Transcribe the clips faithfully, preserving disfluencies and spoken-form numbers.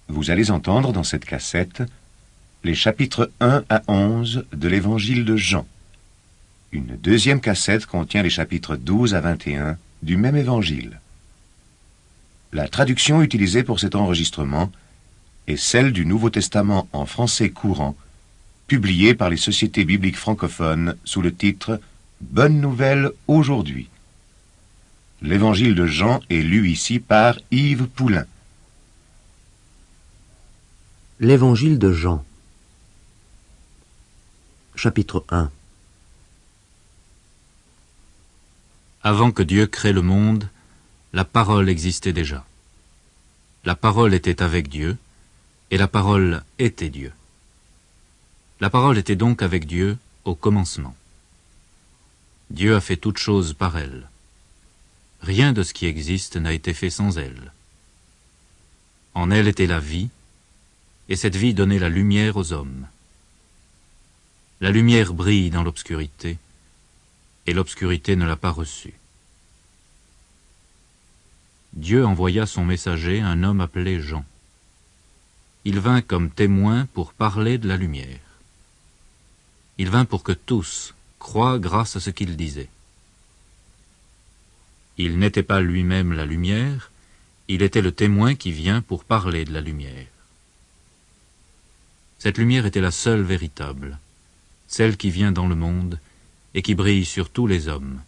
Vous allez entendre dans cette cassette les chapitres un à onze de l'Évangile de Jean. Une deuxième cassette contient les chapitres douze à vingt et un du même Évangile. La traduction utilisée pour cet enregistrement est celle du Nouveau Testament en français courant, publié par les Sociétés bibliques francophones sous le titre « Bonne nouvelle aujourd'hui ». L'Évangile de Jean est lu ici par Yves Poulain. L'Évangile de Jean. Chapitre un. Avant que Dieu crée le monde, la parole existait déjà. La parole était avec Dieu, et la parole était Dieu. La parole était donc avec Dieu au commencement. Dieu a fait toutes choses par elle. Rien de ce qui existe n'a été fait sans elle. En elle était la vie, et cette vie donnait la lumière aux hommes. La lumière brille dans l'obscurité, et l'obscurité ne l'a pas reçue. Dieu envoya son messager, un homme appelé Jean. Il vint comme témoin pour parler de la lumière. Il vint pour que tous croient grâce à ce qu'il disait. Il n'était pas lui-même la lumière, il était le témoin qui vient pour parler de la lumière. Cette lumière était la seule véritable, celle qui vient dans le monde et qui brille sur tous les hommes.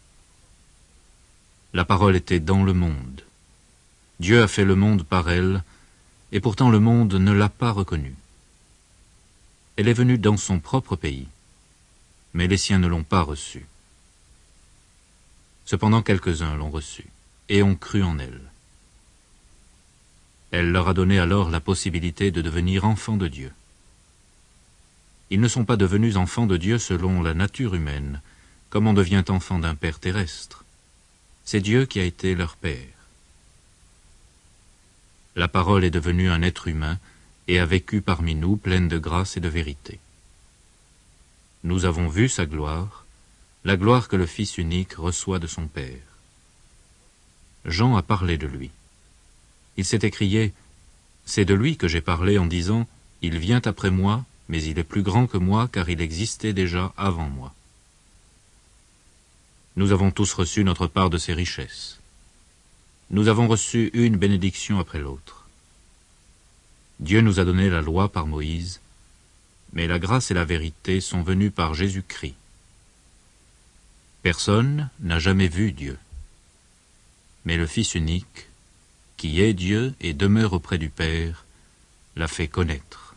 La parole était dans le monde. Dieu a fait le monde par elle, et pourtant le monde ne l'a pas reconnue. Elle est venue dans son propre pays, mais les siens ne l'ont pas reçue. Cependant quelques-uns l'ont reçue, et ont cru en elle. Elle leur a donné alors la possibilité de devenir enfants de Dieu. Ils ne sont pas devenus enfants de Dieu selon la nature humaine, comme on devient enfant d'un père terrestre. C'est Dieu qui a été leur père. La parole est devenue un être humain et a vécu parmi nous pleine de grâce et de vérité. Nous avons vu sa gloire, la gloire que le Fils unique reçoit de son Père. Jean a parlé de lui. Il s'est écrié « C'est de lui que j'ai parlé en disant « Il vient après moi, mais il est plus grand que moi, car il existait déjà avant moi. » Nous avons tous reçu notre part de ses richesses. Nous avons reçu une bénédiction après l'autre. Dieu nous a donné la loi par Moïse, mais la grâce et la vérité sont venues par Jésus-Christ. Personne n'a jamais vu Dieu, mais le Fils unique, qui est Dieu et demeure auprès du Père, l'a fait connaître.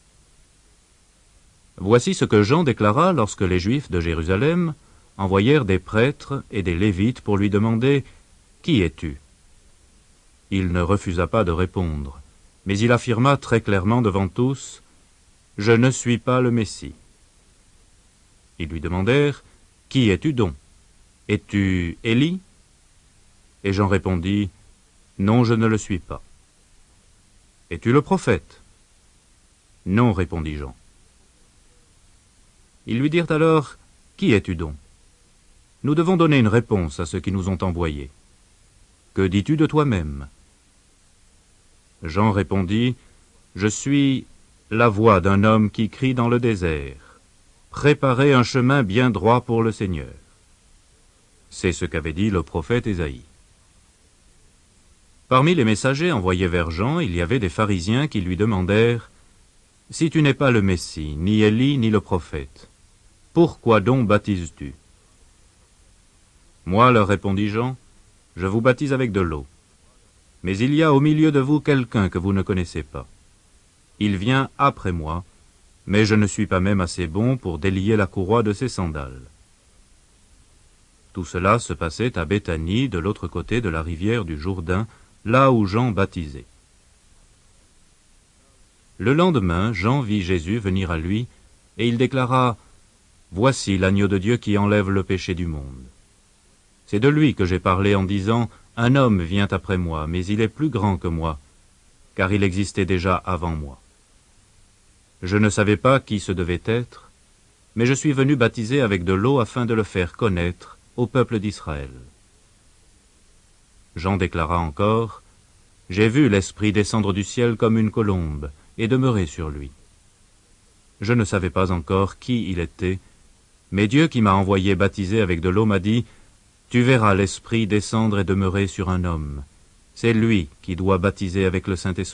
Voici ce que Jean déclara lorsque les Juifs de Jérusalem envoyèrent des prêtres et des Lévites pour lui demander « Qui es-tu » Il ne refusa pas de répondre, mais il affirma très clairement devant tous « Je ne suis pas le Messie ». Ils lui demandèrent « Qui es-tu donc? Es-tu Élie » Et Jean répondit « Non, je ne le suis pas. »« Es-tu le prophète » ? Non, répondit Jean. Ils lui dirent alors « Qui es-tu donc ? Nous devons donner une réponse à ceux qui nous ont envoyés. Que dis-tu de toi-même » Jean répondit « Je suis la voix d'un homme qui crie dans le désert. Préparez un chemin bien droit pour le Seigneur. » C'est ce qu'avait dit le prophète Ésaïe. Parmi les messagers envoyés vers Jean, il y avait des pharisiens qui lui demandèrent « Si tu n'es pas le Messie, ni Élie, ni le prophète, pourquoi donc baptises-tu » Moi, leur répondit Jean, je vous baptise avec de l'eau. Mais il y a au milieu de vous quelqu'un que vous ne connaissez pas. Il vient après moi, mais je ne suis pas même assez bon pour délier la courroie de ses sandales. Tout cela se passait à Béthanie, de l'autre côté de la rivière du Jourdain, là où Jean baptisait. Le lendemain, Jean vit Jésus venir à lui, et il déclara « Voici l'agneau de Dieu qui enlève le péché du monde. C'est de lui que j'ai parlé en disant « Un homme vient après moi, mais il est plus grand que moi, car il existait déjà avant moi. Je ne savais pas qui ce devait être, mais je suis venu baptiser avec de l'eau afin de le faire connaître au peuple d'Israël. » Jean déclara encore, « J'ai vu l'Esprit descendre du ciel comme une colombe et demeurer sur lui. Je ne savais pas encore qui il était, mais Dieu qui m'a envoyé baptiser avec de l'eau m'a dit « Tu verras l'Esprit descendre et demeurer sur un homme. C'est lui qui doit baptiser avec le Saint-Esprit. »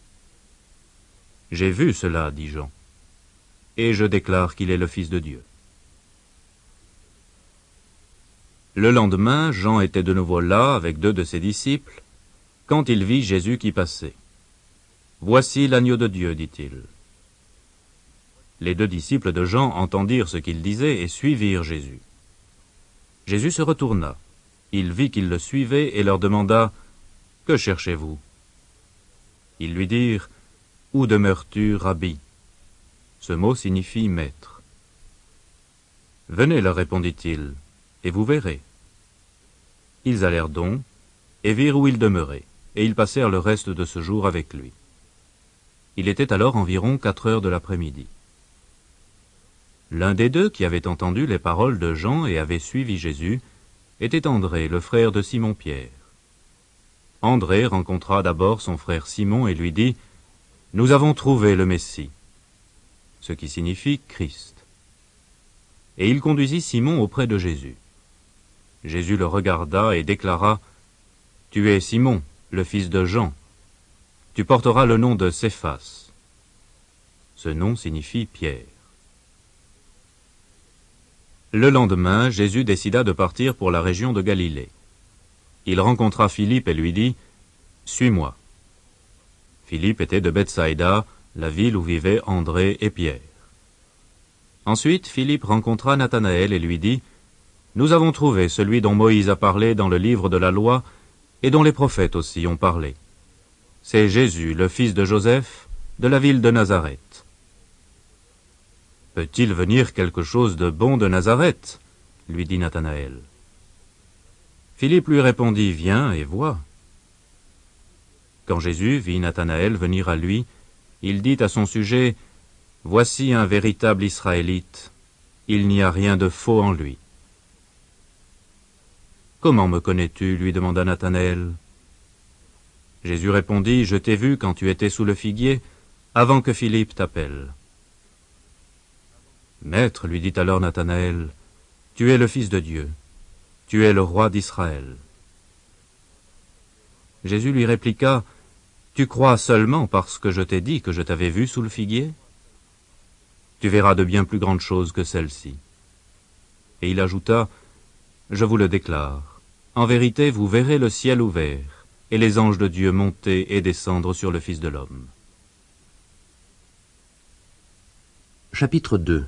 J'ai vu cela, dit Jean, et je déclare qu'il est le Fils de Dieu. Le lendemain, Jean était de nouveau là avec deux de ses disciples, quand il vit Jésus qui passait. « Voici l'agneau de Dieu, dit-il. » Les deux disciples de Jean entendirent ce qu'il disait et suivirent Jésus. Jésus se retourna. Il vit qu'ils le suivaient et leur demanda « Que cherchez-vous » Ils lui dirent « Où demeures-tu, Rabbi ?» Ce mot signifie « maître ». « Venez, leur répondit-il, et vous verrez. » Ils allèrent donc, et virent où il demeurait, et ils passèrent le reste de ce jour avec lui. Il était alors environ quatre heures de l'après-midi. L'un des deux qui avait entendu les paroles de Jean et avait suivi Jésus était André, le frère de Simon-Pierre. André rencontra d'abord son frère Simon et lui dit « Nous avons trouvé le Messie », ce qui signifie Christ. Et il conduisit Simon auprès de Jésus. Jésus le regarda et déclara « Tu es Simon, le fils de Jean. Tu porteras le nom de Céphas. » Ce nom signifie Pierre. Le lendemain, Jésus décida de partir pour la région de Galilée. Il rencontra Philippe et lui dit « Suis-moi ». Philippe était de Bethsaïda, la ville où vivaient André et Pierre. Ensuite, Philippe rencontra Nathanaël et lui dit « Nous avons trouvé celui dont Moïse a parlé dans le livre de la loi et dont les prophètes aussi ont parlé. C'est Jésus, le fils de Joseph, de la ville de Nazareth. » « Peut-il venir quelque chose de bon de Nazareth ?» lui dit Nathanaël. Philippe lui répondit « Viens et vois. » Quand Jésus vit Nathanaël venir à lui, il dit à son sujet « Voici un véritable Israélite, il n'y a rien de faux en lui. »« Comment me connais-tu » lui demanda Nathanaël. Jésus répondit « Je t'ai vu quand tu étais sous le figuier, avant que Philippe t'appelle. » « Maître, lui dit alors Nathanaël, tu es le Fils de Dieu, tu es le roi d'Israël. » Jésus lui répliqua, « Tu crois seulement parce que je t'ai dit que je t'avais vu sous le figuier? Tu verras de bien plus grandes choses que celles-ci. » Et il ajouta, « Je vous le déclare, en vérité vous verrez le ciel ouvert, et les anges de Dieu monter et descendre sur le Fils de l'homme. » Chapitre deux.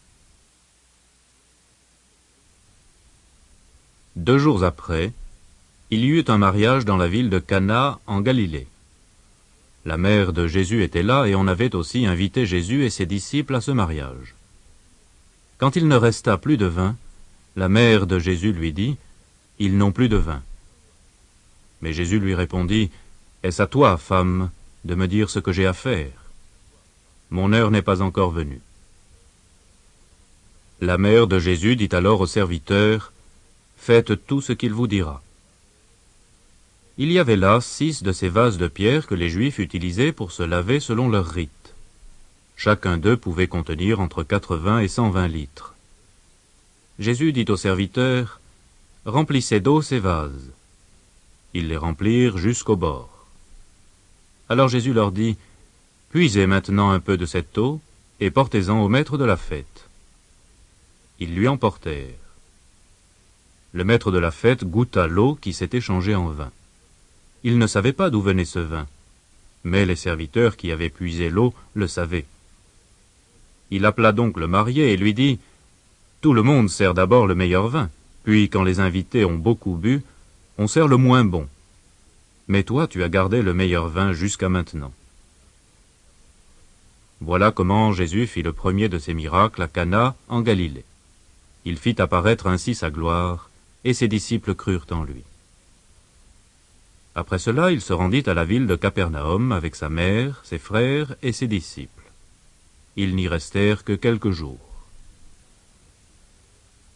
Deux jours après, il y eut un mariage dans la ville de Cana, en Galilée. La mère de Jésus était là, et on avait aussi invité Jésus et ses disciples à ce mariage. Quand il ne resta plus de vin, la mère de Jésus lui dit, « Ils n'ont plus de vin. » Mais Jésus lui répondit, « Est-ce à toi, femme, de me dire ce que j'ai à faire? Mon heure n'est pas encore venue. » La mère de Jésus dit alors aux serviteurs, « Faites tout ce qu'il vous dira. » Il y avait là six de ces vases de pierre que les Juifs utilisaient pour se laver selon leur rite. Chacun d'eux pouvait contenir entre quatre-vingts et cent vingt litres. Jésus dit aux serviteurs, « Remplissez d'eau ces vases. » Ils les remplirent jusqu'au bord. Alors Jésus leur dit, « Puisez maintenant un peu de cette eau, et portez-en au maître de la fête. » Ils lui emportèrent. Le maître de la fête goûta l'eau qui s'était changée en vin. Il ne savait pas d'où venait ce vin, mais les serviteurs qui avaient puisé l'eau le savaient. Il appela donc le marié et lui dit, « Tout le monde sert d'abord le meilleur vin, puis quand les invités ont beaucoup bu, on sert le moins bon. Mais toi, tu as gardé le meilleur vin jusqu'à maintenant. » Voilà comment Jésus fit le premier de ses miracles à Cana, en Galilée. Il fit apparaître ainsi sa gloire, et ses disciples crurent en lui. Après cela, il se rendit à la ville de Capernaum avec sa mère, ses frères et ses disciples. Ils n'y restèrent que quelques jours.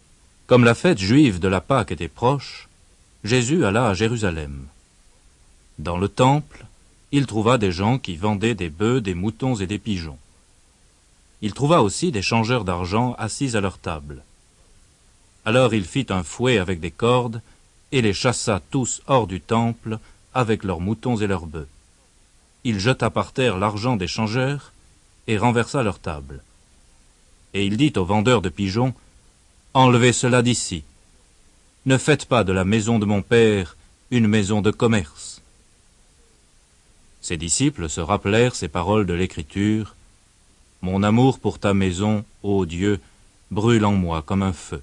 Comme la fête juive de la Pâque était proche, Jésus alla à Jérusalem. Dans le temple, il trouva des gens qui vendaient des bœufs, des moutons et des pigeons. Il trouva aussi des changeurs d'argent assis à leur table. Alors il fit un fouet avec des cordes et les chassa tous hors du temple avec leurs moutons et leurs bœufs. Il jeta par terre l'argent des changeurs et renversa leur table. Et il dit aux vendeurs de pigeons, « Enlevez cela d'ici. Ne faites pas de la maison de mon Père une maison de commerce. » Ses disciples se rappelèrent ces paroles de l'Écriture, « Mon amour pour ta maison, ô Dieu, brûle en moi comme un feu. »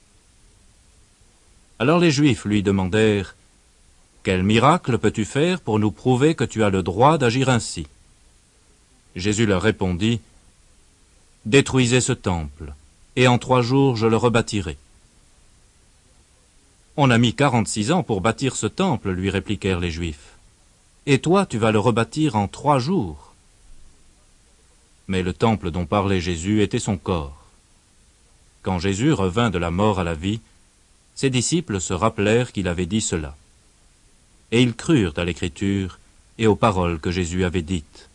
Alors les Juifs lui demandèrent, « Quel miracle peux-tu faire pour nous prouver que tu as le droit d'agir ainsi ?» Jésus leur répondit, « Détruisez ce temple, et en trois jours je le rebâtirai. » « On a mis quarante-six ans pour bâtir ce temple, lui répliquèrent les Juifs. « Et toi, tu vas le rebâtir en trois jours. » Mais le temple dont parlait Jésus était son corps. Quand Jésus revint de la mort à la vie, ses disciples se rappelèrent qu'il avait dit cela. Et ils crurent à l'Écriture et aux paroles que Jésus avait dites.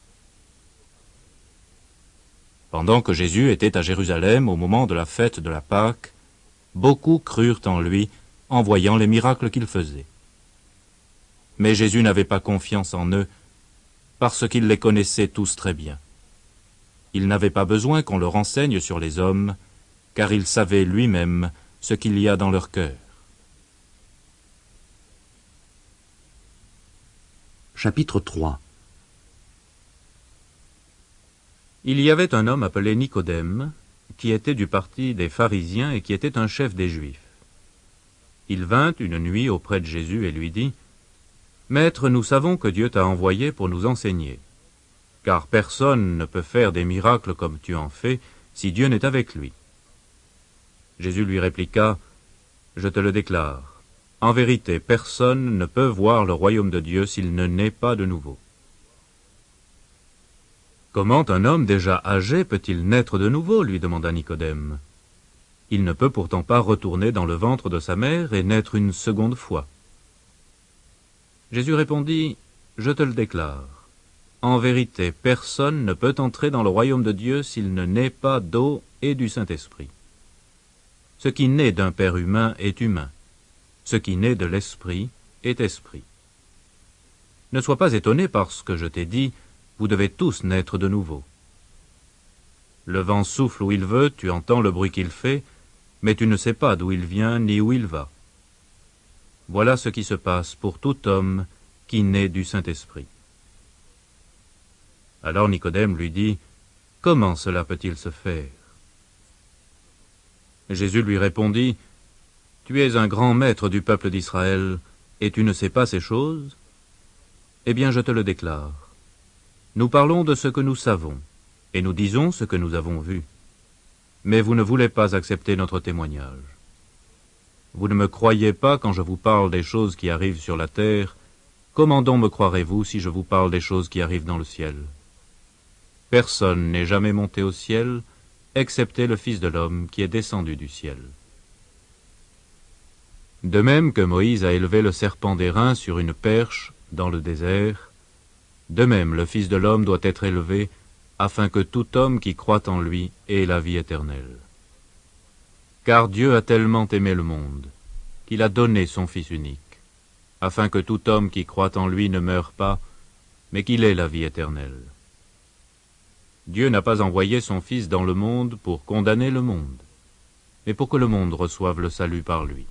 Pendant que Jésus était à Jérusalem au moment de la fête de la Pâque, beaucoup crurent en lui en voyant les miracles qu'il faisait. Mais Jésus n'avait pas confiance en eux, parce qu'il les connaissait tous très bien. Il n'avait pas besoin qu'on le renseigne sur les hommes, car il savait lui-même ce qu'il y a dans leur cœur. Chapitre trois. Il y avait un homme appelé Nicodème, qui était du parti des pharisiens et qui était un chef des Juifs. Il vint une nuit auprès de Jésus et lui dit, « Maître, nous savons que Dieu t'a envoyé pour nous enseigner, car personne ne peut faire des miracles comme tu en fais si Dieu n'est avec lui. » Jésus lui répliqua, « Je te le déclare, en vérité, personne ne peut voir le royaume de Dieu s'il ne naît pas de nouveau. » « Comment un homme déjà âgé peut-il naître de nouveau ?» lui demanda Nicodème. « Il ne peut pourtant pas retourner dans le ventre de sa mère et naître une seconde fois. » Jésus répondit, « Je te le déclare, en vérité, personne ne peut entrer dans le royaume de Dieu s'il ne naît pas d'eau et du Saint-Esprit. Ce qui naît d'un père humain est humain, ce qui naît de l'Esprit est esprit. Ne sois pas étonné parce que je t'ai dit, vous devez tous naître de nouveau. Le vent souffle où il veut, tu entends le bruit qu'il fait, mais tu ne sais pas d'où il vient ni où il va. Voilà ce qui se passe pour tout homme qui naît du Saint-Esprit. » Alors Nicodème lui dit, « Comment cela peut-il se faire ?» Jésus lui répondit, « Tu es un grand maître du peuple d'Israël, et tu ne sais pas ces choses? Eh bien, je te le déclare. Nous parlons de ce que nous savons, et nous disons ce que nous avons vu. Mais vous ne voulez pas accepter notre témoignage. Vous ne me croyez pas quand je vous parle des choses qui arrivent sur la terre. Comment donc me croirez-vous si je vous parle des choses qui arrivent dans le ciel? Personne n'est jamais monté au ciel, excepté le Fils de l'homme qui est descendu du ciel. De même que Moïse a élevé le serpent d'airain sur une perche dans le désert, de même le Fils de l'homme doit être élevé, afin que tout homme qui croit en lui ait la vie éternelle. Car Dieu a tellement aimé le monde, qu'il a donné son Fils unique, afin que tout homme qui croit en lui ne meure pas, mais qu'il ait la vie éternelle. Dieu n'a pas envoyé son Fils dans le monde pour condamner le monde, mais pour que le monde reçoive le salut par lui.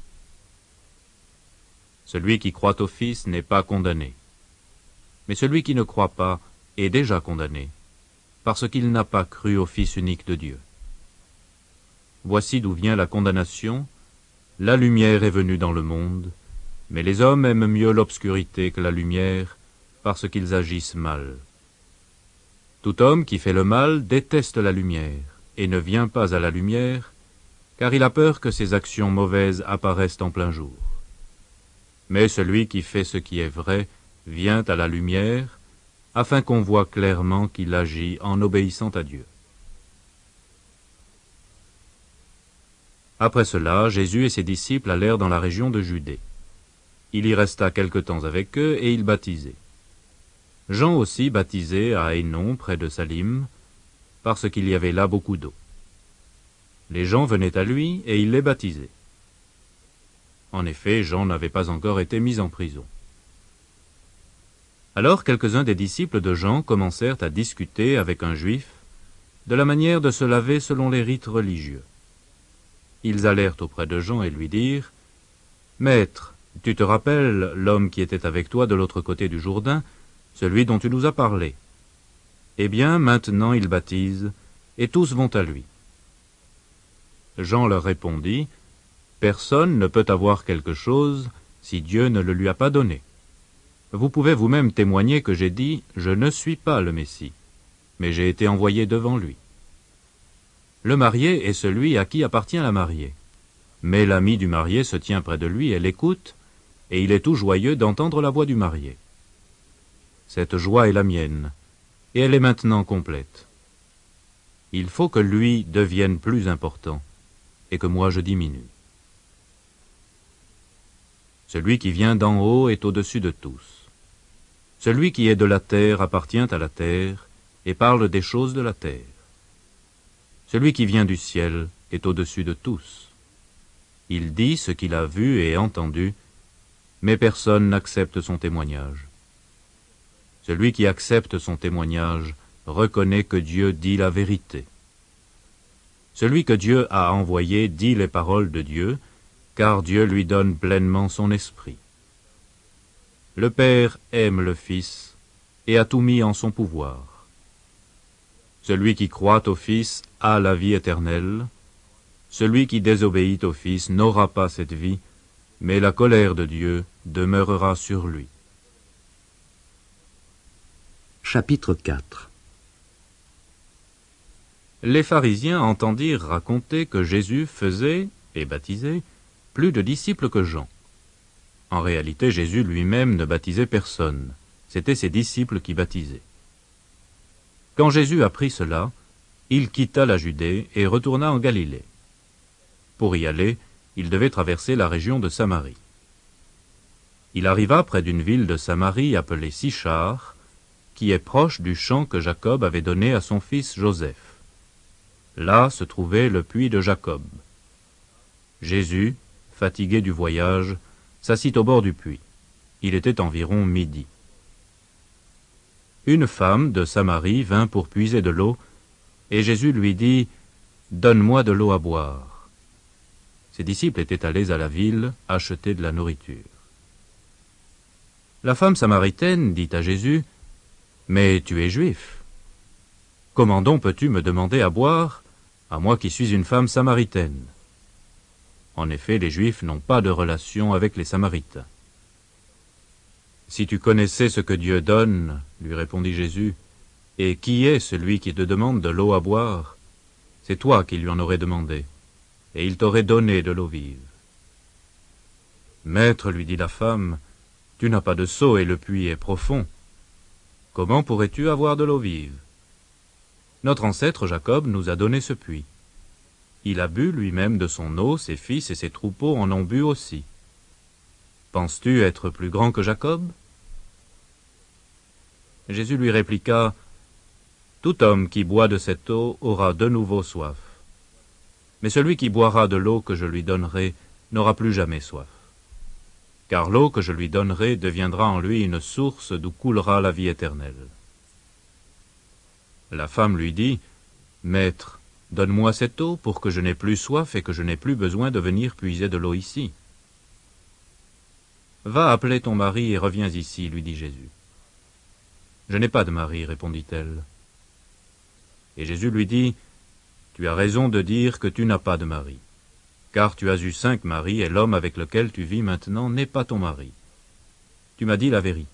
Celui qui croit au Fils n'est pas condamné, mais celui qui ne croit pas est déjà condamné, parce qu'il n'a pas cru au Fils unique de Dieu. Voici d'où vient la condamnation. La lumière est venue dans le monde, mais les hommes aiment mieux l'obscurité que la lumière, parce qu'ils agissent mal. Tout homme qui fait le mal déteste la lumière, et ne vient pas à la lumière, car il a peur que ses actions mauvaises apparaissent en plein jour. Mais celui qui fait ce qui est vrai vient à la lumière, afin qu'on voie clairement qu'il agit en obéissant à Dieu. Après cela, Jésus et ses disciples allèrent dans la région de Judée. Il y resta quelque temps avec eux, et il baptisait. Jean aussi baptisait à Hénon, près de Salim, parce qu'il y avait là beaucoup d'eau. Les gens venaient à lui, et il les baptisait. En effet, Jean n'avait pas encore été mis en prison. Alors quelques-uns des disciples de Jean commencèrent à discuter avec un juif de la manière de se laver selon les rites religieux. Ils allèrent auprès de Jean et lui dirent « Maître, tu te rappelles l'homme qui était avec toi de l'autre côté du Jourdain, celui dont tu nous as parlé. Eh bien, maintenant il baptise, et tous vont à lui. » Jean leur répondit « Personne ne peut avoir quelque chose si Dieu ne le lui a pas donné. Vous pouvez vous-même témoigner que j'ai dit « Je ne suis pas le Messie, mais j'ai été envoyé devant lui. » Le marié est celui à qui appartient la mariée. Mais l'ami du marié se tient près de lui et l'écoute, et il est tout joyeux d'entendre la voix du marié. Cette joie est la mienne, et elle est maintenant complète. Il faut que lui devienne plus important, et que moi je diminue. Celui qui vient d'en haut est au-dessus de tous. Celui qui est de la terre appartient à la terre, et parle des choses de la terre. Celui qui vient du ciel est au-dessus de tous. Il dit ce qu'il a vu et entendu, mais personne n'accepte son témoignage. Celui qui accepte son témoignage reconnaît que Dieu dit la vérité. Celui que Dieu a envoyé dit les paroles de Dieu, car Dieu lui donne pleinement son esprit. Le Père aime le Fils et a tout mis en son pouvoir. Celui qui croit au Fils a la vie éternelle. Celui qui désobéit au Fils n'aura pas cette vie, mais la colère de Dieu demeurera sur lui. Chapitre quatre. Les pharisiens entendirent raconter que Jésus faisait, et baptisait, plus de disciples que Jean. En réalité, Jésus lui-même ne baptisait personne. C'étaient ses disciples qui baptisaient. Quand Jésus apprit cela, il quitta la Judée et retourna en Galilée. Pour y aller, il devait traverser la région de Samarie. Il arriva près d'une ville de Samarie appelée Sichar, qui est proche du champ que Jacob avait donné à son fils Joseph. Là se trouvait le puits de Jacob. Jésus, fatigué du voyage, s'assit au bord du puits. Il était environ midi. Une femme de Samarie vint pour puiser de l'eau, et Jésus lui dit « Donne-moi de l'eau à boire. » Ses disciples étaient allés à la ville acheter de la nourriture. La femme samaritaine dit à Jésus « Mais tu es juif. Comment donc peux-tu me demander à boire, à moi qui suis une femme samaritaine ?» En effet, les Juifs n'ont pas de relation avec les Samaritains. « Si tu connaissais ce que Dieu donne, lui répondit Jésus, et qui est celui qui te demande de l'eau à boire, c'est toi qui lui en aurais demandé, et il t'aurait donné de l'eau vive. » Maître, lui dit la femme, tu n'as pas de seau et le puits est profond. Comment pourrais-tu avoir de l'eau vive? Notre ancêtre Jacob nous a donné ce puits. Il a bu lui-même de son eau, ses fils et ses troupeaux en ont bu aussi. Penses-tu être plus grand que Jacob? Jésus lui répliqua, « Tout homme qui boit de cette eau aura de nouveau soif. Mais celui qui boira de l'eau que je lui donnerai n'aura plus jamais soif. Car l'eau que je lui donnerai deviendra en lui une source d'où coulera la vie éternelle. » La femme lui dit, « Maître, donne-moi cette eau pour que je n'ai plus soif et que je n'ai plus besoin de venir puiser de l'eau ici. »« Va appeler ton mari et reviens ici, lui dit Jésus. »« Je n'ai pas de mari, répondit-elle. Et Jésus lui dit, « Tu as raison de dire que tu n'as pas de mari, car tu as eu cinq maris et l'homme avec lequel tu vis maintenant n'est pas ton mari. Tu m'as dit la vérité. »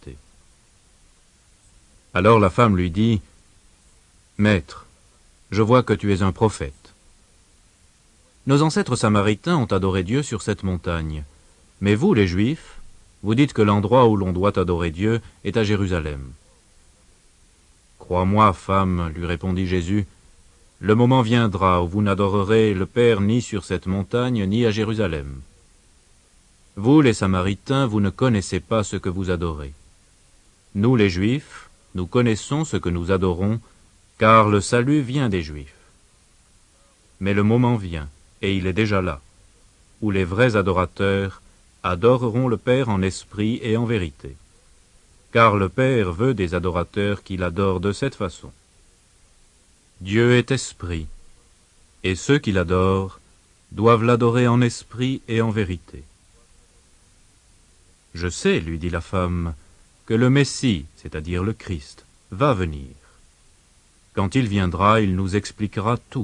Alors la femme lui dit, « Maître, je vois que tu es un prophète. Nos ancêtres samaritains ont adoré Dieu sur cette montagne, mais vous, les Juifs, vous dites que l'endroit où l'on doit adorer Dieu est à Jérusalem. » « Crois-moi, femme, lui répondit Jésus, le moment viendra où vous n'adorerez le Père ni sur cette montagne, ni à Jérusalem. Vous, les Samaritains, vous ne connaissez pas ce que vous adorez. Nous, les Juifs, nous connaissons ce que nous adorons, car le salut vient des Juifs. Mais le moment vient, et il est déjà là, où les vrais adorateurs adoreront le Père en esprit et en vérité. Car le Père veut des adorateurs qui l'adorent de cette façon. Dieu est esprit, et ceux qui l'adorent doivent l'adorer en esprit et en vérité. Je sais, lui dit la femme, que le Messie, c'est-à-dire le Christ, va venir. Quand il viendra, il nous expliquera tout.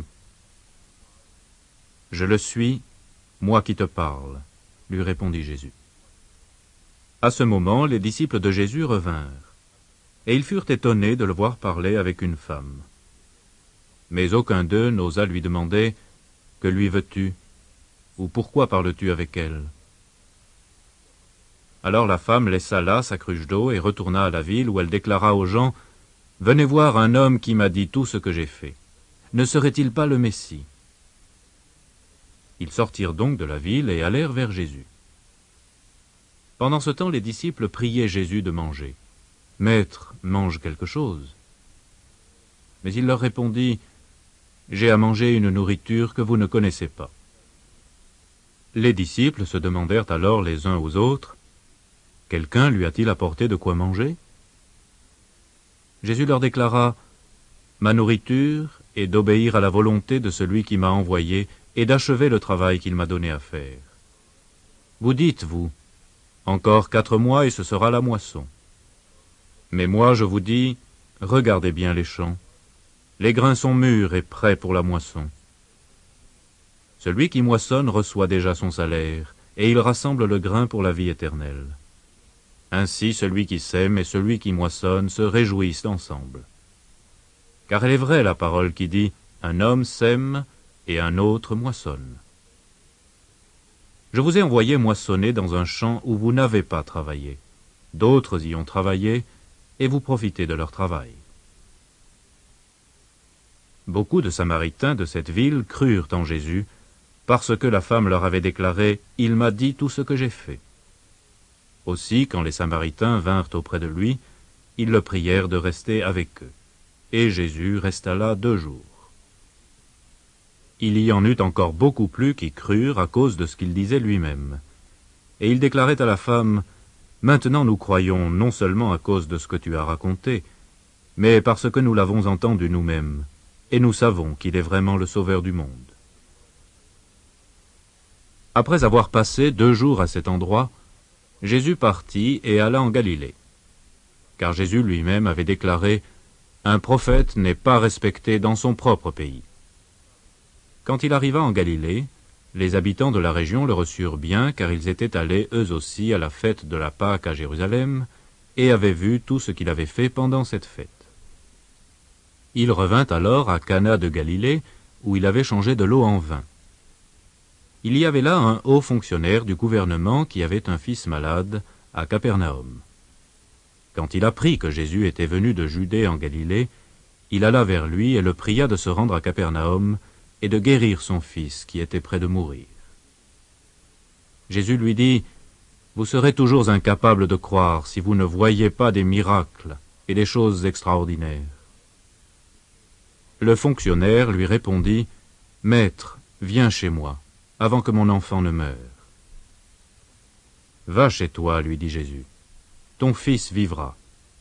Je le suis, moi qui te parle, lui répondit Jésus. À ce moment, les disciples de Jésus revinrent, et ils furent étonnés de le voir parler avec une femme. Mais aucun d'eux n'osa lui demander « Que lui veux-tu » ou « Pourquoi parles-tu avec elle ?» Alors la femme laissa là sa cruche d'eau et retourna à la ville où elle déclara aux gens « Venez voir un homme qui m'a dit tout ce que j'ai fait. Ne serait-il pas le Messie ?» Ils sortirent donc de la ville et allèrent vers Jésus. Pendant ce temps, les disciples priaient Jésus de manger. « Maître, mange quelque chose. » Mais il leur répondit « J'ai à manger une nourriture que vous ne connaissez pas. » Les disciples se demandèrent alors les uns aux autres « Quelqu'un lui a-t-il apporté de quoi manger ?» Jésus leur déclara « Ma nourriture est d'obéir à la volonté de celui qui m'a envoyé et d'achever le travail qu'il m'a donné à faire. Vous dites, vous, encore quatre mois et ce sera la moisson. Mais moi je vous dis, regardez bien les champs. Les grains sont mûrs et prêts pour la moisson. Celui qui moissonne reçoit déjà son salaire, et il rassemble le grain pour la vie éternelle. Ainsi celui qui sème et celui qui moissonne se réjouissent ensemble. Car elle est vraie la parole qui dit, un homme sème et un autre moissonne. Je vous ai envoyé moissonner dans un champ où vous n'avez pas travaillé. D'autres y ont travaillé, et vous profitez de leur travail. Beaucoup de Samaritains de cette ville crurent en Jésus, parce que la femme leur avait déclaré « Il m'a dit tout ce que j'ai fait ». Aussi, quand les Samaritains vinrent auprès de lui, ils le prièrent de rester avec eux. Et Jésus resta là deux jours. Il y en eut encore beaucoup plus qui crurent à cause de ce qu'il disait lui-même. Et il déclarait à la femme « Maintenant nous croyons non seulement à cause de ce que tu as raconté, mais parce que nous l'avons entendu nous-mêmes, et nous savons qu'il est vraiment le Sauveur du monde. » Après avoir passé deux jours à cet endroit, Jésus partit et alla en Galilée. Car Jésus lui-même avait déclaré « Un prophète n'est pas respecté dans son propre pays. » Quand il arriva en Galilée, les habitants de la région le reçurent bien, car ils étaient allés eux aussi à la fête de la Pâque à Jérusalem, et avaient vu tout ce qu'il avait fait pendant cette fête. Il revint alors à Cana de Galilée, où il avait changé de l'eau en vin. Il y avait là un haut fonctionnaire du gouvernement qui avait un fils malade à Capernaum. Quand il apprit que Jésus était venu de Judée en Galilée, il alla vers lui et le pria de se rendre à Capernaum et de guérir son fils qui était près de mourir. Jésus lui dit, « Vous serez toujours incapables de croire si vous ne voyez pas des miracles et des choses extraordinaires. » Le fonctionnaire lui répondit, « Maître, viens chez moi, avant que mon enfant ne meure. »« Va chez toi, lui dit Jésus, ton fils vivra. »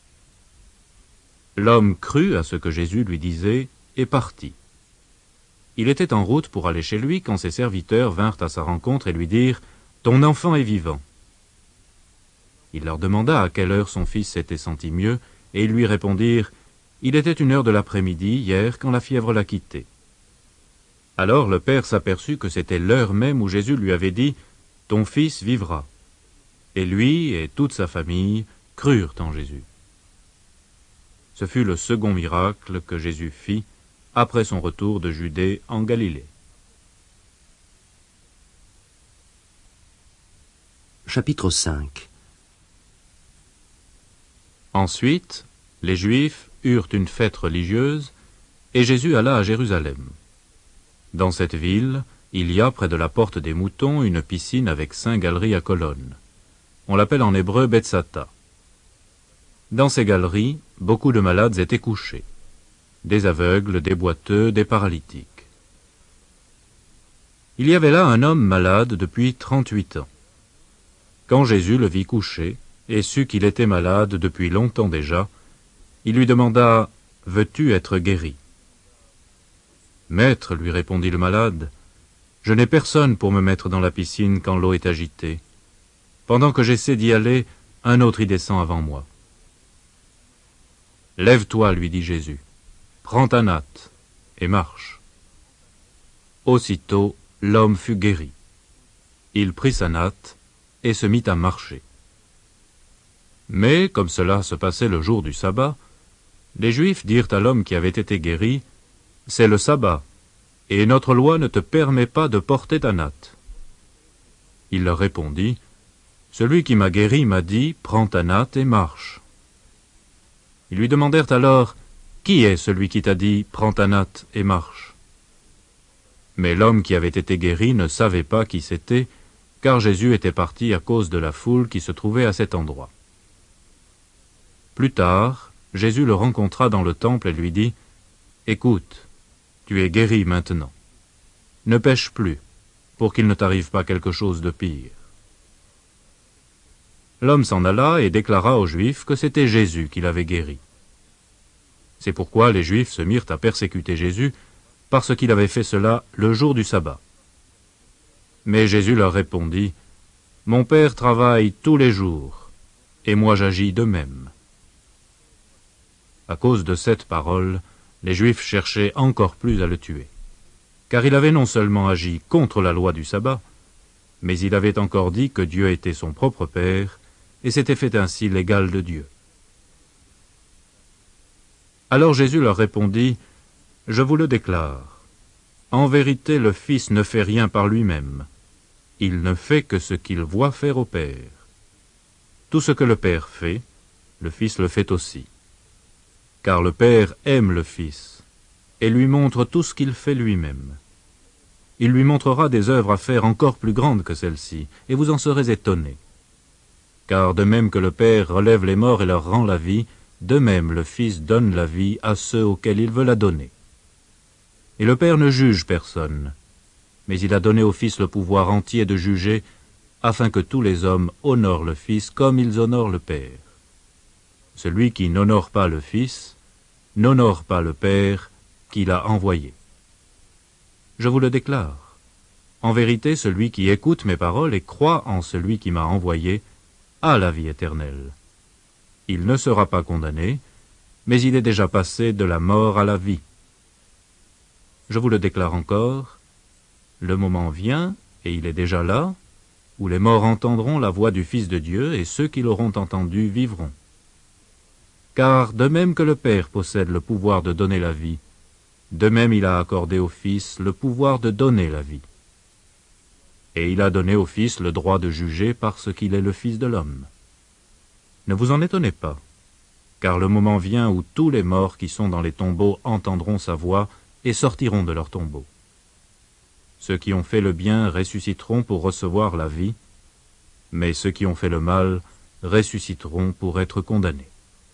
L'homme crut à ce que Jésus lui disait et partit. Il était en route pour aller chez lui quand ses serviteurs vinrent à sa rencontre et lui dirent « Ton enfant est vivant. » Il leur demanda à quelle heure son fils s'était senti mieux, et ils lui répondirent « Il était une heure de l'après-midi, hier, quand la fièvre l'a quitté. » Alors le père s'aperçut que c'était l'heure même où Jésus lui avait dit « Ton fils vivra. » Et lui et toute sa famille crurent en Jésus. Ce fut le second miracle que Jésus fit après son retour de Judée en Galilée. Chapitre cinq. Ensuite, les Juifs eurent une fête religieuse, et Jésus alla à Jérusalem. Dans cette ville, Il y a près de la porte des moutons une piscine avec cinq galeries à colonnes. On l'appelle en hébreu Bethsata. Dans ces galeries, beaucoup de malades étaient couchés. Des aveugles, des boiteux, des paralytiques. Il y avait là un homme malade depuis trente-huit ans. Quand Jésus le vit couché, et sut qu'il était malade depuis longtemps déjà, il lui demanda « Veux-tu être guéri ?» « Maître, lui répondit le malade, je n'ai personne pour me mettre dans la piscine quand l'eau est agitée. Pendant que j'essaie d'y aller, un autre y descend avant moi. »« Lève-toi, lui dit Jésus, prends ta natte et marche. » Aussitôt, l'homme fut guéri. Il prit sa natte et se mit à marcher. Mais, comme cela se passait le jour du sabbat, les Juifs dirent à l'homme qui avait été guéri, « C'est le sabbat, et notre loi ne te permet pas de porter ta natte. » Il leur répondit, « Celui qui m'a guéri m'a dit, prends ta natte et marche. » Ils lui demandèrent alors, « Qui est celui qui t'a dit, prends ta natte et marche ?» Mais l'homme qui avait été guéri ne savait pas qui c'était, car Jésus était parti à cause de la foule qui se trouvait à cet endroit. Plus tard, Jésus le rencontra dans le temple et lui dit, « Écoute, tu es guéri maintenant. Ne pêche plus, pour qu'il ne t'arrive pas quelque chose de pire. » L'homme s'en alla et déclara aux Juifs que c'était Jésus qui l'avait guéri. C'est pourquoi les Juifs se mirent à persécuter Jésus, parce qu'il avait fait cela le jour du sabbat. Mais Jésus leur répondit, « Mon Père travaille tous les jours, et moi j'agis de même. » À cause de cette parole, les Juifs cherchaient encore plus à le tuer, car il avait non seulement agi contre la loi du sabbat, mais il avait encore dit que Dieu était son propre Père, et s'était fait ainsi l'égal de Dieu. Alors Jésus leur répondit, « Je vous le déclare, en vérité le Fils ne fait rien par lui-même, il ne fait que ce qu'il voit faire au Père. Tout ce que le Père fait, le Fils le fait aussi. Car le Père aime le Fils, et lui montre tout ce qu'il fait lui-même. Il lui montrera des œuvres à faire encore plus grandes que celles-ci, et vous en serez étonnés. Car de même que le Père relève les morts et leur rend la vie, de même le Fils donne la vie à ceux auxquels il veut la donner. Et le Père ne juge personne, mais il a donné au Fils le pouvoir entier de juger, afin que tous les hommes honorent le Fils comme ils honorent le Père. Celui qui n'honore pas le Fils, n'honore pas le Père qui l'a envoyé. Je vous le déclare. En vérité, celui qui écoute mes paroles et croit en celui qui m'a envoyé a la vie éternelle. Il ne sera pas condamné, mais il est déjà passé de la mort à la vie. Je vous le déclare encore, le moment vient, et il est déjà là, où les morts entendront la voix du Fils de Dieu, et ceux qui l'auront entendu vivront. Car de même que le Père possède le pouvoir de donner la vie, de même il a accordé au Fils le pouvoir de donner la vie. Et il a donné au Fils le droit de juger parce qu'il est le Fils de l'homme. Ne vous en étonnez pas, car le moment vient où tous les morts qui sont dans les tombeaux entendront sa voix et sortiront de leurs tombeaux. Ceux qui ont fait le bien ressusciteront pour recevoir la vie, mais ceux qui ont fait le mal ressusciteront pour être condamnés.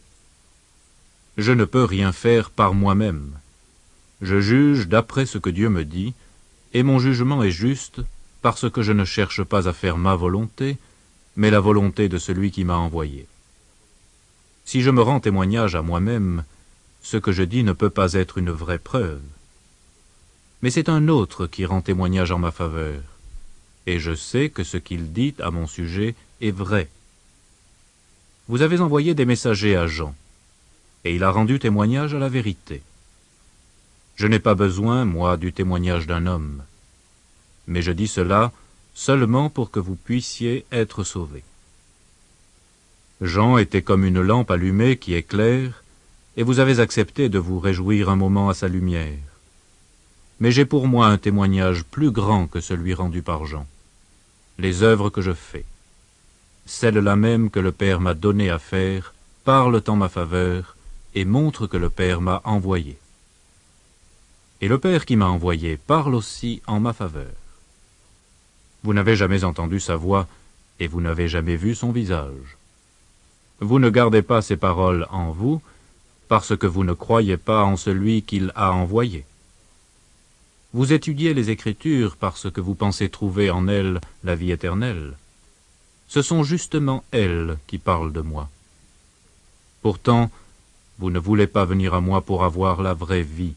Je ne peux rien faire par moi-même. Je juge d'après ce que Dieu me dit, et mon jugement est juste parce que je ne cherche pas à faire ma volonté, mais la volonté de celui qui m'a envoyé. Si je me rends témoignage à moi-même, ce que je dis ne peut pas être une vraie preuve. Mais c'est un autre qui rend témoignage en ma faveur, et je sais que ce qu'il dit à mon sujet est vrai. Vous avez envoyé des messagers à Jean, et il a rendu témoignage à la vérité. Je n'ai pas besoin, moi, du témoignage d'un homme, mais je dis cela seulement pour que vous puissiez être sauvés. Jean était comme une lampe allumée qui éclaire, et vous avez accepté de vous réjouir un moment à sa lumière. Mais j'ai pour moi un témoignage plus grand que celui rendu par Jean, les œuvres que je fais. Celles-là même que le Père m'a donné à faire parlent en ma faveur et montrent que le Père m'a envoyé. Et le Père qui m'a envoyé parle aussi en ma faveur. Vous n'avez jamais entendu sa voix, et vous n'avez jamais vu son visage. Vous ne gardez pas ses paroles en vous, parce que vous ne croyez pas en celui qu'il a envoyé. Vous étudiez les Écritures parce que vous pensez trouver en elles la vie éternelle. Ce sont justement elles qui parlent de moi. Pourtant, vous ne voulez pas venir à moi pour avoir la vraie vie.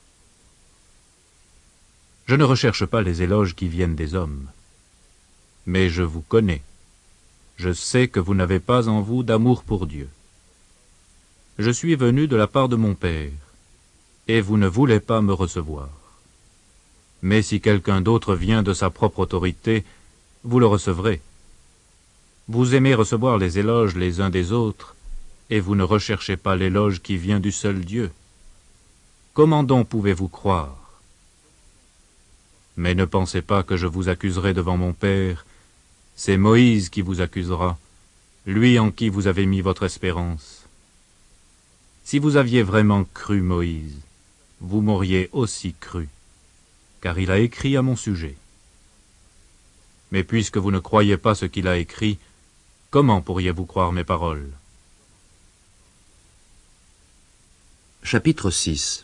Je ne recherche pas les éloges qui viennent des hommes. Mais je vous connais. Je sais que vous n'avez pas en vous d'amour pour Dieu. Je suis venu de la part de mon Père, et vous ne voulez pas me recevoir. Mais si quelqu'un d'autre vient de sa propre autorité, vous le recevrez. Vous aimez recevoir les éloges les uns des autres, et vous ne recherchez pas l'éloge qui vient du seul Dieu. Comment donc pouvez-vous croire? Mais ne pensez pas que je vous accuserai devant mon Père. C'est Moïse qui vous accusera, lui en qui vous avez mis votre espérance. Si vous aviez vraiment cru Moïse, vous m'auriez aussi cru, car il a écrit à mon sujet. Mais puisque vous ne croyez pas ce qu'il a écrit, comment pourriez-vous croire mes paroles? Chapitre six.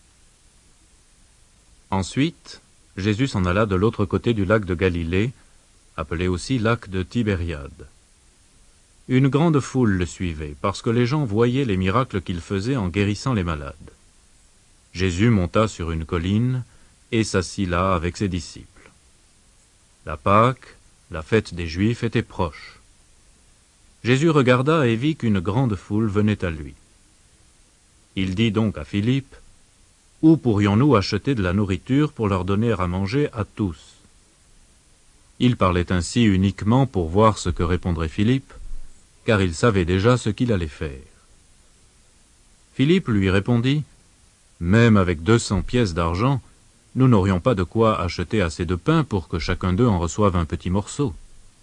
Ensuite, Jésus s'en alla de l'autre côté du lac de Galilée, appelé aussi lac de Tibériade. Une grande foule le suivait, parce que les gens voyaient les miracles qu'il faisait en guérissant les malades. Jésus monta sur une colline et s'assit là avec ses disciples. La Pâque, la fête des Juifs, était proche. Jésus regarda et vit qu'une grande foule venait à lui. Il dit donc à Philippe, « Où pourrions-nous acheter de la nourriture pour leur donner à manger à tous ?» Il parlait ainsi uniquement pour voir ce que répondrait Philippe, car il savait déjà ce qu'il allait faire. Philippe lui répondit, « Même avec deux cents pièces d'argent, nous n'aurions pas de quoi acheter assez de pain pour que chacun d'eux en reçoive un petit morceau. »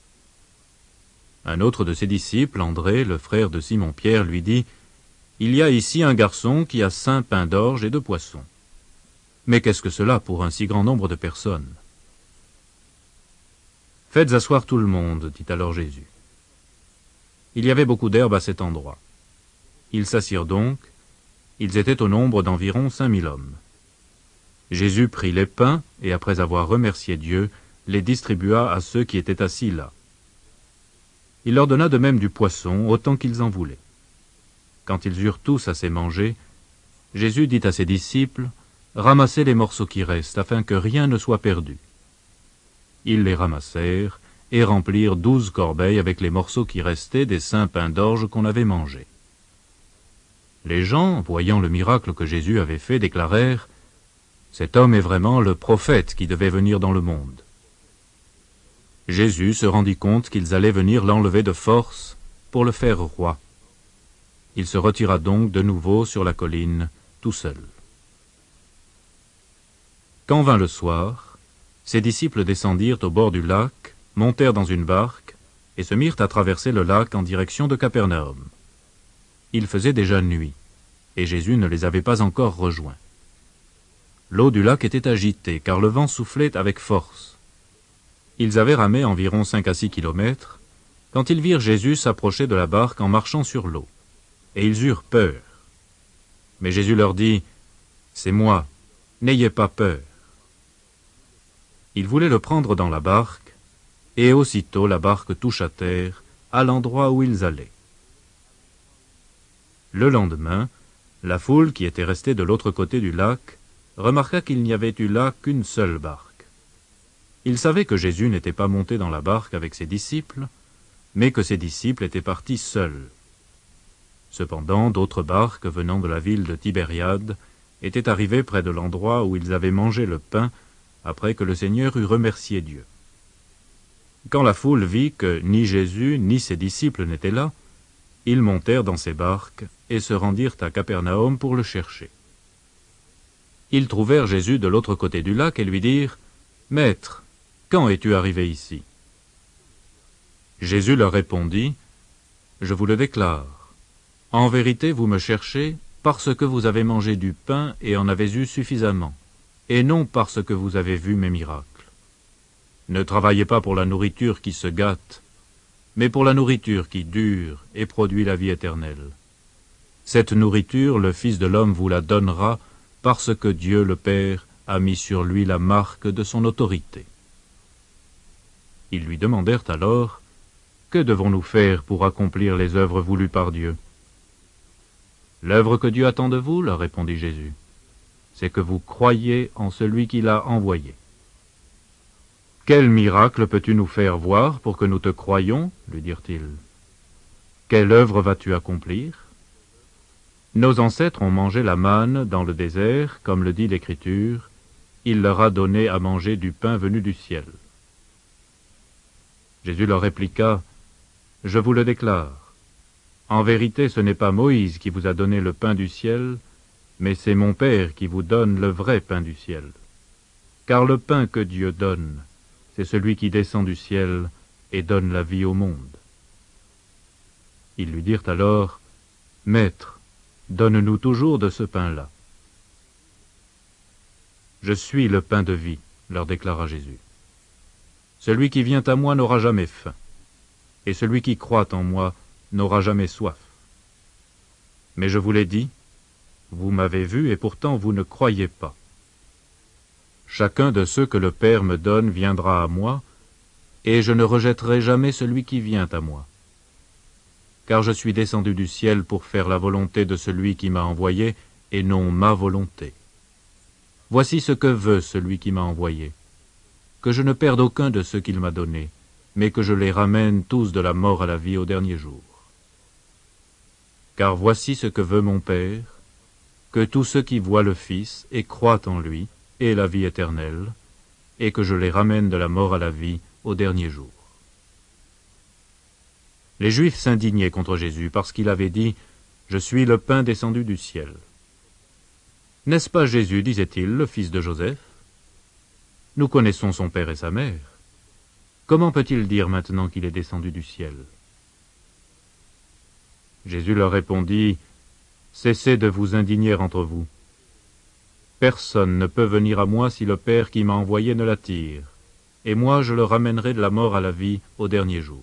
Un autre de ses disciples, André, le frère de Simon-Pierre, lui dit, « Il y a ici un garçon qui a cinq pains d'orge et deux poissons. Mais qu'est-ce que cela pour un si grand nombre de personnes? » « Faites asseoir tout le monde, dit alors Jésus. Il y avait beaucoup d'herbe à cet endroit. Ils s'assirent donc, ils étaient au nombre d'environ cinq mille hommes. Jésus prit les pains, et après avoir remercié Dieu, les distribua à ceux qui étaient assis là. Il leur donna de même du poisson, autant qu'ils en voulaient. Quand ils eurent tous assez mangé, Jésus dit à ses disciples, « Ramassez les morceaux qui restent, afin que rien ne soit perdu. » Ils les ramassèrent, et remplirent douze corbeilles avec les morceaux qui restaient des cinq pains d'orge qu'on avait mangés. Les gens, voyant le miracle que Jésus avait fait, déclarèrent, « Cet homme est vraiment le prophète qui devait venir dans le monde. » Jésus se rendit compte qu'ils allaient venir l'enlever de force pour le faire roi. Il se retira donc de nouveau sur la colline, tout seul. Quand vint le soir, ses disciples descendirent au bord du lac, montèrent dans une barque, et se mirent à traverser le lac en direction de Capernaum. Il faisait déjà nuit, et Jésus ne les avait pas encore rejoints. L'eau du lac était agitée, car le vent soufflait avec force. Ils avaient ramé environ cinq à six kilomètres, quand ils virent Jésus s'approcher de la barque en marchant sur l'eau, et ils eurent peur. Mais Jésus leur dit, « C'est moi, n'ayez pas peur. » Ils voulaient le prendre dans la barque, et aussitôt la barque touche à terre, à l'endroit où ils allaient. Le lendemain, la foule qui était restée de l'autre côté du lac remarqua qu'il n'y avait eu là qu'une seule barque. Ils savaient que Jésus n'était pas monté dans la barque avec ses disciples, mais que ses disciples étaient partis seuls. Cependant, d'autres barques venant de la ville de Tibériade étaient arrivées près de l'endroit où ils avaient mangé le pain après que le Seigneur eut remercié Dieu. Quand la foule vit que ni Jésus ni ses disciples n'étaient là, ils montèrent dans ces barques et se rendirent à Capernaum pour le chercher. Ils trouvèrent Jésus de l'autre côté du lac et lui dirent, « Maître, quand es-tu arrivé ici ?» Jésus leur répondit, « Je vous le déclare, en vérité vous me cherchez parce que vous avez mangé du pain et en avez eu suffisamment, et non parce que vous avez vu mes miracles. Ne travaillez pas pour la nourriture qui se gâte, mais pour la nourriture qui dure et produit la vie éternelle. Cette nourriture, le Fils de l'homme vous la donnera, parce que Dieu le Père a mis sur lui la marque de son autorité. » Ils lui demandèrent alors, « Que devons-nous faire pour accomplir les œuvres voulues par Dieu ?» « L'œuvre que Dieu attend de vous, leur répondit Jésus, c'est que vous croyiez en celui qui l'a envoyé. »« Quel miracle peux-tu nous faire voir pour que nous te croyions ?» lui dirent-ils. « Quelle œuvre vas-tu accomplir ? Nos ancêtres ont mangé la manne dans le désert, comme le dit l'Écriture, il leur a donné à manger du pain venu du ciel. » Jésus leur répliqua, « Je vous le déclare, en vérité ce n'est pas Moïse qui vous a donné le pain du ciel, mais c'est mon Père qui vous donne le vrai pain du ciel. Car le pain que Dieu donne, c'est celui qui descend du ciel et donne la vie au monde. » Ils lui dirent alors, « Maître, donne-nous toujours de ce pain-là. »« Je suis le pain de vie, leur déclara Jésus. Celui qui vient à moi n'aura jamais faim, et celui qui croit en moi n'aura jamais soif. Mais je vous l'ai dit, vous m'avez vu et pourtant vous ne croyez pas. Chacun de ceux que le Père me donne viendra à moi, et je ne rejetterai jamais celui qui vient à moi. Car je suis descendu du ciel pour faire la volonté de celui qui m'a envoyé, et non ma volonté. Voici ce que veut celui qui m'a envoyé, que je ne perde aucun de ceux qu'il m'a donnés, mais que je les ramène tous de la mort à la vie au dernier jour. Car voici ce que veut mon Père, que tous ceux qui voient le Fils et croient en lui aient la vie éternelle, et que je les ramène de la mort à la vie au dernier jour. » Les Juifs s'indignaient contre Jésus parce qu'il avait dit « Je suis le pain descendu du ciel. » « N'est-ce pas Jésus, disait-il, le fils de Joseph? Nous connaissons son père et sa mère. Comment peut-il dire maintenant qu'il est descendu du ciel ?» Jésus leur répondit, « Cessez de vous indigner entre vous. Personne ne peut venir à moi si le Père qui m'a envoyé ne l'attire, et moi je le ramènerai de la mort à la vie au dernier jour.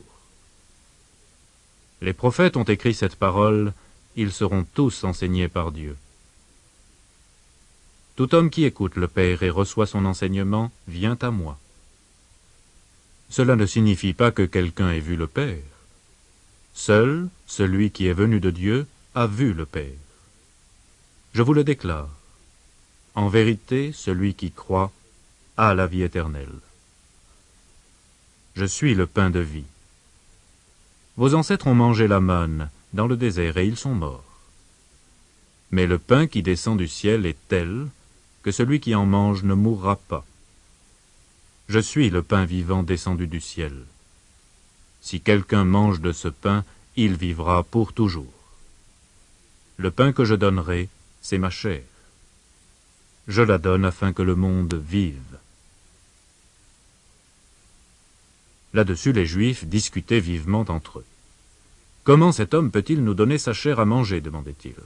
Les prophètes ont écrit cette parole, ils seront tous enseignés par Dieu. Tout homme qui écoute le Père et reçoit son enseignement vient à moi. Cela ne signifie pas que quelqu'un ait vu le Père. Seul celui qui est venu de Dieu a vu le Père. Je vous le déclare. En vérité, celui qui croit a la vie éternelle. Je suis le pain de vie. Vos ancêtres ont mangé la manne dans le désert et ils sont morts. Mais le pain qui descend du ciel est tel que celui qui en mange ne mourra pas. Je suis le pain vivant descendu du ciel. Si quelqu'un mange de ce pain, il vivra pour toujours. Le pain que je donnerai, c'est ma chair. Je la donne afin que le monde vive. » Là-dessus, les Juifs discutaient vivement entre eux. « Comment cet homme peut-il nous donner sa chair à manger » demandaient-ils.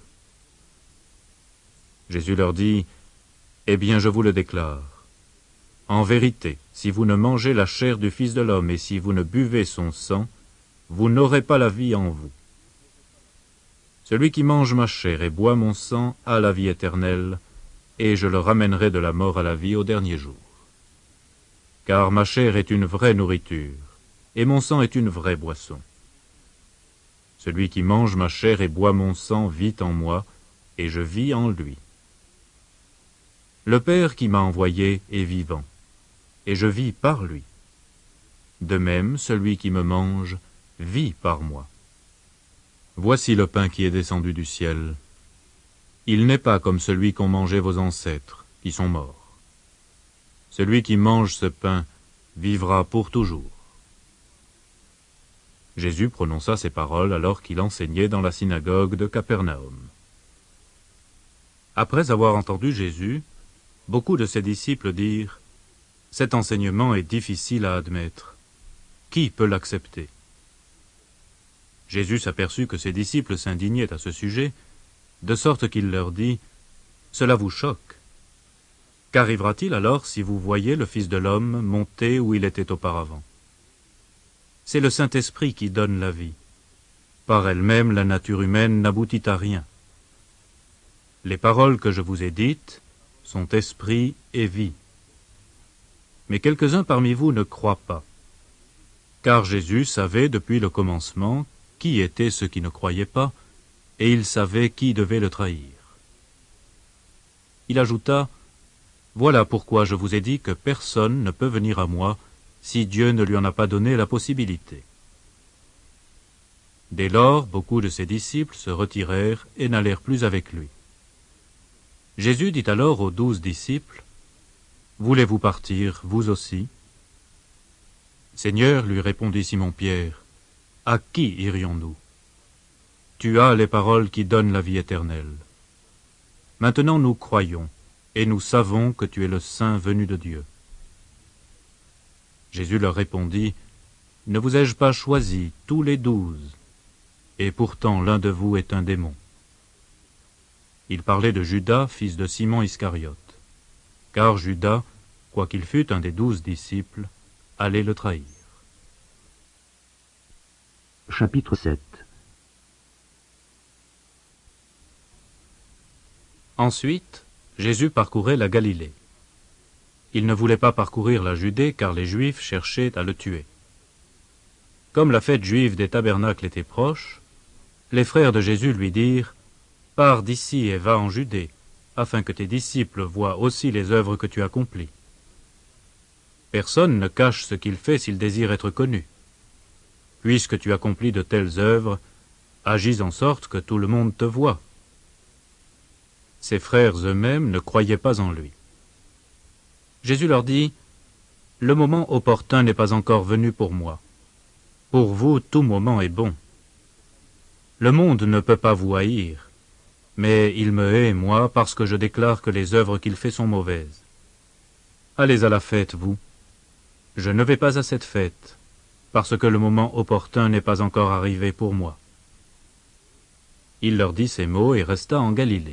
Jésus leur dit, « Eh bien, je vous le déclare. En vérité, si vous ne mangez la chair du Fils de l'homme et si vous ne buvez son sang, vous n'aurez pas la vie en vous. Celui qui mange ma chair et boit mon sang a la vie éternelle, et je le ramènerai de la mort à la vie au dernier jour. Car ma chair est une vraie nourriture, et mon sang est une vraie boisson. Celui qui mange ma chair et boit mon sang vit en moi, et je vis en lui. Le Père qui m'a envoyé est vivant, et je vis par lui. De même, celui qui me mange vit par moi. Voici le pain qui est descendu du ciel. Il n'est pas comme celui qu'ont mangé vos ancêtres, qui sont morts. Celui qui mange ce pain vivra pour toujours. » Jésus prononça ces paroles alors qu'il enseignait dans la synagogue de Capernaum. Après avoir entendu Jésus, beaucoup de ses disciples dirent « Cet enseignement est difficile à admettre. Qui peut l'accepter » Jésus s'aperçut que ses disciples s'indignaient à ce sujet, de sorte qu'il leur dit « Cela vous choque. Qu'arrivera-t-il alors si vous voyez le Fils de l'homme monter où il était auparavant? C'est le Saint-Esprit qui donne la vie. Par elle-même, la nature humaine n'aboutit à rien. Les paroles que je vous ai dites sont esprit et vie. Mais quelques-uns parmi vous ne croient pas. Car Jésus savait depuis le commencement qui étaient ceux qui ne croyaient pas, et il savait qui devait le trahir. Il ajouta, « Voilà pourquoi je vous ai dit que personne ne peut venir à moi si Dieu ne lui en a pas donné la possibilité. » Dès lors, beaucoup de ses disciples se retirèrent et n'allèrent plus avec lui. Jésus dit alors aux douze disciples, « Voulez-vous partir, vous aussi ?» Seigneur, lui répondit Simon-Pierre, « À qui irions-nous? Tu as les paroles qui donnent la vie éternelle. Maintenant nous croyons, et nous savons que tu es le Saint venu de Dieu. » Jésus leur répondit, « Ne vous ai-je pas choisi, tous les douze? Et pourtant l'un de vous est un démon. » Il parlait de Judas, fils de Simon Iscariote, car Judas, quoiqu'il fût un des douze disciples, allait le trahir. Chapitre sept. Ensuite, Jésus parcourait la Galilée. Il ne voulait pas parcourir la Judée, car les Juifs cherchaient à le tuer. Comme la fête juive des tabernacles était proche, les frères de Jésus lui dirent, « Pars d'ici et va en Judée, afin que tes disciples voient aussi les œuvres que tu accomplis. Personne ne cache ce qu'il fait s'il désire être connu. Puisque tu accomplis de telles œuvres, agis en sorte que tout le monde te voie. » Ses frères eux-mêmes ne croyaient pas en lui. Jésus leur dit, « Le moment opportun n'est pas encore venu pour moi. Pour vous, tout moment est bon. Le monde ne peut pas vous haïr, mais il me hait, moi, parce que je déclare que les œuvres qu'il fait sont mauvaises. Allez à la fête, vous. Je ne vais pas à cette fête, parce que le moment opportun n'est pas encore arrivé pour moi. » Il leur dit ces mots et resta en Galilée.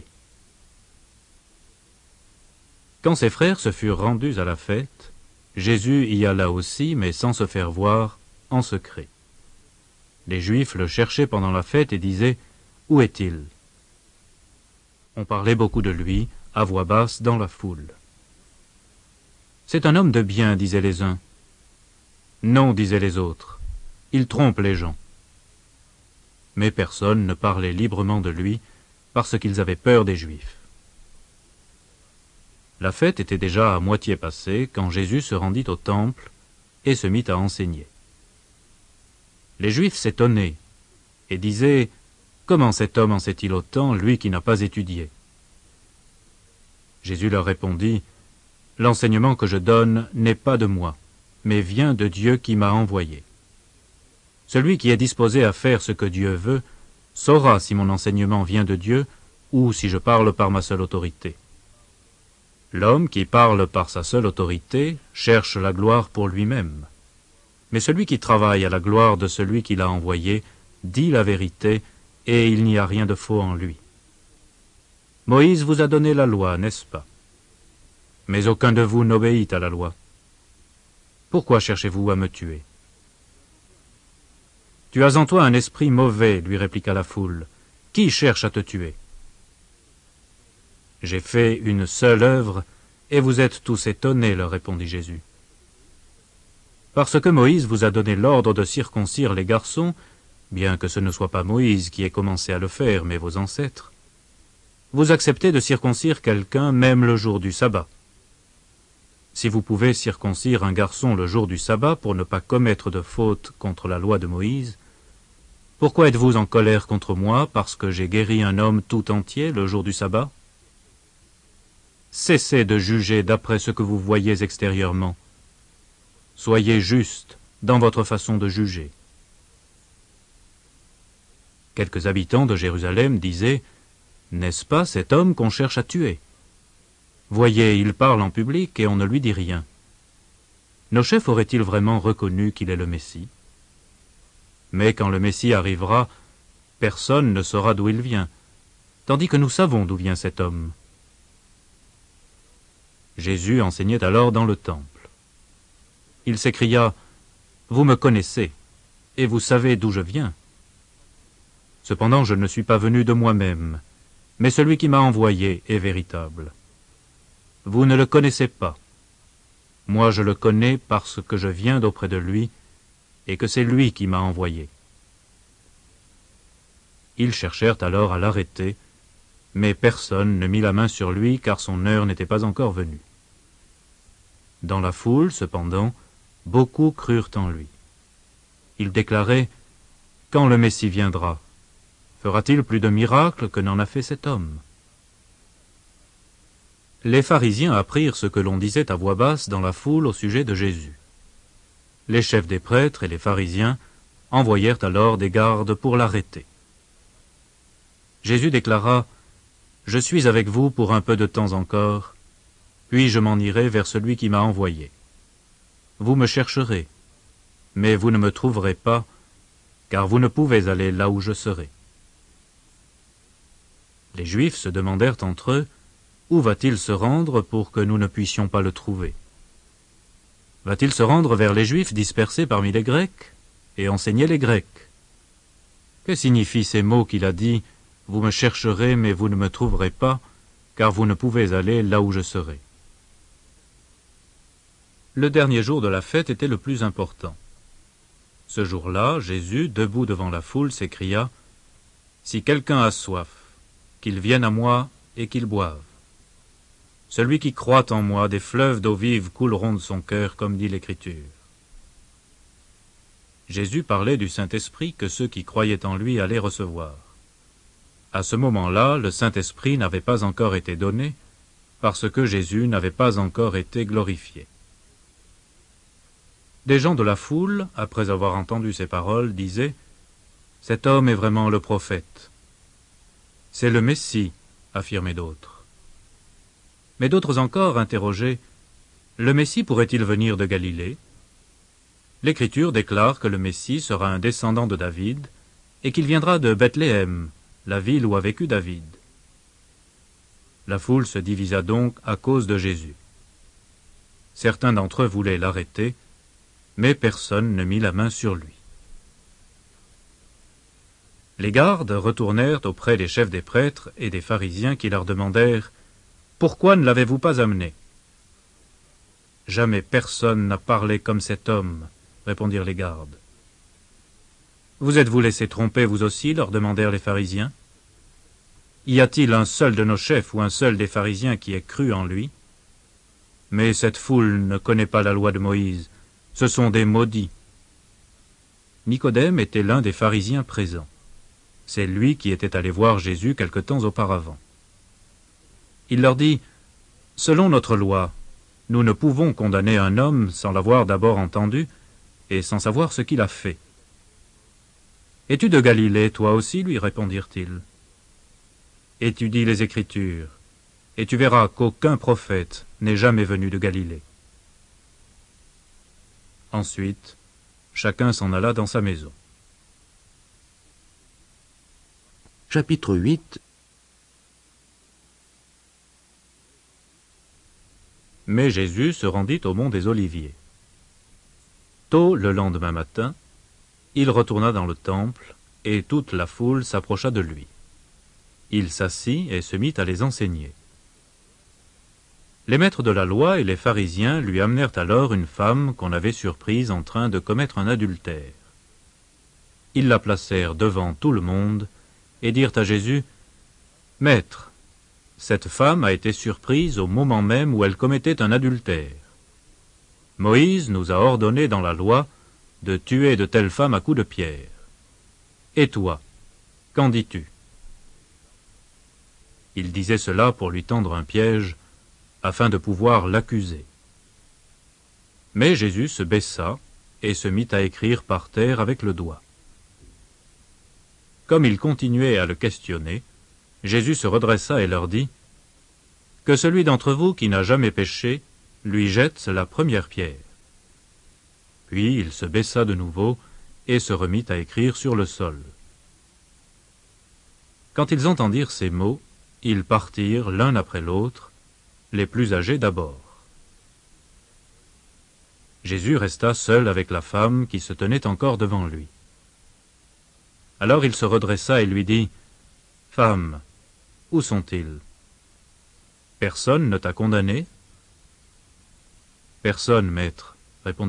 Quand ses frères se furent rendus à la fête, Jésus y alla aussi, mais sans se faire voir, en secret. Les Juifs le cherchaient pendant la fête et disaient « Où est-il » On parlait beaucoup de lui, à voix basse, dans la foule. « C'est un homme de bien, disaient les uns. »« Non, disaient les autres, il trompe les gens. » Mais personne ne parlait librement de lui, parce qu'ils avaient peur des Juifs. La fête était déjà à moitié passée quand Jésus se rendit au temple et se mit à enseigner. Les Juifs s'étonnaient et disaient « Comment cet homme en sait-il autant, lui qui n'a pas étudié ?» Jésus leur répondit « L'enseignement que je donne n'est pas de moi, mais vient de Dieu qui m'a envoyé. Celui qui est disposé à faire ce que Dieu veut saura si mon enseignement vient de Dieu ou si je parle par ma seule autorité. L'homme qui parle par sa seule autorité cherche la gloire pour lui-même. Mais celui qui travaille à la gloire de celui qui l'a envoyé dit la vérité, et il n'y a rien de faux en lui. Moïse vous a donné la loi, n'est-ce pas? Mais aucun de vous n'obéit à la loi. Pourquoi cherchez-vous à me tuer? Tu as en toi un esprit mauvais, lui répliqua la foule. Qui cherche à te tuer? J'ai fait une seule œuvre, et vous êtes tous étonnés, leur répondit Jésus. Parce que Moïse vous a donné l'ordre de circoncire les garçons, bien que ce ne soit pas Moïse qui ait commencé à le faire, mais vos ancêtres, vous acceptez de circoncire quelqu'un même le jour du sabbat. Si vous pouvez circoncire un garçon le jour du sabbat pour ne pas commettre de faute contre la loi de Moïse, pourquoi êtes-vous en colère contre moi parce que j'ai guéri un homme tout entier le jour du sabbat? Cessez de juger d'après ce que vous voyez extérieurement. Soyez juste dans votre façon de juger. Quelques habitants de Jérusalem disaient « N'est-ce pas cet homme qu'on cherche à tuer? Voyez, il parle en public et on ne lui dit rien. Nos chefs auraient-ils vraiment reconnu qu'il est le Messie? Mais quand le Messie arrivera, personne ne saura d'où il vient, tandis que nous savons d'où vient cet homme. » Jésus enseignait alors dans le temple. Il s'écria « Vous me connaissez, et vous savez d'où je viens. Cependant je ne suis pas venu de moi-même, mais celui qui m'a envoyé est véritable. Vous ne le connaissez pas. Moi je le connais parce que je viens d'auprès de lui, et que c'est lui qui m'a envoyé. » Ils cherchèrent alors à l'arrêter, mais personne ne mit la main sur lui, car son heure n'était pas encore venue. Dans la foule, cependant, beaucoup crurent en lui. Ils déclaraient « Quand le Messie viendra, fera-t-il plus de miracles que n'en a fait cet homme ?» Les pharisiens apprirent ce que l'on disait à voix basse dans la foule au sujet de Jésus. Les chefs des prêtres et les pharisiens envoyèrent alors des gardes pour l'arrêter. Jésus déclara « Je suis avec vous pour un peu de temps encore, puis je m'en irai vers celui qui m'a envoyé. Vous me chercherez, mais vous ne me trouverez pas, car vous ne pouvez aller là où je serai. » Les Juifs se demandèrent entre eux « Où va-t-il se rendre pour que nous ne puissions pas le trouver? Va-t-il se rendre vers les Juifs dispersés parmi les Grecs et enseigner les Grecs? Que signifient ces mots qu'il a dit « Vous me chercherez, mais vous ne me trouverez pas, car vous ne pouvez aller là où je serai. » Le dernier jour de la fête était le plus important. Ce jour-là, Jésus, debout devant la foule, s'écria « Si quelqu'un a soif, qu'il vienne à moi et qu'il boive. Celui qui croit en moi, des fleuves d'eau vive couleront de son cœur, comme dit l'Écriture. » Jésus parlait du Saint-Esprit que ceux qui croyaient en lui allaient recevoir. À ce moment-là, le Saint-Esprit n'avait pas encore été donné, parce que Jésus n'avait pas encore été glorifié. Des gens de la foule, après avoir entendu ces paroles, disaient « Cet homme est vraiment le prophète. » « C'est le Messie, affirmaient d'autres. Mais d'autres encore interrogeaient « Le Messie pourrait-il venir de Galilée ?» L'Écriture déclare que le Messie sera un descendant de David et qu'il viendra de Bethléem, la ville où a vécu David. La foule se divisa donc à cause de Jésus. Certains d'entre eux voulaient l'arrêter, mais personne ne mit la main sur lui. Les gardes retournèrent auprès des chefs des prêtres et des pharisiens qui leur demandèrent « Pourquoi ne l'avez-vous pas amené ?» « Jamais personne n'a parlé comme cet homme, » répondirent les gardes. « Vous êtes-vous laissé tromper vous aussi ?» leur demandèrent les pharisiens. « Y a-t-il un seul de nos chefs ou un seul des pharisiens qui ait cru en lui? Mais cette foule ne connaît pas la loi de Moïse, ce sont des maudits. » Nicodème était l'un des pharisiens présents. C'est lui qui était allé voir Jésus quelque temps auparavant. Il leur dit « Selon notre loi, nous ne pouvons condamner un homme sans l'avoir d'abord entendu et sans savoir ce qu'il a fait. »« Es-tu de Galilée, toi aussi ?» lui répondirent-ils. « Étudie les Écritures, et tu verras qu'aucun prophète n'est jamais venu de Galilée. » Ensuite, chacun s'en alla dans sa maison. Chapitre huit. Mais Jésus se rendit au mont des Oliviers. Tôt le lendemain matin, il retourna dans le temple, et toute la foule s'approcha de lui. Il s'assit et se mit à les enseigner. Les maîtres de la loi et les pharisiens lui amenèrent alors une femme qu'on avait surprise en train de commettre un adultère. Ils la placèrent devant tout le monde, et dirent à Jésus, « Maître, cette femme a été surprise au moment même où elle commettait un adultère. Moïse nous a ordonné dans la loi de tuer de telles femmes à coups de pierre. Et toi, qu'en dis-tu » Il disait cela pour lui tendre un piège, afin de pouvoir l'accuser. Mais Jésus se baissa et se mit à écrire par terre avec le doigt. Comme il continuait à le questionner, Jésus se redressa et leur dit « Que celui d'entre vous qui n'a jamais péché lui jette la première pierre. » Puis il se baissa de nouveau et se remit à écrire sur le sol. Quand ils entendirent ces mots, ils partirent l'un après l'autre, les plus âgés d'abord. Jésus resta seul avec la femme qui se tenait encore devant lui. Alors il se redressa et lui dit, « Femme, où sont-ils? Personne ne t'a condamné? » « Personne, maître, répondit-elle. »«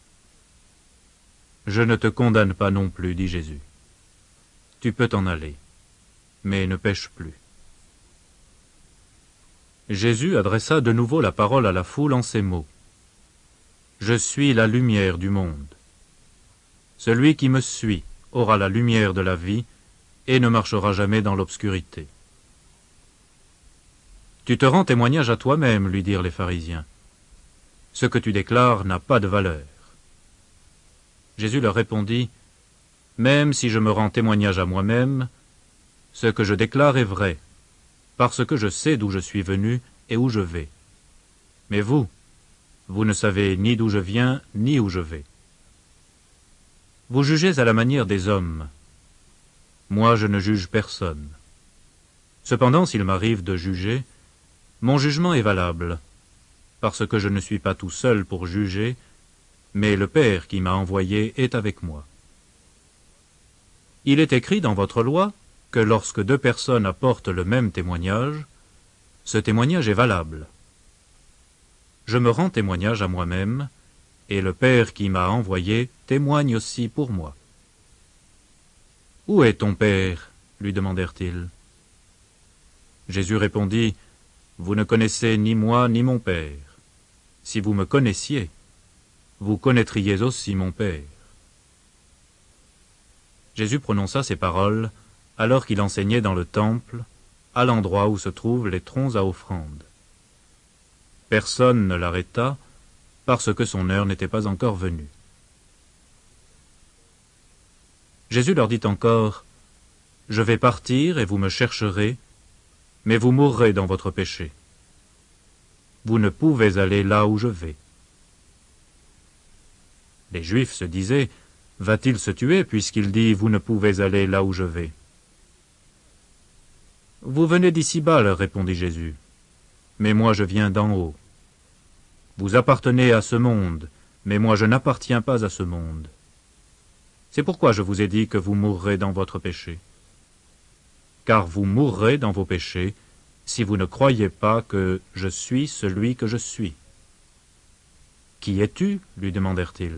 Je ne te condamne pas non plus, dit Jésus. Tu peux t'en aller, mais ne pêche plus. » Jésus adressa de nouveau la parole à la foule en ces mots. « Je suis la lumière du monde. Celui qui me suit aura la lumière de la vie et ne marchera jamais dans l'obscurité. » « Tu te rends témoignage à toi-même, lui dirent les pharisiens. Ce que tu déclares n'a pas de valeur. » Jésus leur répondit, « Même si je me rends témoignage à moi-même, ce que je déclare est vrai, parce que je sais d'où je suis venu et où je vais. Mais vous, vous ne savez ni d'où je viens, ni où je vais. Vous jugez à la manière des hommes. Moi, je ne juge personne. Cependant, s'il m'arrive de juger, mon jugement est valable, parce que je ne suis pas tout seul pour juger, mais le Père qui m'a envoyé est avec moi. Il est écrit dans votre loi que lorsque deux personnes apportent le même témoignage, ce témoignage est valable. Je me rends témoignage à moi-même, et le Père qui m'a envoyé témoigne aussi pour moi. »« Où est ton Père ?» lui demandèrent-ils. Jésus répondit, « Vous ne connaissez ni moi ni mon Père. Si vous me connaissiez, vous connaîtriez aussi mon Père. » Jésus prononça ces paroles alors qu'il enseignait dans le temple, à l'endroit où se trouvent les troncs à offrande. Personne ne l'arrêta, parce que son heure n'était pas encore venue. Jésus leur dit encore, « Je vais partir et vous me chercherez, mais vous mourrez dans votre péché. Vous ne pouvez aller là où je vais. » Les Juifs se disaient, « Va-t-il se tuer puisqu'il dit, vous ne pouvez aller là où je vais ?» « Vous venez d'ici-bas, leur répondit Jésus, mais moi je viens d'en haut. Vous appartenez à ce monde, mais moi je n'appartiens pas à ce monde. C'est pourquoi je vous ai dit que vous mourrez dans votre péché. Car vous mourrez dans vos péchés, si vous ne croyez pas que je suis celui que je suis. »« Qui es-tu » lui demandèrent-ils.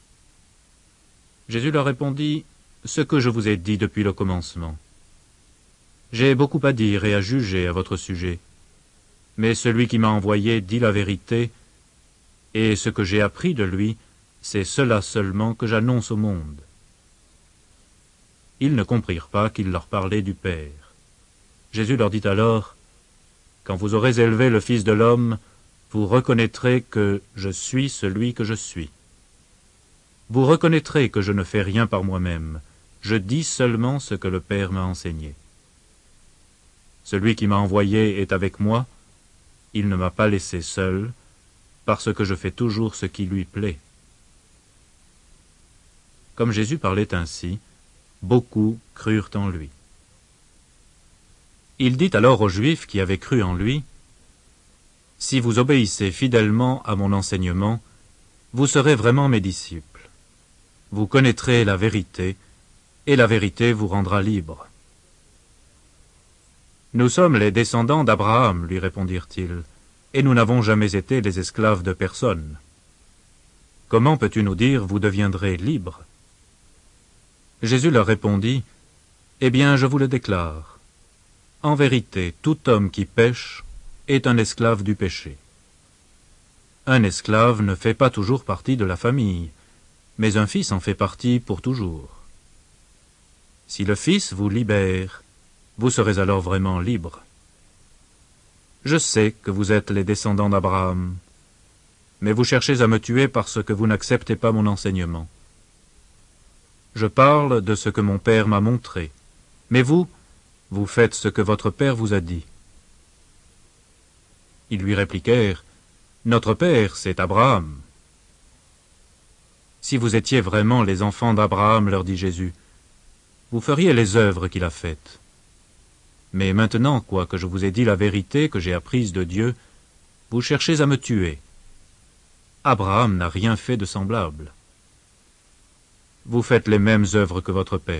Jésus leur répondit, « Ce que je vous ai dit depuis le commencement. J'ai beaucoup à dire et à juger à votre sujet, mais celui qui m'a envoyé dit la vérité, et ce que j'ai appris de lui, c'est cela seulement que j'annonce au monde. » Ils ne comprirent pas qu'il leur parlait du Père. Jésus leur dit alors, « Quand vous aurez élevé le Fils de l'homme, vous reconnaîtrez que je suis celui que je suis. Vous reconnaîtrez que je ne fais rien par moi-même, je dis seulement ce que le Père m'a enseigné. Celui qui m'a envoyé est avec moi, il ne m'a pas laissé seul, parce que je fais toujours ce qui lui plaît. » Comme Jésus parlait ainsi, beaucoup crurent en lui. Il dit alors aux Juifs qui avaient cru en lui, « Si vous obéissez fidèlement à mon enseignement, vous serez vraiment mes disciples. Vous connaîtrez la vérité, et la vérité vous rendra libre. » « Nous sommes les descendants d'Abraham, lui répondirent-ils, et nous n'avons jamais été les esclaves de personne. Comment peux-tu nous dire, vous deviendrez libres ?» Jésus leur répondit, « Eh bien, je vous le déclare. En vérité, tout homme qui pêche est un esclave du péché. Un esclave ne fait pas toujours partie de la famille, mais un fils en fait partie pour toujours. Si le Fils vous libère, vous serez alors vraiment libres. Je sais que vous êtes les descendants d'Abraham, mais vous cherchez à me tuer parce que vous n'acceptez pas mon enseignement. Je parle de ce que mon Père m'a montré, mais vous, vous faites ce que votre Père vous a dit. » Ils lui répliquèrent, « Notre Père, c'est Abraham. » « Si vous étiez vraiment les enfants d'Abraham, leur dit Jésus, vous feriez les œuvres qu'il a faites. Mais maintenant, quoique je vous ai dit la vérité que j'ai apprise de Dieu, vous cherchez à me tuer. Abraham n'a rien fait de semblable. Vous faites les mêmes œuvres que votre père. »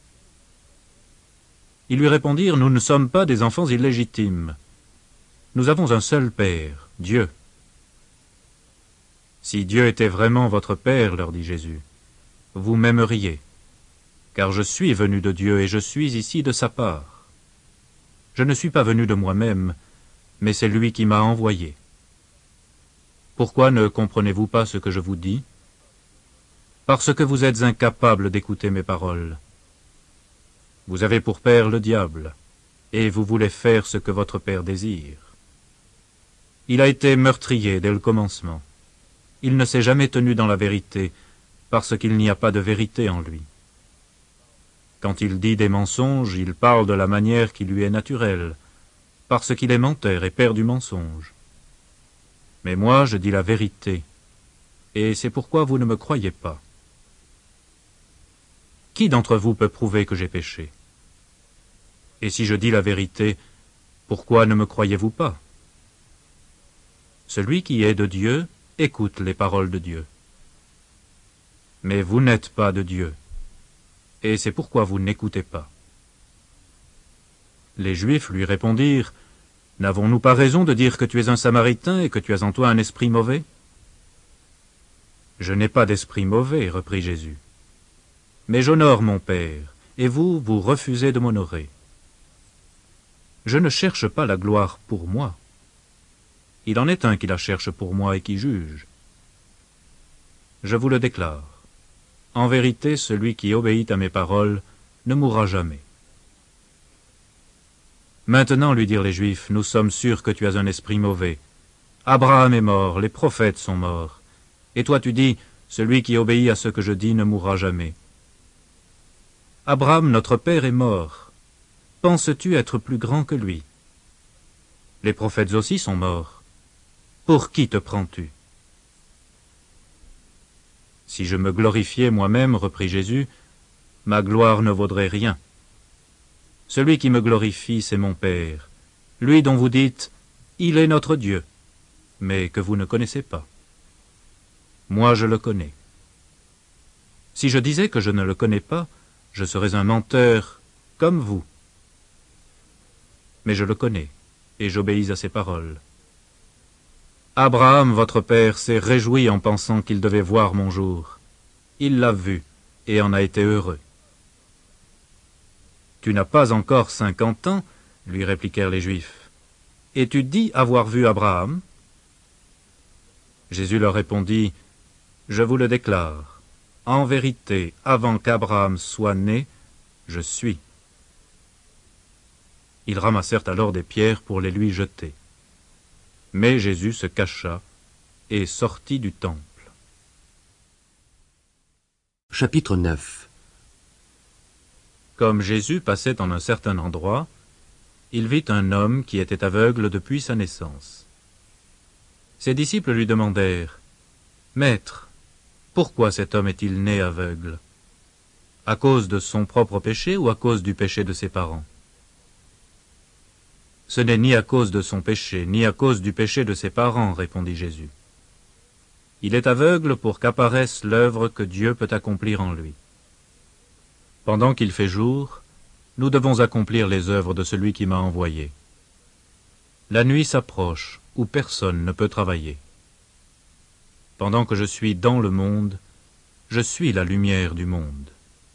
Ils lui répondirent, « Nous ne sommes pas des enfants illégitimes. Nous avons un seul Père, Dieu. » « Si Dieu était vraiment votre Père, leur dit Jésus, vous m'aimeriez, car je suis venu de Dieu et je suis ici de sa part. Je ne suis pas venu de moi-même, mais c'est lui qui m'a envoyé. Pourquoi ne comprenez-vous pas ce que je vous dis? Parce que vous êtes incapables d'écouter mes paroles. Vous avez pour père le diable, et vous voulez faire ce que votre père désire. Il a été meurtrier dès le commencement. Il ne s'est jamais tenu dans la vérité, parce qu'il n'y a pas de vérité en lui. Quand il dit des mensonges, il parle de la manière qui lui est naturelle, parce qu'il est menteur et père du mensonge. Mais moi, je dis la vérité, et c'est pourquoi vous ne me croyez pas. Qui d'entre vous peut prouver que j'ai péché? Et si je dis la vérité, pourquoi ne me croyez-vous pas? Celui qui est de Dieu écoute les paroles de Dieu. Mais vous n'êtes pas de Dieu, et c'est pourquoi vous n'écoutez pas. Les Juifs lui répondirent, « N'avons-nous pas raison de dire que tu es un Samaritain et que tu as en toi un esprit mauvais? » « Je n'ai pas d'esprit mauvais, reprit Jésus. Mais j'honore mon Père, et vous, vous refusez de m'honorer. Je ne cherche pas la gloire pour moi. Il en est un qui la cherche pour moi et qui juge. Je vous le déclare. En vérité, celui qui obéit à mes paroles ne mourra jamais. Maintenant, lui dirent les Juifs, nous sommes sûrs que tu as un esprit mauvais. Abraham est mort, les prophètes sont morts. Et toi tu dis, celui qui obéit à ce que je dis ne mourra jamais. Abraham, notre père, est mort. Penses-tu être plus grand que lui? Les prophètes aussi sont morts. Pour qui te prends-tu? Si je me glorifiais moi-même, reprit Jésus, ma gloire ne vaudrait rien. Celui qui me glorifie, c'est mon Père, lui dont vous dites, il est notre Dieu, mais que vous ne connaissez pas. Moi je le connais. Si je disais que je ne le connais pas, je serais un menteur comme vous. Mais je le connais, et j'obéis à ses paroles. Abraham, votre père, s'est réjoui en pensant qu'il devait voir mon jour. Il l'a vu, et en a été heureux. Tu n'as pas encore cinquante ans, lui répliquèrent les Juifs, et tu dis avoir vu Abraham? Jésus leur répondit, je vous le déclare, en vérité, avant qu'Abraham soit né, je suis. Ils ramassèrent alors des pierres pour les lui jeter. Mais Jésus se cacha et sortit du temple. Chapitre neuf. Comme Jésus passait en un certain endroit, il vit un homme qui était aveugle depuis sa naissance. Ses disciples lui demandèrent, « Maître, pourquoi cet homme est-il né aveugle? À cause de son propre péché ou à cause du péché de ses parents? » « Ce n'est ni à cause de son péché, ni à cause du péché de ses parents, répondit Jésus. Il est aveugle pour qu'apparaisse l'œuvre que Dieu peut accomplir en lui. Pendant qu'il fait jour, nous devons accomplir les œuvres de celui qui m'a envoyé. La nuit s'approche, où personne ne peut travailler. Pendant que je suis dans le monde, je suis la lumière du monde. »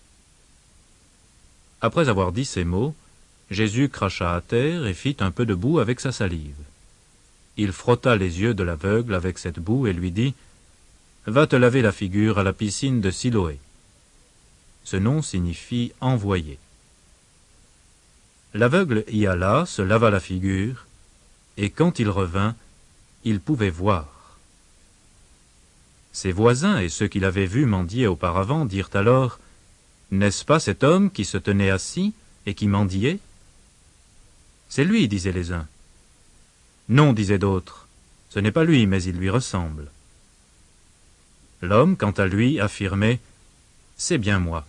Après avoir dit ces mots, Jésus cracha à terre et fit un peu de boue avec sa salive. Il frotta les yeux de l'aveugle avec cette boue et lui dit, « Va te laver la figure à la piscine de Siloé. » Ce nom signifie « envoyé ». L'aveugle y alla, se lava la figure, et quand il revint, il pouvait voir. Ses voisins et ceux qui l'avaient vu mendier auparavant dirent alors, « N'est-ce pas cet homme qui se tenait assis et qui mendiait? » C'est lui, disaient les uns. Non, disaient d'autres, ce n'est pas lui, mais il lui ressemble. L'homme, quant à lui, affirmait, c'est bien moi.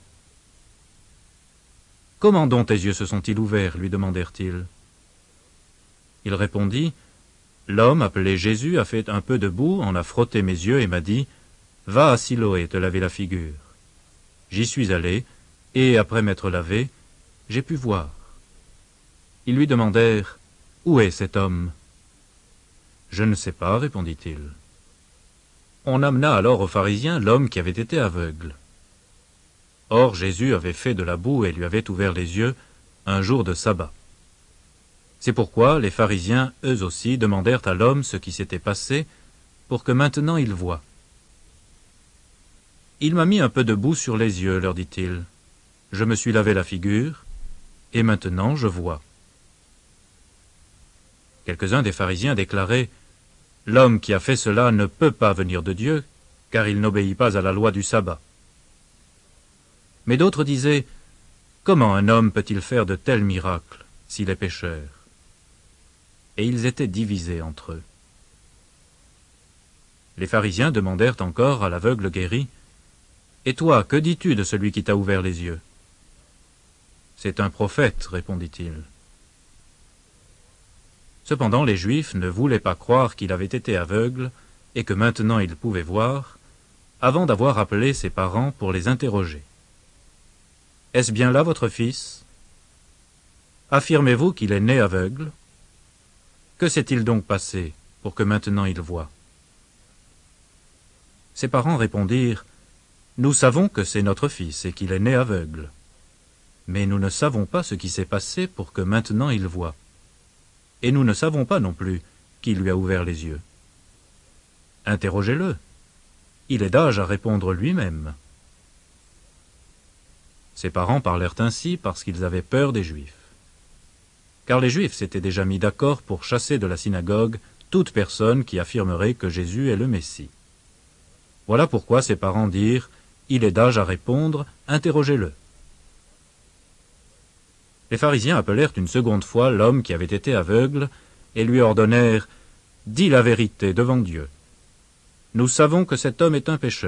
Comment donc tes yeux se sont-ils ouverts, lui demandèrent-ils. Il répondit, L'homme appelé Jésus a fait un peu de boue, en a frotté mes yeux et m'a dit « Va à Siloé te laver la figure ». J'y suis allé, et après m'être lavé, j'ai pu voir. Ils lui demandèrent « Où est cet homme ?» « Je ne sais pas, répondit-il. On amena alors aux pharisiens l'homme qui avait été aveugle. Or Jésus avait fait de la boue et lui avait ouvert les yeux un jour de sabbat. C'est pourquoi les pharisiens, eux aussi, demandèrent à l'homme ce qui s'était passé, pour que maintenant il voie. « Il m'a mis un peu de boue sur les yeux, leur dit-il. Je me suis lavé la figure, et maintenant je vois. » Quelques-uns des pharisiens déclaraient « L'homme qui a fait cela ne peut pas venir de Dieu, car il n'obéit pas à la loi du sabbat. » Mais d'autres disaient « Comment un homme peut-il faire de tels miracles s'il est pécheur ?» Et ils étaient divisés entre eux. Les pharisiens demandèrent encore à l'aveugle guéri « Et toi, que dis-tu de celui qui t'a ouvert les yeux ?» « C'est un prophète, répondit-il. » Cependant les Juifs ne voulaient pas croire qu'il avait été aveugle et que maintenant il pouvait voir, avant d'avoir appelé ses parents pour les interroger. « Est-ce bien là votre fils? Affirmez-vous qu'il est né aveugle? Que s'est-il donc passé pour que maintenant il voie ?» Ses parents répondirent « Nous savons que c'est notre fils et qu'il est né aveugle, mais nous ne savons pas ce qui s'est passé pour que maintenant il voie. Et nous ne savons pas non plus qui lui a ouvert les yeux. Interrogez-le. Il est d'âge à répondre lui-même. » Ses parents parlèrent ainsi parce qu'ils avaient peur des Juifs. Car les Juifs s'étaient déjà mis d'accord pour chasser de la synagogue toute personne qui affirmerait que Jésus est le Messie. Voilà pourquoi ses parents dirent « Il est d'âge à répondre, interrogez-le. » Les pharisiens appelèrent une seconde fois l'homme qui avait été aveugle et lui ordonnèrent « Dis la vérité devant Dieu. Nous savons que cet homme est un pécheur. »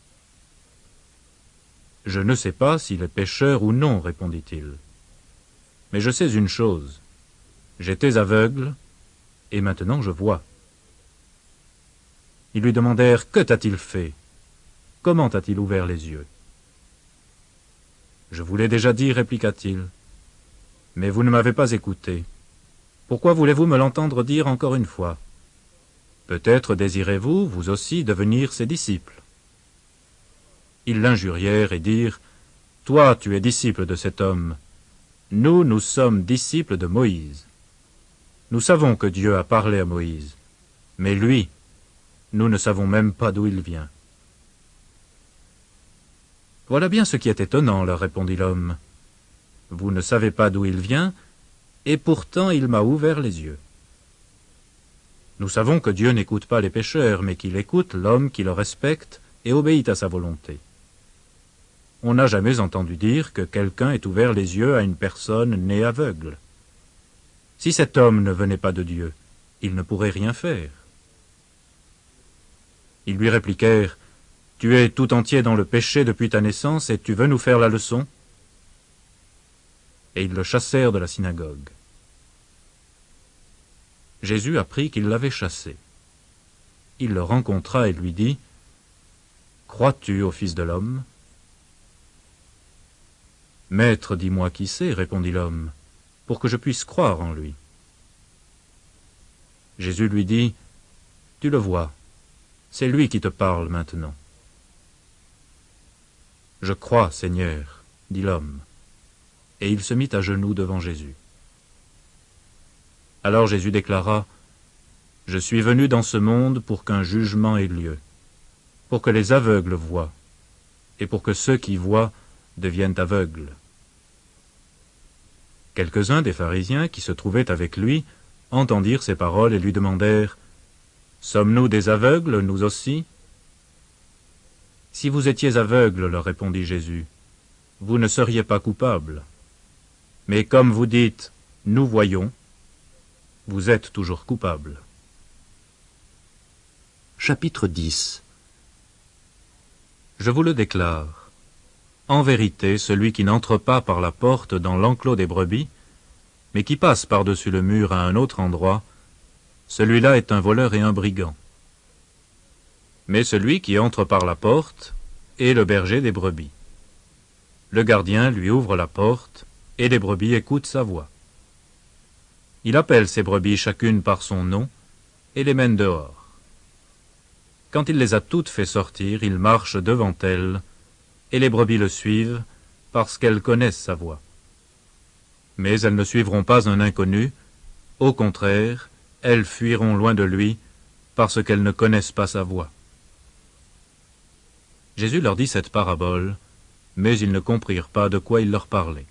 « Je ne sais pas s'il est pécheur ou non, répondit-il. Mais je sais une chose. J'étais aveugle, et maintenant je vois. » Ils lui demandèrent « Que t'a-t-il fait? Comment t'a-t-il ouvert les yeux ?»« Je vous l'ai déjà dit, répliqua-t-il. Mais vous ne m'avez pas écouté. Pourquoi voulez-vous me l'entendre dire encore une fois? Peut-être désirez-vous, vous aussi, devenir ses disciples. » Ils l'injurièrent et dirent « Toi, tu es disciple de cet homme. Nous, nous sommes disciples de Moïse. Nous savons que Dieu a parlé à Moïse, mais lui, nous ne savons même pas d'où il vient. » « Voilà bien ce qui est étonnant, leur répondit l'homme. Vous ne savez pas d'où il vient, et pourtant il m'a ouvert les yeux. Nous savons que Dieu n'écoute pas les pécheurs, mais qu'il écoute l'homme qui le respecte et obéit à sa volonté. On n'a jamais entendu dire que quelqu'un ait ouvert les yeux à une personne née aveugle. Si cet homme ne venait pas de Dieu, il ne pourrait rien faire. Ils lui répliquèrent « Tu es tout entier dans le péché depuis ta naissance et tu veux nous faire la leçon ?» Et ils le chassèrent de la synagogue. Jésus apprit qu'ils l'avaient chassé. Il le rencontra et lui dit « Crois-tu au Fils de l'homme » ? « Maître, dis-moi qui c'est, répondit l'homme, pour que je puisse croire en lui. » Jésus lui dit « Tu le vois, c'est lui qui te parle maintenant. »« Je crois, Seigneur, dit l'homme. » Et il se mit à genoux devant Jésus. Alors Jésus déclara « Je suis venu dans ce monde pour qu'un jugement ait lieu, pour que les aveugles voient, et pour que ceux qui voient deviennent aveugles. » Quelques-uns des pharisiens qui se trouvaient avec lui entendirent ces paroles et lui demandèrent « Sommes-nous des aveugles, nous aussi ?» « Si vous étiez aveugles, leur répondit Jésus, vous ne seriez pas coupables. Mais comme vous dites « Nous voyons », vous êtes toujours coupables. » Chapitre dix. Je vous le déclare. En vérité, celui qui n'entre pas par la porte dans l'enclos des brebis, mais qui passe par-dessus le mur à un autre endroit, celui-là est un voleur et un brigand. Mais celui qui entre par la porte est le berger des brebis. Le gardien lui ouvre la porte, et les brebis écoutent sa voix. Il appelle ses brebis chacune par son nom, et les mène dehors. Quand il les a toutes fait sortir, il marche devant elles, et les brebis le suivent, parce qu'elles connaissent sa voix. Mais elles ne suivront pas un inconnu, au contraire, elles fuiront loin de lui, parce qu'elles ne connaissent pas sa voix. Jésus leur dit cette parabole, mais ils ne comprirent pas de quoi il leur parlait.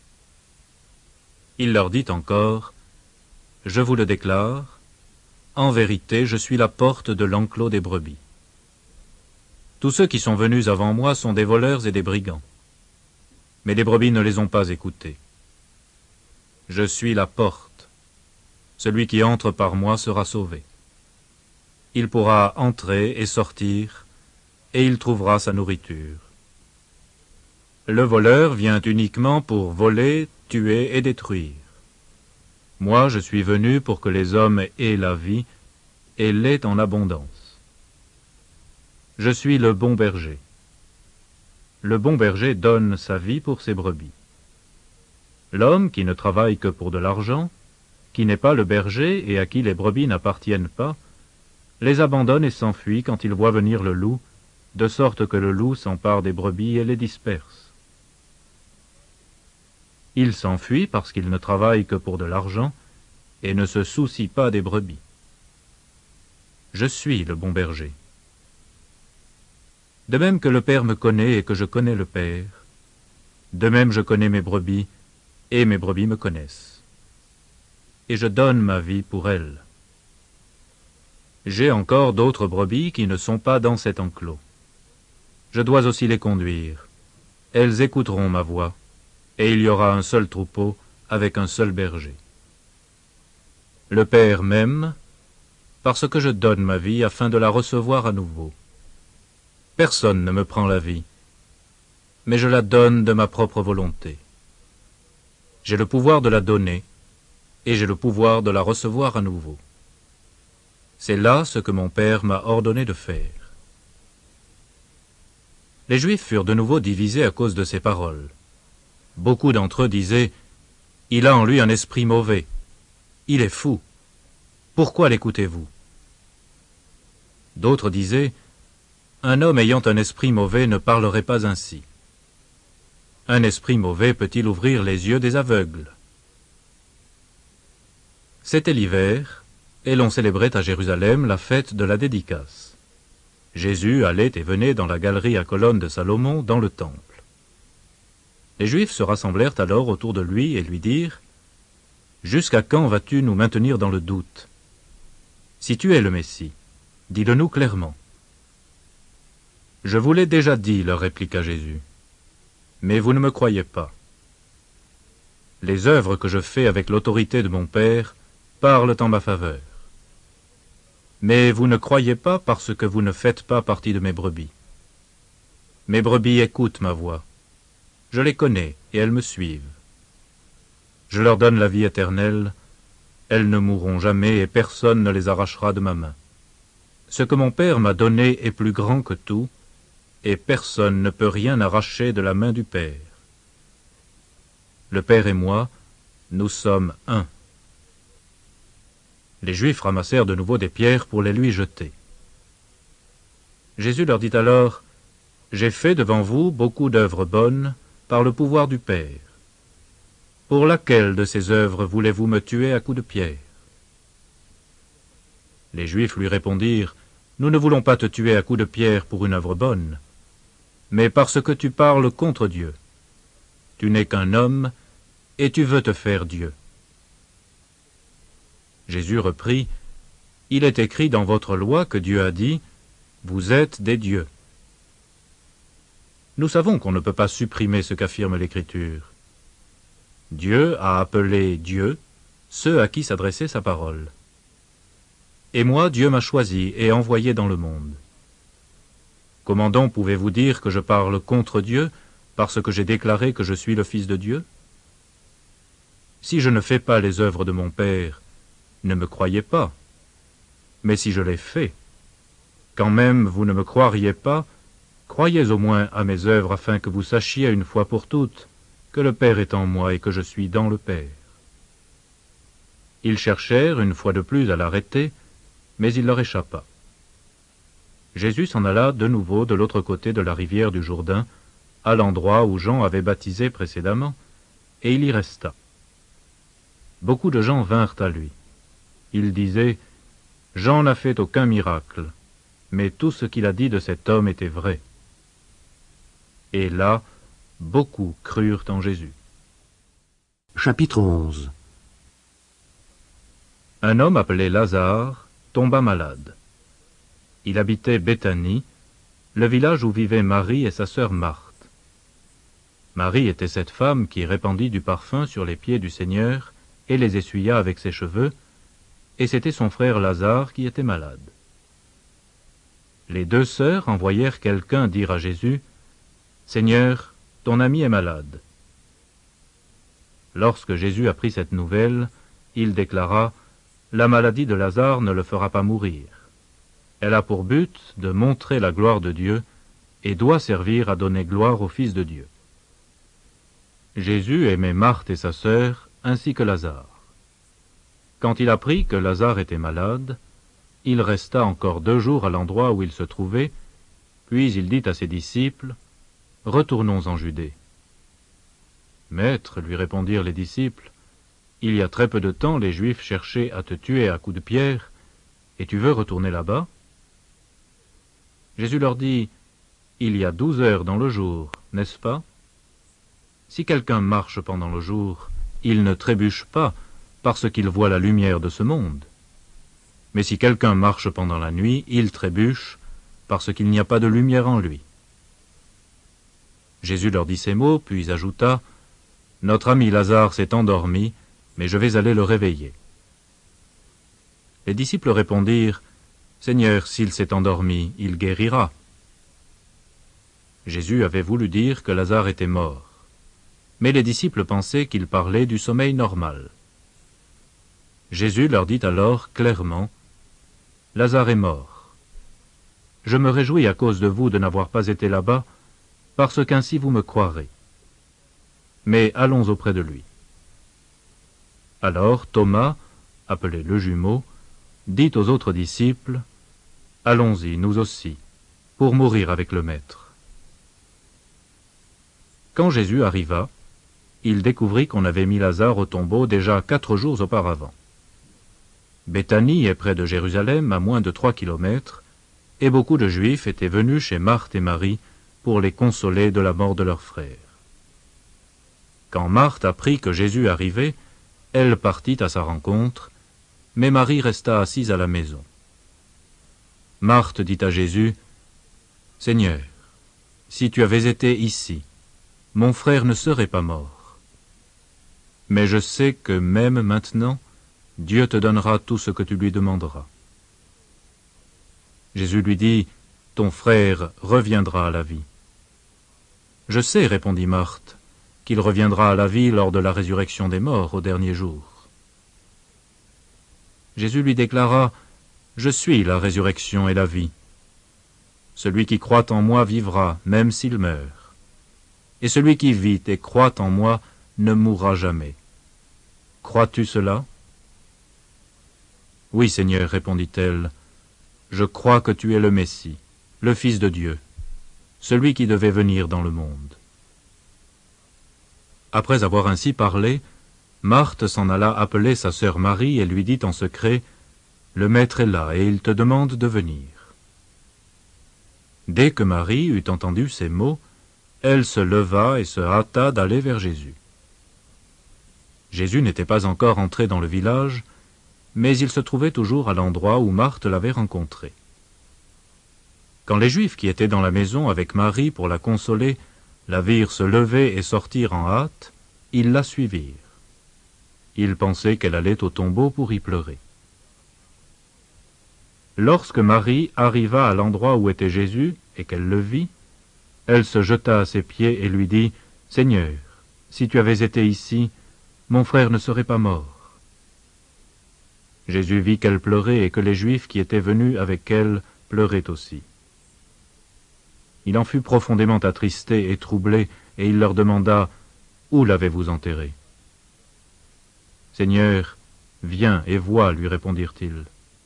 Il leur dit encore, « Je vous le déclare, en vérité, je suis la porte de l'enclos des brebis. Tous ceux qui sont venus avant moi sont des voleurs et des brigands, mais les brebis ne les ont pas écoutés. Je suis la porte. Celui qui entre par moi sera sauvé. Il pourra entrer et sortir, et il trouvera sa nourriture. Le voleur vient uniquement pour voler, tuer et détruire. Moi, je suis venu pour que les hommes aient la vie, et l'aient en abondance. Je suis le bon berger. Le bon berger donne sa vie pour ses brebis. L'homme qui ne travaille que pour de l'argent, qui n'est pas le berger et à qui les brebis n'appartiennent pas, les abandonne et s'enfuit quand il voit venir le loup, de sorte que le loup s'empare des brebis et les disperse. Il s'enfuit parce qu'il ne travaille que pour de l'argent et ne se soucie pas des brebis. Je suis le bon berger. De même que le Père me connaît et que je connais le Père, de même je connais mes brebis et mes brebis me connaissent. Et je donne ma vie pour elles. J'ai encore d'autres brebis qui ne sont pas dans cet enclos. Je dois aussi les conduire. Elles écouteront ma voix, et il y aura un seul troupeau avec un seul berger. Le Père m'aime, parce que je donne ma vie afin de la recevoir à nouveau. Personne ne me prend la vie, mais je la donne de ma propre volonté. J'ai le pouvoir de la donner, et j'ai le pouvoir de la recevoir à nouveau. C'est là ce que mon Père m'a ordonné de faire. Les Juifs furent de nouveau divisés à cause de ces paroles. Beaucoup d'entre eux disaient, « Il a en lui un esprit mauvais. Il est fou. Pourquoi l'écoutez-vous » D'autres disaient, « Un homme ayant un esprit mauvais ne parlerait pas ainsi. Un esprit mauvais peut-il ouvrir les yeux des aveugles » C'était l'hiver, et l'on célébrait à Jérusalem la fête de la dédicace. Jésus allait et venait dans la galerie à colonnes de Salomon dans le temple. Les Juifs se rassemblèrent alors autour de lui et lui dirent, « Jusqu'à quand vas-tu nous maintenir dans le doute? Si tu es le Messie, dis-le-nous clairement. » « Je vous l'ai déjà dit, leur répliqua Jésus, mais vous ne me croyez pas. Les œuvres que je fais avec l'autorité de mon Père parlent en ma faveur. Mais vous ne croyez pas parce que vous ne faites pas partie de mes brebis. Mes brebis écoutent ma voix. Je les connais et elles me suivent. Je leur donne la vie éternelle, elles ne mourront jamais et personne ne les arrachera de ma main. Ce que mon Père m'a donné est plus grand que tout, et personne ne peut rien arracher de la main du Père. Le Père et moi, nous sommes un. Les Juifs ramassèrent de nouveau des pierres pour les lui jeter. Jésus leur dit alors, « J'ai fait devant vous beaucoup d'œuvres bonnes par le pouvoir du Père. Pour laquelle de ces œuvres voulez-vous me tuer à coups de pierre » Les Juifs lui répondirent, « Nous ne voulons pas te tuer à coups de pierre pour une œuvre bonne, mais parce que tu parles contre Dieu. Tu n'es qu'un homme, et tu veux te faire Dieu. » Jésus reprit, « Il est écrit dans votre loi que Dieu a dit, « Vous êtes des dieux. » Nous savons qu'on ne peut pas supprimer ce qu'affirme l'Écriture. Dieu a appelé Dieu ceux à qui s'adressait sa parole. Et moi, Dieu m'a choisi et envoyé dans le monde. Comment donc pouvez-vous dire que je parle contre Dieu parce que j'ai déclaré que je suis le Fils de Dieu? Si je ne fais pas les œuvres de mon Père, ne me croyez pas, Mais si je l'ai fait, quand même vous ne me croiriez pas, croyez au moins à mes œuvres afin que vous sachiez une fois pour toutes que le Père est en moi et que je suis dans le Père. » Ils cherchèrent une fois de plus à l'arrêter, mais il leur échappa. Jésus s'en alla de nouveau de l'autre côté de la rivière du Jourdain, à l'endroit où Jean avait baptisé précédemment, et il y resta. Beaucoup de gens vinrent à lui. Ils disaient « Jean n'a fait aucun miracle, mais tout ce qu'il a dit de cet homme était vrai. » Et là, beaucoup crurent en Jésus. Chapitre onze. Un homme appelé Lazare tomba malade. Il habitait Béthanie, le village où vivaient Marie et sa sœur Marthe. Marie était cette femme qui répandit du parfum sur les pieds du Seigneur et les essuya avec ses cheveux, et c'était son frère Lazare qui était malade. Les deux sœurs envoyèrent quelqu'un dire à Jésus, « Seigneur, ton ami est malade. » Lorsque Jésus apprit cette nouvelle, il déclara, « La maladie de Lazare ne le fera pas mourir. Elle a pour but de montrer la gloire de Dieu et doit servir à donner gloire au Fils de Dieu. » Jésus aimait Marthe et sa sœur, ainsi que Lazare. Quand il apprit que Lazare était malade, il resta encore deux jours à l'endroit où il se trouvait, puis il dit à ses disciples, « Retournons en Judée. » « Maître, lui répondirent les disciples, il y a très peu de temps les Juifs cherchaient à te tuer à coups de pierre, et tu veux retourner là-bas » Jésus leur dit, « Il y a douze heures dans le jour, n'est-ce pas? Si quelqu'un marche pendant le jour, il ne trébuche pas parce qu'il voit la lumière de ce monde. Mais si quelqu'un marche pendant la nuit, il trébuche parce qu'il n'y a pas de lumière en lui. » Jésus leur dit ces mots, puis ajouta, « Notre ami Lazare s'est endormi, mais je vais aller le réveiller. » Les disciples répondirent, « Seigneur, s'il s'est endormi, il guérira. » Jésus avait voulu dire que Lazare était mort, mais les disciples pensaient qu'il parlait du sommeil normal. Jésus leur dit alors clairement, « Lazare est mort. Je me réjouis à cause de vous de n'avoir pas été là-bas, parce qu'ainsi vous me croirez. Mais allons auprès de lui. » Alors Thomas, appelé le jumeau, dit aux autres disciples, « Allons-y, nous aussi, pour mourir avec le Maître. » Quand Jésus arriva, il découvrit qu'on avait mis Lazare au tombeau déjà quatre jours auparavant. Béthanie est près de Jérusalem, à moins de trois kilomètres, et beaucoup de Juifs étaient venus chez Marthe et Marie pour les consoler de la mort de leur frère. Quand Marthe apprit que Jésus arrivait, elle partit à sa rencontre, mais Marie resta assise à la maison. Marthe dit à Jésus, « Seigneur, si tu avais été ici, mon frère ne serait pas mort. Mais je sais que même maintenant, Dieu te donnera tout ce que tu lui demanderas. » Jésus lui dit, « Ton frère reviendra à la vie. » « Je sais, répondit Marthe, qu'il reviendra à la vie lors de la résurrection des morts au dernier jour. » Jésus lui déclara, « Je suis la résurrection et la vie. Celui qui croit en moi vivra, même s'il meurt. Et celui qui vit et croit en moi ne mourra jamais. Crois-tu cela? » « Oui, Seigneur, répondit-elle, je crois que tu es le Messie, le Fils de Dieu, celui qui devait venir dans le monde. » Après avoir ainsi parlé, Marthe s'en alla appeler sa sœur Marie et lui dit en secret, « Le Maître est là et il te demande de venir. » Dès que Marie eut entendu ces mots, elle se leva et se hâta d'aller vers Jésus. Jésus n'était pas encore entré dans le village, mais il se trouvait toujours à l'endroit où Marthe l'avait rencontré. Quand les Juifs qui étaient dans la maison avec Marie pour la consoler la virent se lever et sortir en hâte, ils la suivirent. Ils pensaient qu'elle allait au tombeau pour y pleurer. Lorsque Marie arriva à l'endroit où était Jésus et qu'elle le vit, elle se jeta à ses pieds et lui dit, « Seigneur, si tu avais été ici, mon frère ne serait pas mort. » Jésus vit qu'elle pleurait et que les Juifs qui étaient venus avec elle pleuraient aussi. Il en fut profondément attristé et troublé, et il leur demanda « Où l'avez-vous enterré ?»« Seigneur, viens et vois, lui répondirent-ils.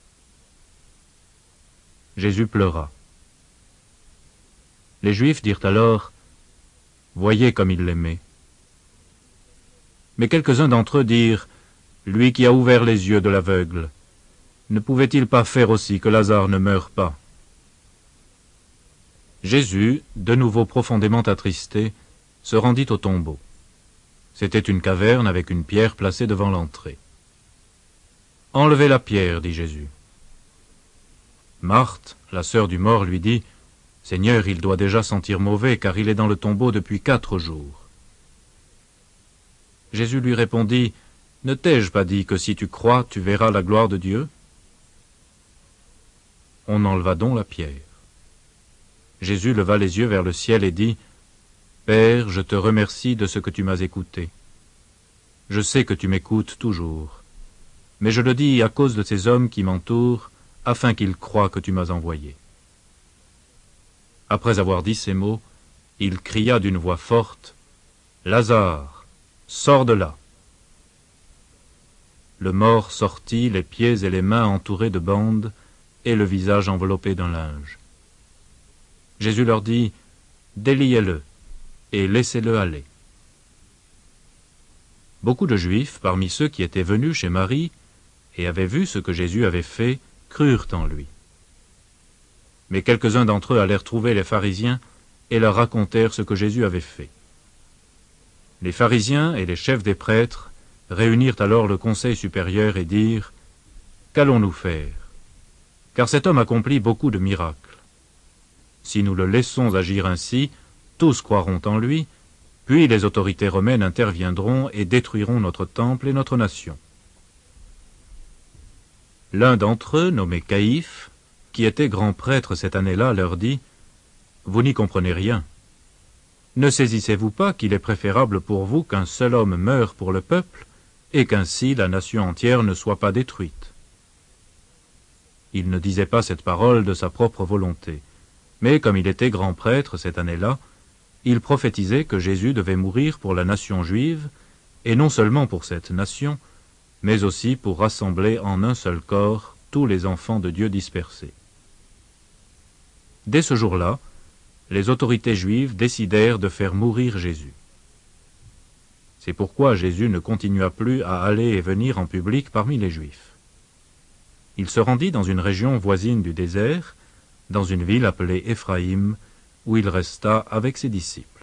Jésus pleura. Les Juifs dirent alors « Voyez comme il l'aimait. » Mais quelques-uns d'entre eux dirent « Lui qui a ouvert les yeux de l'aveugle, ne pouvait-il pas faire aussi que Lazare ne meure pas ?» Jésus, de nouveau profondément attristé, se rendit au tombeau. C'était une caverne avec une pierre placée devant l'entrée. « Enlevez la pierre, dit Jésus. » Marthe, la sœur du mort, lui dit « Seigneur, il doit déjà sentir mauvais, car il est dans le tombeau depuis quatre jours. » Jésus lui répondit « Ne t'ai-je pas dit que si tu crois, tu verras la gloire de Dieu ?» On enleva donc la pierre. Jésus leva les yeux vers le ciel et dit « Père, je te remercie de ce que tu m'as écouté. Je sais que tu m'écoutes toujours, mais je le dis à cause de ces hommes qui m'entourent, afin qu'ils croient que tu m'as envoyé. » Après avoir dit ces mots, il cria d'une voix forte « Lazare, sors de là !» Le mort sortit, les pieds et les mains entourés de bandes, et le visage enveloppé d'un linge. Jésus leur dit « Déliez-le, et laissez-le aller. » Beaucoup de Juifs, parmi ceux qui étaient venus chez Marie, et avaient vu ce que Jésus avait fait, crurent en lui. Mais quelques-uns d'entre eux allèrent trouver les pharisiens, et leur racontèrent ce que Jésus avait fait. Les pharisiens et les chefs des prêtres réunirent alors le conseil supérieur et dirent « Qu'allons-nous faire? Car cet homme accomplit beaucoup de miracles. Si nous le laissons agir ainsi, tous croiront en lui, puis les autorités romaines interviendront et détruiront notre temple et notre nation. » L'un d'entre eux, nommé Caïphe, qui était grand prêtre cette année-là, leur dit « Vous n'y comprenez rien. Ne saisissez-vous pas qu'il est préférable pour vous qu'un seul homme meure pour le peuple, et qu'ainsi la nation entière ne soit pas détruite ?» Il ne disait pas cette parole de sa propre volonté, mais comme il était grand prêtre cette année-là, il prophétisait que Jésus devait mourir pour la nation juive, et non seulement pour cette nation, mais aussi pour rassembler en un seul corps tous les enfants de Dieu dispersés. Dès ce jour-là, les autorités juives décidèrent de faire mourir Jésus. C'est pourquoi Jésus ne continua plus à aller et venir en public parmi les Juifs. Il se rendit dans une région voisine du désert, dans une ville appelée Éphraïm, où il resta avec ses disciples.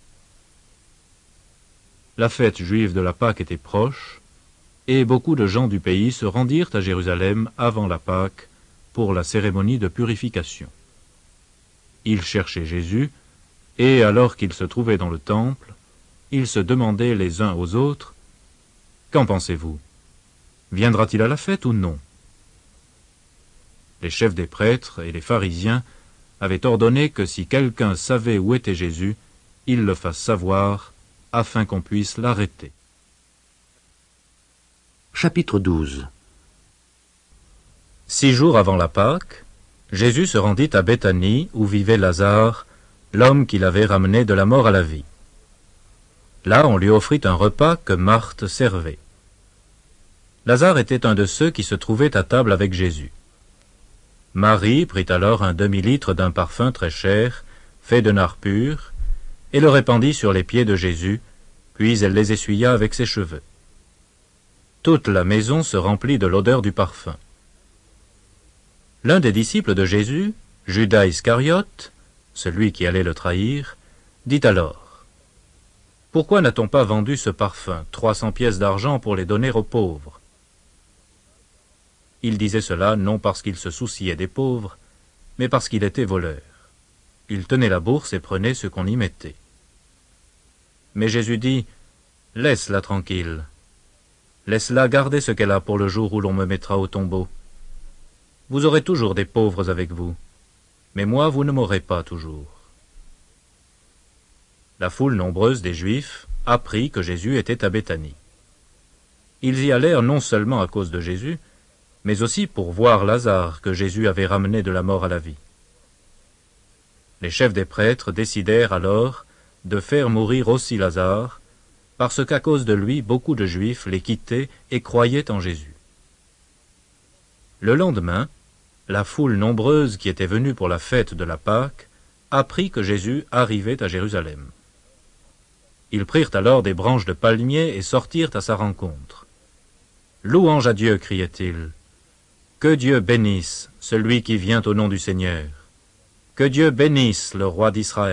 La fête juive de la Pâque était proche, et beaucoup de gens du pays se rendirent à Jérusalem avant la Pâque pour la cérémonie de purification. Ils cherchaient Jésus, et alors qu'il se trouvait dans le temple, ils se demandaient les uns aux autres « Qu'en pensez-vous? Viendra-t-il à la fête ou non ?» Les chefs des prêtres et les pharisiens avaient ordonné que si quelqu'un savait où était Jésus, il le fasse savoir, afin qu'on puisse l'arrêter. Chapitre douze. Six jours avant la Pâque, Jésus se rendit à Béthanie, où vivait Lazare, l'homme qu'il avait ramené de la mort à la vie. Là, on lui offrit un repas que Marthe servait. Lazare était un de ceux qui se trouvaient à table avec Jésus. Marie prit alors un demi-litre d'un parfum très cher, fait de nard pur, et le répandit sur les pieds de Jésus, puis elle les essuya avec ses cheveux. Toute la maison se remplit de l'odeur du parfum. L'un des disciples de Jésus, Judas Iscariote, celui qui allait le trahir, dit alors « Pourquoi n'a-t-on pas vendu ce parfum, trois cents pièces d'argent pour les donner aux pauvres ?» Il disait cela non parce qu'il se souciait des pauvres, mais parce qu'il était voleur. Il tenait la bourse et prenait ce qu'on y mettait. Mais Jésus dit « Laisse-la tranquille. Laisse-la garder ce qu'elle a pour le jour où l'on me mettra au tombeau. Vous aurez toujours des pauvres avec vous, mais moi vous ne m'aurez pas toujours. » La foule nombreuse des Juifs apprit que Jésus était à Béthanie. Ils y allèrent non seulement à cause de Jésus, mais aussi pour voir Lazare que Jésus avait ramené de la mort à la vie. Les chefs des prêtres décidèrent alors de faire mourir aussi Lazare, parce qu'à cause de lui, beaucoup de Juifs les quittaient et croyaient en Jésus. Le lendemain, la foule nombreuse qui était venue pour la fête de la Pâque apprit que Jésus arrivait à Jérusalem. Ils prirent alors des branches de palmier et sortirent à sa rencontre. « Louange à Dieu » criaient-ils. « Que Dieu bénisse celui qui vient au nom du Seigneur. Que Dieu bénisse le roi d'Israël. »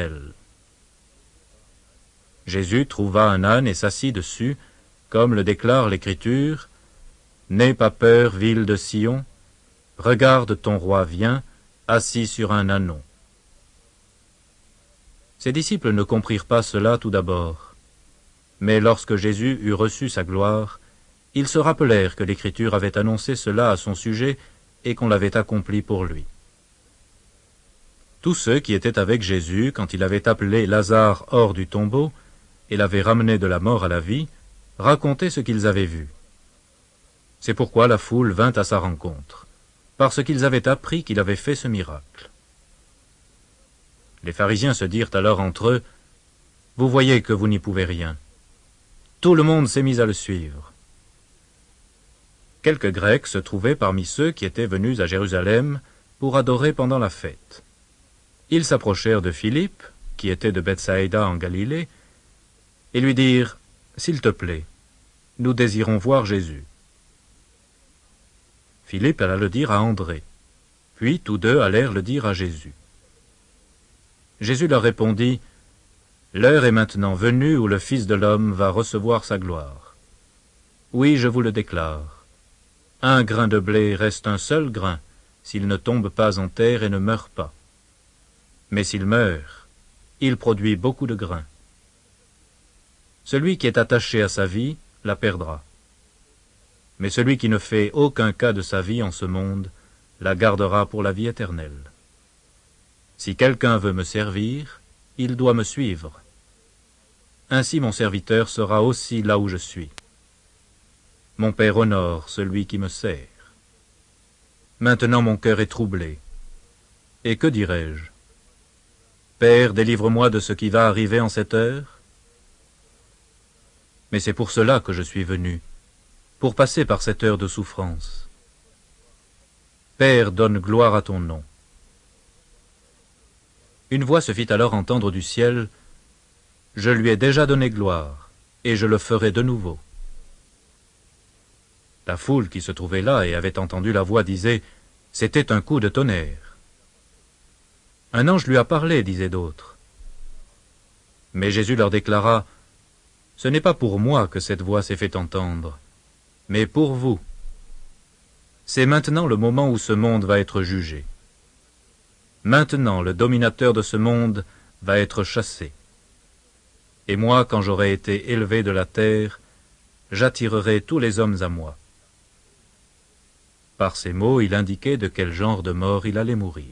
Jésus trouva un âne et s'assit dessus, comme le déclare l'Écriture. « N'aie pas peur, ville de Sion, regarde ton roi vient, assis sur un ânon. » Ses disciples ne comprirent pas cela tout d'abord. Mais lorsque Jésus eut reçu sa gloire, ils se rappelèrent que l'Écriture avait annoncé cela à son sujet et qu'on l'avait accompli pour lui. Tous ceux qui étaient avec Jésus quand il avait appelé Lazare hors du tombeau et l'avait ramené de la mort à la vie, racontaient ce qu'ils avaient vu. C'est pourquoi la foule vint à sa rencontre, parce qu'ils avaient appris qu'il avait fait ce miracle. Les pharisiens se dirent alors entre eux, « Vous voyez que vous n'y pouvez rien. » Tout le monde s'est mis à le suivre. Quelques Grecs se trouvaient parmi ceux qui étaient venus à Jérusalem pour adorer pendant la fête. Ils s'approchèrent de Philippe, qui était de Bethsaïda en Galilée, et lui dirent, « S'il te plaît, nous désirons voir Jésus. » Philippe alla le dire à André, puis tous deux allèrent le dire à Jésus. Jésus leur répondit, « L'heure est maintenant venue où le Fils de l'homme va recevoir sa gloire. Oui, je vous le déclare, un grain de blé reste un seul grain s'il ne tombe pas en terre et ne meurt pas. Mais s'il meurt, il produit beaucoup de grains. Celui qui est attaché à sa vie la perdra. Mais celui qui ne fait aucun cas de sa vie en ce monde la gardera pour la vie éternelle. Si quelqu'un veut me servir, il doit me suivre. Ainsi mon serviteur sera aussi là où je suis. Mon Père honore celui qui me sert. Maintenant mon cœur est troublé. Et que dirai-je? Père, délivre-moi de ce qui va arriver en cette heure. Mais c'est pour cela que je suis venu, pour passer par cette heure de souffrance. Père, donne gloire à ton nom. Une voix se fit alors entendre du ciel, « Je lui ai déjà donné gloire, et je le ferai de nouveau. » La foule qui se trouvait là et avait entendu la voix disait, « C'était un coup de tonnerre. » Un ange lui a parlé, disaient d'autres. Mais Jésus leur déclara, « Ce n'est pas pour moi que cette voix s'est fait entendre, mais pour vous. C'est maintenant le moment où ce monde va être jugé. Maintenant le dominateur de ce monde va être chassé. Et moi, quand j'aurai été élevé de la terre, j'attirerai tous les hommes à moi. » Par ces mots, il indiquait de quel genre de mort il allait mourir.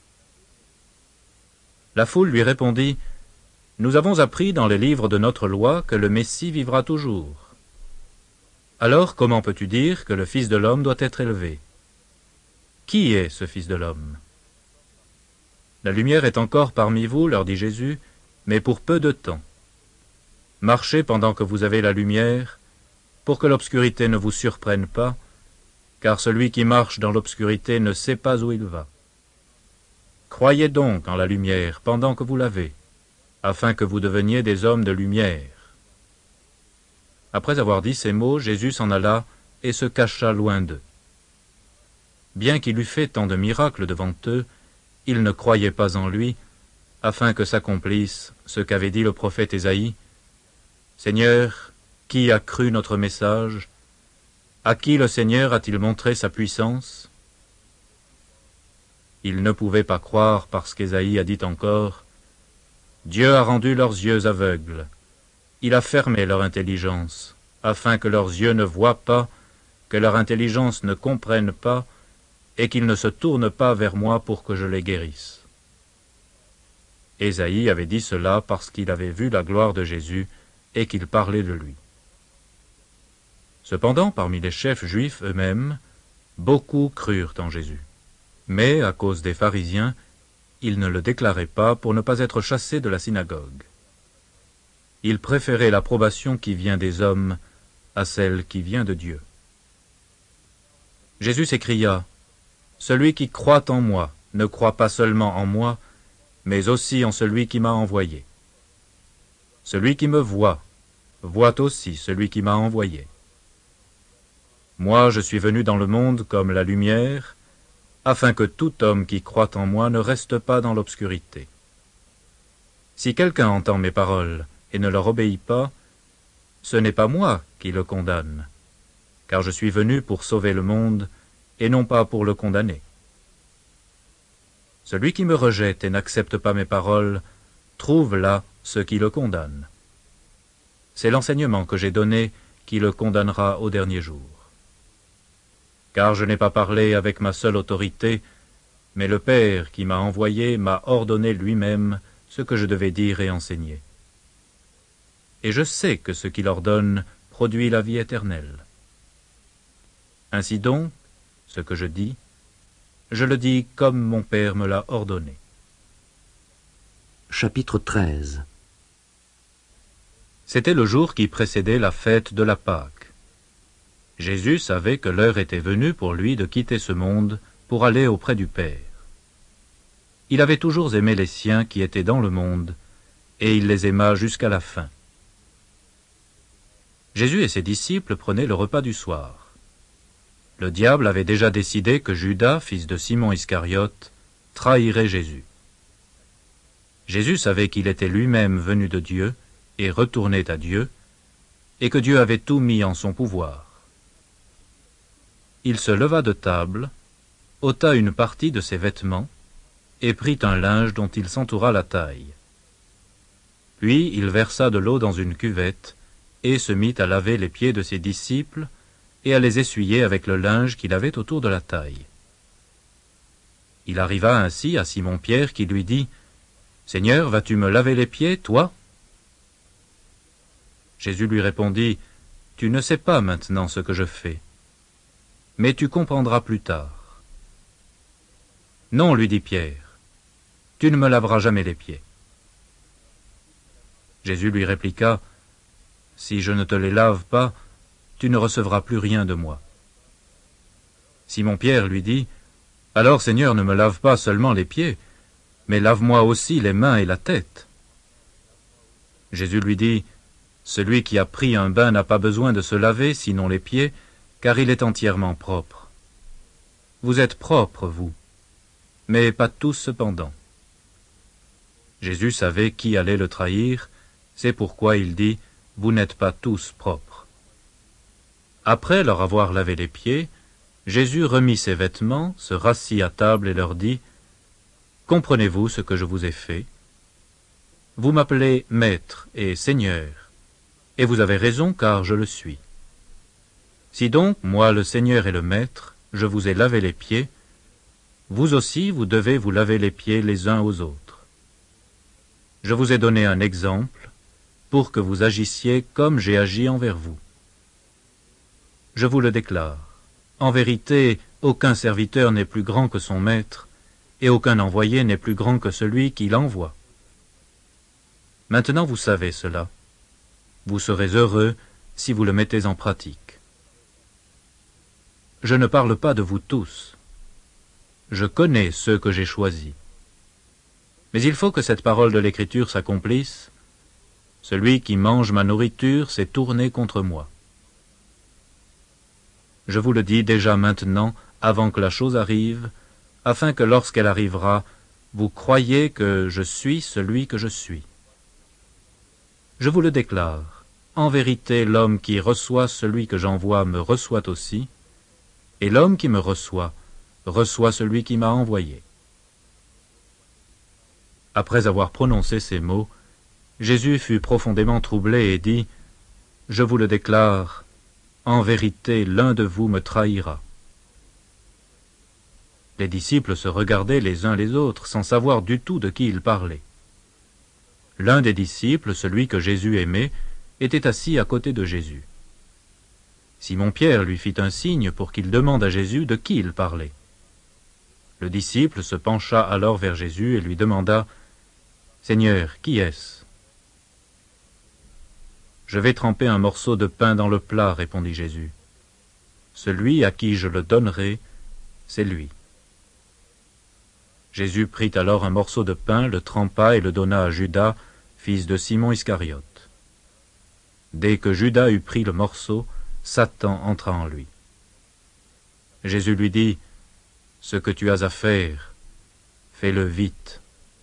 La foule lui répondit, « Nous avons appris dans les livres de notre loi que le Messie vivra toujours. Alors comment peux-tu dire que le Fils de l'homme doit être élevé? Qui est ce Fils de l'homme? » La lumière est encore parmi vous, leur dit Jésus, mais pour peu de temps. Marchez pendant que vous avez la lumière, pour que l'obscurité ne vous surprenne pas, car celui qui marche dans l'obscurité ne sait pas où il va. Croyez donc en la lumière pendant que vous l'avez, afin que vous deveniez des hommes de lumière. Après avoir dit ces mots, Jésus s'en alla et se cacha loin d'eux. Bien qu'il eût fait tant de miracles devant eux, ils ne croyaient pas en lui, afin que s'accomplisse ce qu'avait dit le prophète Ésaïe. « Seigneur, qui a cru notre message? À qui le Seigneur a-t-il montré sa puissance ?» Ils ne pouvaient pas croire parce qu'Ésaïe a dit encore « Dieu a rendu leurs yeux aveugles, il a fermé leur intelligence, afin que leurs yeux ne voient pas, que leur intelligence ne comprenne pas, et qu'ils ne se tournent pas vers moi pour que je les guérisse. » Ésaïe avait dit cela parce qu'il avait vu la gloire de Jésus et qu'il parlait de lui. Cependant, parmi les chefs juifs eux-mêmes, Beaucoup crurent en Jésus. Mais, à cause des pharisiens, ils ne le déclaraient pas pour ne pas être chassés de la synagogue. Ils préféraient l'approbation qui vient des hommes à celle qui vient de Dieu. Jésus s'écria, « Celui qui croit en moi ne croit pas seulement en moi, mais aussi en celui qui m'a envoyé. Celui qui me voit, voit aussi celui qui m'a envoyé. Moi, je suis venu dans le monde comme la lumière, afin que tout homme qui croit en moi ne reste pas dans l'obscurité. Si quelqu'un entend mes paroles et ne leur obéit pas, ce n'est pas moi qui le condamne, car je suis venu pour sauver le monde et non pas pour le condamner. Celui qui me rejette et n'accepte pas mes paroles trouve là ce qui le condamne. C'est l'enseignement que j'ai donné qui le condamnera au dernier jour. Car je n'ai pas parlé avec ma seule autorité, mais le Père qui m'a envoyé m'a ordonné lui-même ce que je devais dire et enseigner. Et je sais que ce qu'il ordonne produit la vie éternelle. Ainsi donc, ce que je dis, je le dis comme mon Père me l'a ordonné. Chapitre treize. C'était le jour qui précédait la fête de la Pâque. Jésus savait que l'heure était venue pour lui de quitter ce monde pour aller auprès du Père. Il avait toujours aimé les siens qui étaient dans le monde, et il les aima jusqu'à la fin. Jésus et ses disciples prenaient le repas du soir. Le diable avait déjà décidé que Judas, fils de Simon Iscariote, trahirait Jésus. Jésus savait qu'il était lui-même venu de Dieu et retournait à Dieu, et que Dieu avait tout mis en son pouvoir. Il se leva de table, ôta une partie de ses vêtements, et prit un linge dont il s'entoura la taille. Puis il versa de l'eau dans une cuvette, et se mit à laver les pieds de ses disciples, et à les essuyer avec le linge qu'il avait autour de la taille. Il arriva ainsi à Simon-Pierre qui lui dit, « Seigneur, vas-tu me laver les pieds, toi ?» Jésus lui répondit, « Tu ne sais pas maintenant ce que je fais, mais tu comprendras plus tard. »« Non, lui dit Pierre, tu ne me laveras jamais les pieds. » Jésus lui répliqua, « Si je ne te les lave pas, tu ne recevras plus rien de moi. » Simon-Pierre lui dit, « Alors, Seigneur, ne me lave pas seulement les pieds, mais lave-moi aussi les mains et la tête. » Jésus lui dit, « Celui qui a pris un bain n'a pas besoin de se laver, sinon les pieds, car il est entièrement propre. Vous êtes propres, vous, mais pas tous cependant. » Jésus savait qui allait le trahir, c'est pourquoi il dit, « Vous n'êtes pas tous propres. » Après leur avoir lavé les pieds, Jésus remit ses vêtements, se rassit à table et leur dit, « Comprenez-vous ce que je vous ai fait? Vous m'appelez Maître et Seigneur, et vous avez raison car je le suis. Si donc, moi le Seigneur et le Maître, je vous ai lavé les pieds, vous aussi vous devez vous laver les pieds les uns aux autres. Je vous ai donné un exemple pour que vous agissiez comme j'ai agi envers vous. Je vous le déclare, en vérité, aucun serviteur n'est plus grand que son maître, et aucun envoyé n'est plus grand que celui qui l'envoie. Maintenant vous savez cela. Vous serez heureux si vous le mettez en pratique. Je ne parle pas de vous tous. Je connais ceux que j'ai choisis. Mais il faut que cette parole de l'Écriture s'accomplisse. Celui qui mange ma nourriture s'est tourné contre moi. Je vous le dis déjà maintenant, avant que la chose arrive, afin que lorsqu'elle arrivera, vous croyiez que je suis celui que je suis. Je vous le déclare, en vérité, l'homme qui reçoit celui que j'envoie me reçoit aussi, et l'homme qui me reçoit reçoit celui qui m'a envoyé. » Après avoir prononcé ces mots, Jésus fut profondément troublé et dit, « Je vous le déclare, en vérité, l'un de vous me trahira. » Les disciples se regardaient les uns les autres sans savoir du tout de qui il parlait. L'un des disciples, celui que Jésus aimait, était assis à côté de Jésus. Simon-Pierre lui fit un signe pour qu'il demande à Jésus de qui il parlait. Le disciple se pencha alors vers Jésus et lui demanda « Seigneur, qui est-ce » ?« Je vais tremper un morceau de pain dans le plat, répondit Jésus. Celui à qui je le donnerai, c'est lui. Jésus prit alors un morceau de pain, le trempa et le donna à Judas, fils de Simon Iscariote. Dès que Judas eut pris le morceau, Satan entra en lui. Jésus lui dit, « Ce que tu as à faire, fais-le vite. »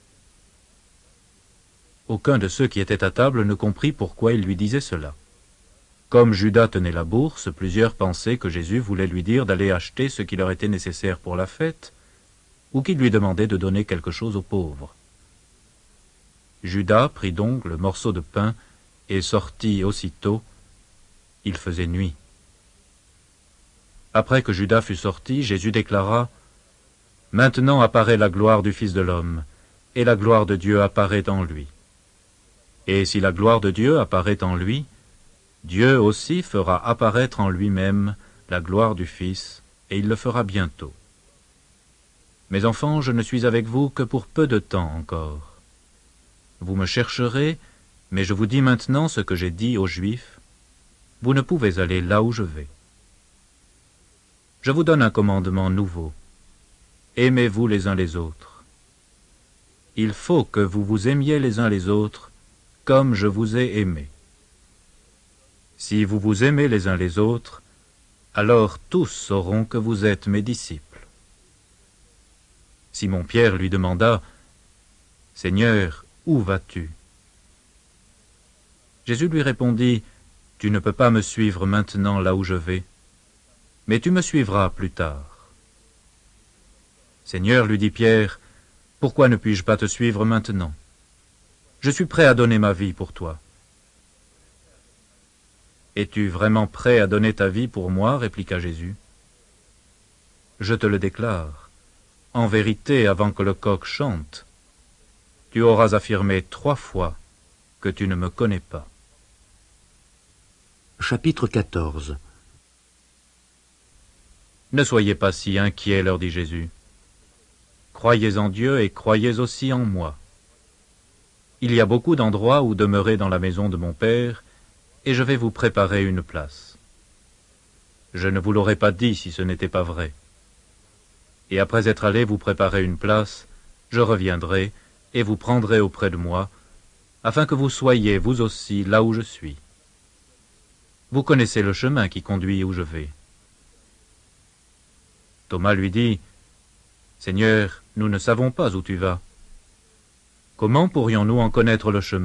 Aucun de ceux qui étaient à table ne comprit pourquoi il lui disait cela. Comme Judas tenait la bourse, plusieurs pensaient que Jésus voulait lui dire d'aller acheter ce qui leur était nécessaire pour la fête, ou qu'il lui demandait de donner quelque chose aux pauvres. Judas prit donc le morceau de pain et sortit aussitôt. Il faisait nuit. Après que Judas fut sorti, Jésus déclara « Maintenant apparaît la gloire du Fils de l'homme, et la gloire de Dieu apparaît en lui. Et si la gloire de Dieu apparaît en lui, Dieu aussi fera apparaître en lui-même la gloire du Fils, et il le fera bientôt. Mes enfants, je ne suis avec vous que pour peu de temps encore. Vous me chercherez, mais je vous dis maintenant ce que j'ai dit aux Juifs. Vous ne pouvez aller là où je vais. Je vous donne un commandement nouveau. Aimez-vous les uns les autres. Il faut que vous vous aimiez les uns les autres, comme je vous ai aimés. Si vous vous aimez les uns les autres, alors tous sauront que vous êtes mes disciples. Simon-Pierre lui demanda, « Seigneur, où vas-tu » Jésus lui répondit, « Tu ne peux pas me suivre maintenant là où je vais, mais tu me suivras plus tard. » Seigneur, lui dit Pierre, « Pourquoi ne puis-je pas te suivre maintenant? Je suis prêt à donner ma vie pour toi. » « Es-tu vraiment prêt à donner ta vie pour moi ?» répliqua Jésus. « Je te le déclare. En vérité, avant que le coq chante, tu auras affirmé trois fois que tu ne me connais pas. » Chapitre quatorze. Ne soyez pas si inquiets, leur dit Jésus. Croyez en Dieu et croyez aussi en moi. Il y a beaucoup d'endroits où demeurer dans la maison de mon Père, et je vais vous préparer une place. Je ne vous l'aurais pas dit si ce n'était pas vrai. Et après être allé vous préparer une place, je reviendrai et vous prendrai auprès de moi, afin que vous soyez vous aussi là où je suis. Vous connaissez le chemin qui conduit où je vais. Thomas lui dit, « Seigneur, nous ne savons pas où tu vas. Comment pourrions-nous en connaître le chemin ?»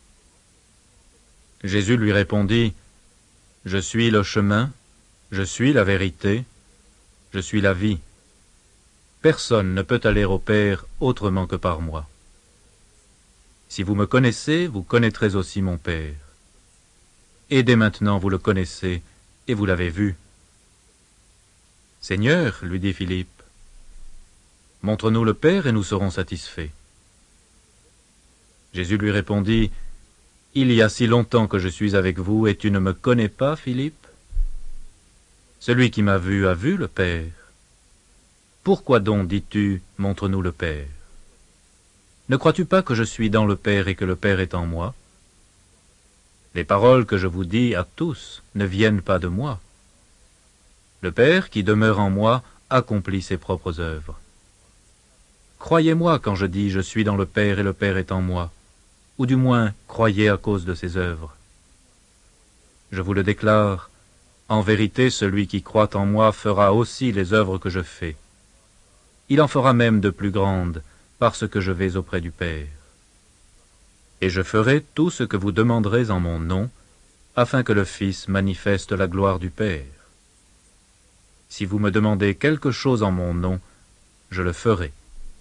Jésus lui répondit, « Je suis le chemin, je suis la vérité, je suis la vie. Personne ne peut aller au Père autrement que par moi. Si vous me connaissez, vous connaîtrez aussi mon Père. Et dès maintenant vous le connaissez, et vous l'avez vu. » « Seigneur, lui dit Philippe, montre-nous le Père et nous serons satisfaits. » Jésus lui répondit, « Il y a si longtemps que je suis avec vous, et tu ne me connais pas, Philippe? Celui qui m'a vu a vu le Père. Pourquoi donc dis-tu, montre-nous le Père? Ne crois-tu pas que je suis dans le Père et que le Père est en moi? Les paroles que je vous dis à tous ne viennent pas de moi. Le Père qui demeure en moi accomplit ses propres œuvres. Croyez-moi quand je dis je suis dans le Père et le Père est en moi, ou du moins croyez à cause de ses œuvres. Je vous le déclare, en vérité celui qui croit en moi fera aussi les œuvres que je fais. Il en fera même de plus grandes, parce que je vais auprès du Père. Et je ferai tout ce que vous demanderez en mon nom, afin que le Fils manifeste la gloire du Père. Si vous me demandez quelque chose en mon nom, je le ferai.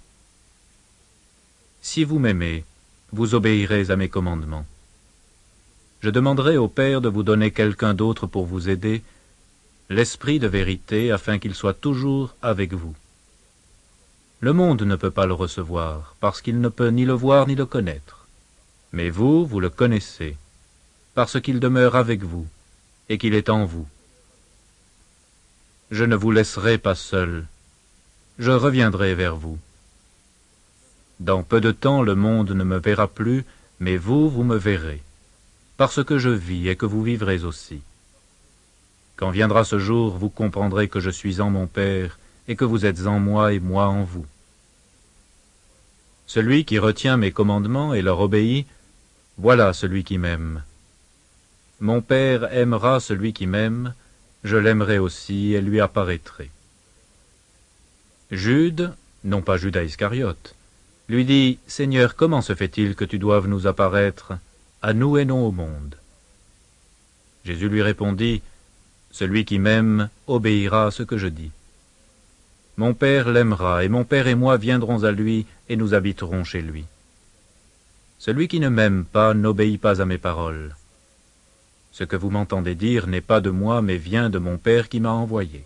Si vous m'aimez, vous obéirez à mes commandements. Je demanderai au Père de vous donner quelqu'un d'autre pour vous aider, l'Esprit de vérité, afin qu'il soit toujours avec vous. Le monde ne peut pas le recevoir, parce qu'il ne peut ni le voir ni le connaître. Mais vous, vous le connaissez, parce qu'il demeure avec vous, et qu'il est en vous, Je ne vous laisserai pas seul. Je reviendrai vers vous. Dans peu de temps, le monde ne me verra plus, mais vous, vous me verrez, parce que je vis et que vous vivrez aussi. Quand viendra ce jour, vous comprendrez que je suis en mon Père, et que vous êtes en moi et moi en vous. Celui qui retient mes commandements et leur obéit, voilà celui qui m'aime. Mon Père aimera celui qui m'aime, je l'aimerai aussi et lui apparaîtrai. Jude, non pas Judas Iscariote, lui dit, « Seigneur, comment se fait-il que tu doives nous apparaître, à nous et non au monde ?» Jésus lui répondit, « Celui qui m'aime obéira à ce que je dis. Mon Père l'aimera, et mon Père et moi viendrons à lui, et nous habiterons chez lui. Celui qui ne m'aime pas n'obéit pas à mes paroles. Ce que vous m'entendez dire n'est pas de moi, mais vient de mon Père qui m'a envoyé.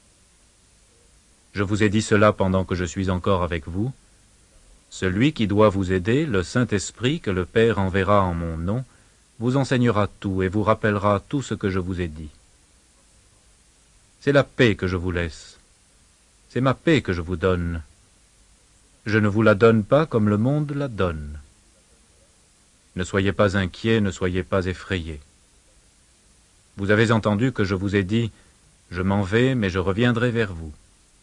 Je vous ai dit cela pendant que je suis encore avec vous. Celui qui doit vous aider, le Saint-Esprit que le Père enverra en mon nom, vous enseignera tout et vous rappellera tout ce que je vous ai dit. C'est la paix que je vous laisse. C'est ma paix que je vous donne. Je ne vous la donne pas comme le monde la donne. Ne soyez pas inquiets, ne soyez pas effrayés. Vous avez entendu que je vous ai dit, « Je m'en vais, mais je reviendrai vers vous. »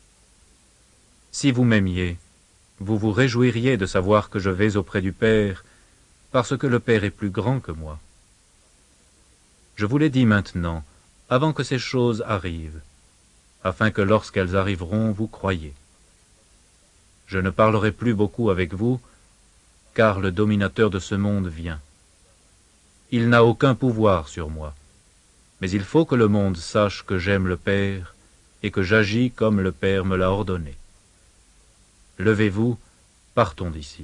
Si vous m'aimiez, vous vous réjouiriez de savoir que je vais auprès du Père, parce que le Père est plus grand que moi. Je vous l'ai dit maintenant, avant que ces choses arrivent, afin que lorsqu'elles arriveront, vous croyiez. Je ne parlerai plus beaucoup avec vous, car le dominateur de ce monde vient. Il n'a aucun pouvoir sur moi, mais il faut que le monde sache que j'aime le Père et que j'agis comme le Père me l'a ordonné. Levez-vous, partons d'ici.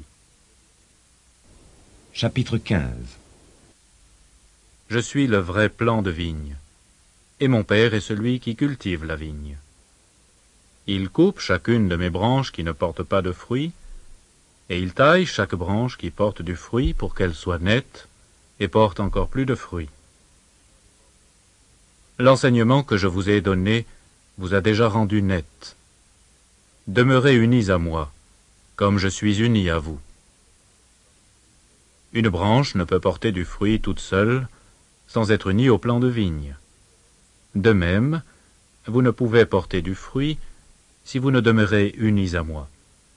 Chapitre quinze. Je suis le vrai plant de vigne, et mon Père est celui qui cultive la vigne. Il coupe chacune de mes branches qui ne portent pas de fruits, et il taille chaque branche qui porte du fruit pour qu'elle soit nette et porte encore plus de fruits. L'enseignement que je vous ai donné vous a déjà rendu net. Demeurez unis à moi, comme je suis uni à vous. Une branche ne peut porter du fruit toute seule, sans être unie au plant de vigne. De même, vous ne pouvez porter du fruit si vous ne demeurez unis à moi.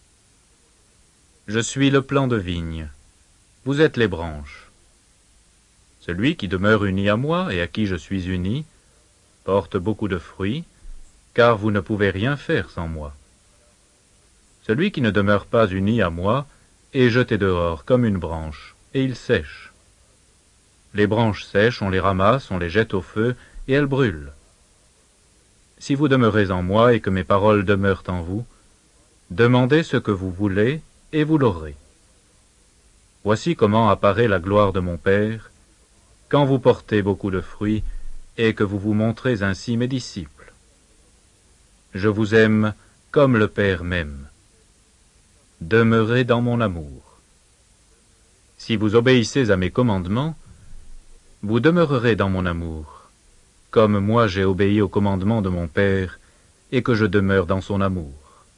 Je suis le plant de vigne, vous êtes les branches. Celui qui demeure uni à moi et à qui je suis uni, porte beaucoup de fruits, car vous ne pouvez rien faire sans moi. Celui qui ne demeure pas uni à moi est jeté dehors comme une branche, et il sèche. Les branches sèches, on les ramasse, on les jette au feu, et elles brûlent. Si vous demeurez en moi et que mes paroles demeurent en vous, demandez ce que vous voulez, et vous l'aurez. Voici comment apparaît la gloire de mon Père, quand vous portez beaucoup de fruits, et que vous vous montrez ainsi mes disciples. Je vous aime comme le Père m'aime. Demeurez dans mon amour. Si vous obéissez à mes commandements, vous demeurerez dans mon amour, comme moi j'ai obéi aux commandements de mon Père, et que je demeure dans son amour.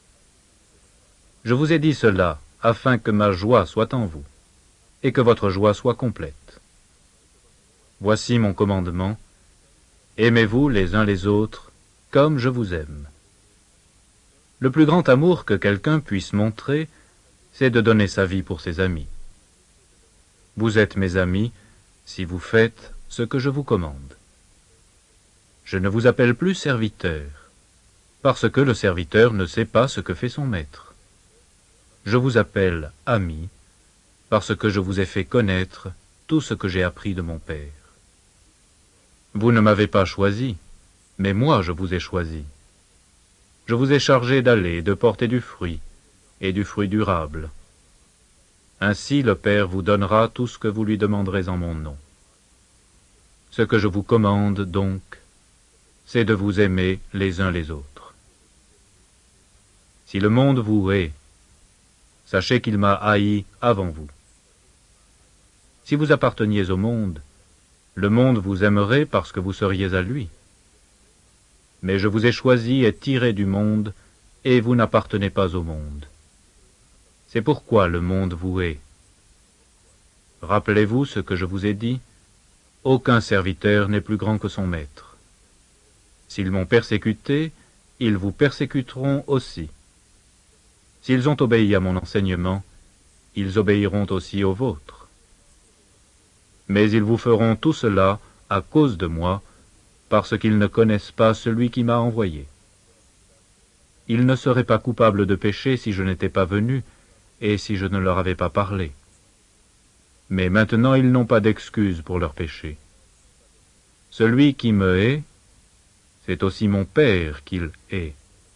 Je vous ai dit cela, afin que ma joie soit en vous, et que votre joie soit complète. Voici mon commandement, aimez-vous les uns les autres, comme je vous aime. Le plus grand amour que quelqu'un puisse montrer, c'est de donner sa vie pour ses amis. Vous êtes mes amis, si vous faites ce que je vous commande. Je ne vous appelle plus serviteur, parce que le serviteur ne sait pas ce que fait son maître. Je vous appelle ami, parce que je vous ai fait connaître tout ce que j'ai appris de mon Père. Vous ne m'avez pas choisi, mais moi je vous ai choisi. Je vous ai chargé d'aller et de porter du fruit, et du fruit durable. Ainsi le Père vous donnera tout ce que vous lui demanderez en mon nom. Ce que je vous commande, donc, c'est de vous aimer les uns les autres. Si le monde vous hait, sachez qu'il m'a haï avant vous. Si vous apparteniez au monde, le monde vous aimerait parce que vous seriez à lui. Mais je vous ai choisi et tiré du monde, et vous n'appartenez pas au monde. C'est pourquoi le monde vous hait. Rappelez-vous ce que je vous ai dit, aucun serviteur n'est plus grand que son maître. S'ils m'ont persécuté, ils vous persécuteront aussi. S'ils ont obéi à mon enseignement, ils obéiront aussi au vôtre. Mais ils vous feront tout cela à cause de moi, parce qu'ils ne connaissent pas celui qui m'a envoyé. Ils ne seraient pas coupables de péché si je n'étais pas venu, et si je ne leur avais pas parlé. Mais maintenant ils n'ont pas d'excuse pour leur péché. Celui qui me hait, c'est aussi mon Père qu'il hait.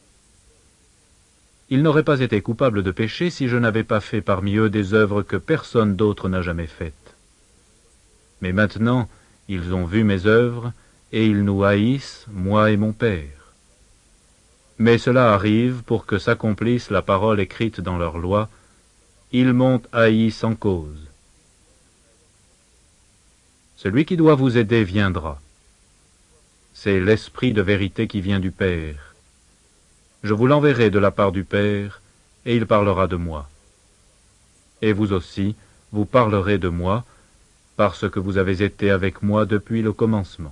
Ils n'auraient pas été coupables de péché si je n'avais pas fait parmi eux des œuvres que personne d'autre n'a jamais faites. Mais maintenant, ils ont vu mes œuvres, et ils nous haïssent, moi et mon Père. Mais cela arrive pour que s'accomplisse la parole écrite dans leur loi, ils m'ont haï sans cause. Celui qui doit vous aider viendra. C'est l'Esprit de vérité qui vient du Père. Je vous l'enverrai de la part du Père, et il parlera de moi. Et vous aussi, vous parlerez de moi, parce que vous avez été avec moi depuis le commencement.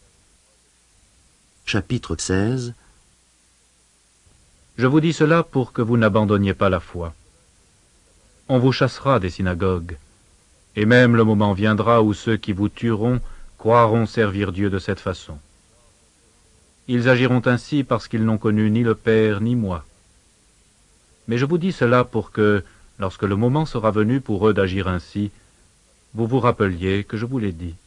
Chapitre seize. Je vous dis cela pour que vous n'abandonniez pas la foi. On vous chassera des synagogues, et même le moment viendra où ceux qui vous tueront croiront servir Dieu de cette façon. Ils agiront ainsi parce qu'ils n'ont connu ni le Père ni moi. Mais je vous dis cela pour que, lorsque le moment sera venu pour eux d'agir ainsi, vous vous rappeliez que je vous l'ai dit.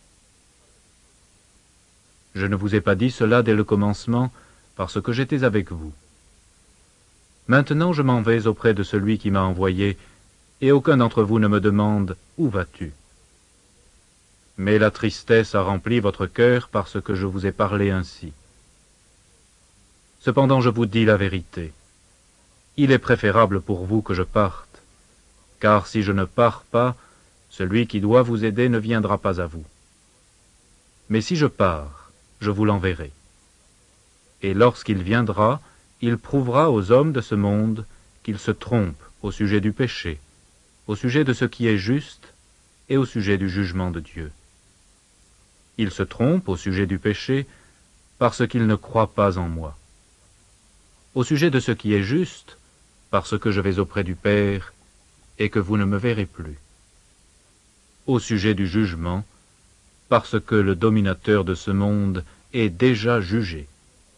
Je ne vous ai pas dit cela dès le commencement, parce que j'étais avec vous. Maintenant je m'en vais auprès de celui qui m'a envoyé, et aucun d'entre vous ne me demande « Où vas-tu » Mais la tristesse a rempli votre cœur parce que je vous ai parlé ainsi. Cependant je vous dis la vérité. Il est préférable pour vous que je parte, car si je ne pars pas, celui qui doit vous aider ne viendra pas à vous. Mais si je pars, je vous l'enverrai. Et lorsqu'il viendra, il prouvera aux hommes de ce monde qu'ils se trompent au sujet du péché, au sujet de ce qui est juste et au sujet du jugement de Dieu. Ils se trompent au sujet du péché parce qu'ils ne croient pas en moi. Au sujet de ce qui est juste, parce que je vais auprès du Père et que vous ne me verrez plus. Au sujet du jugement, parce que le dominateur de ce monde est déjà jugé.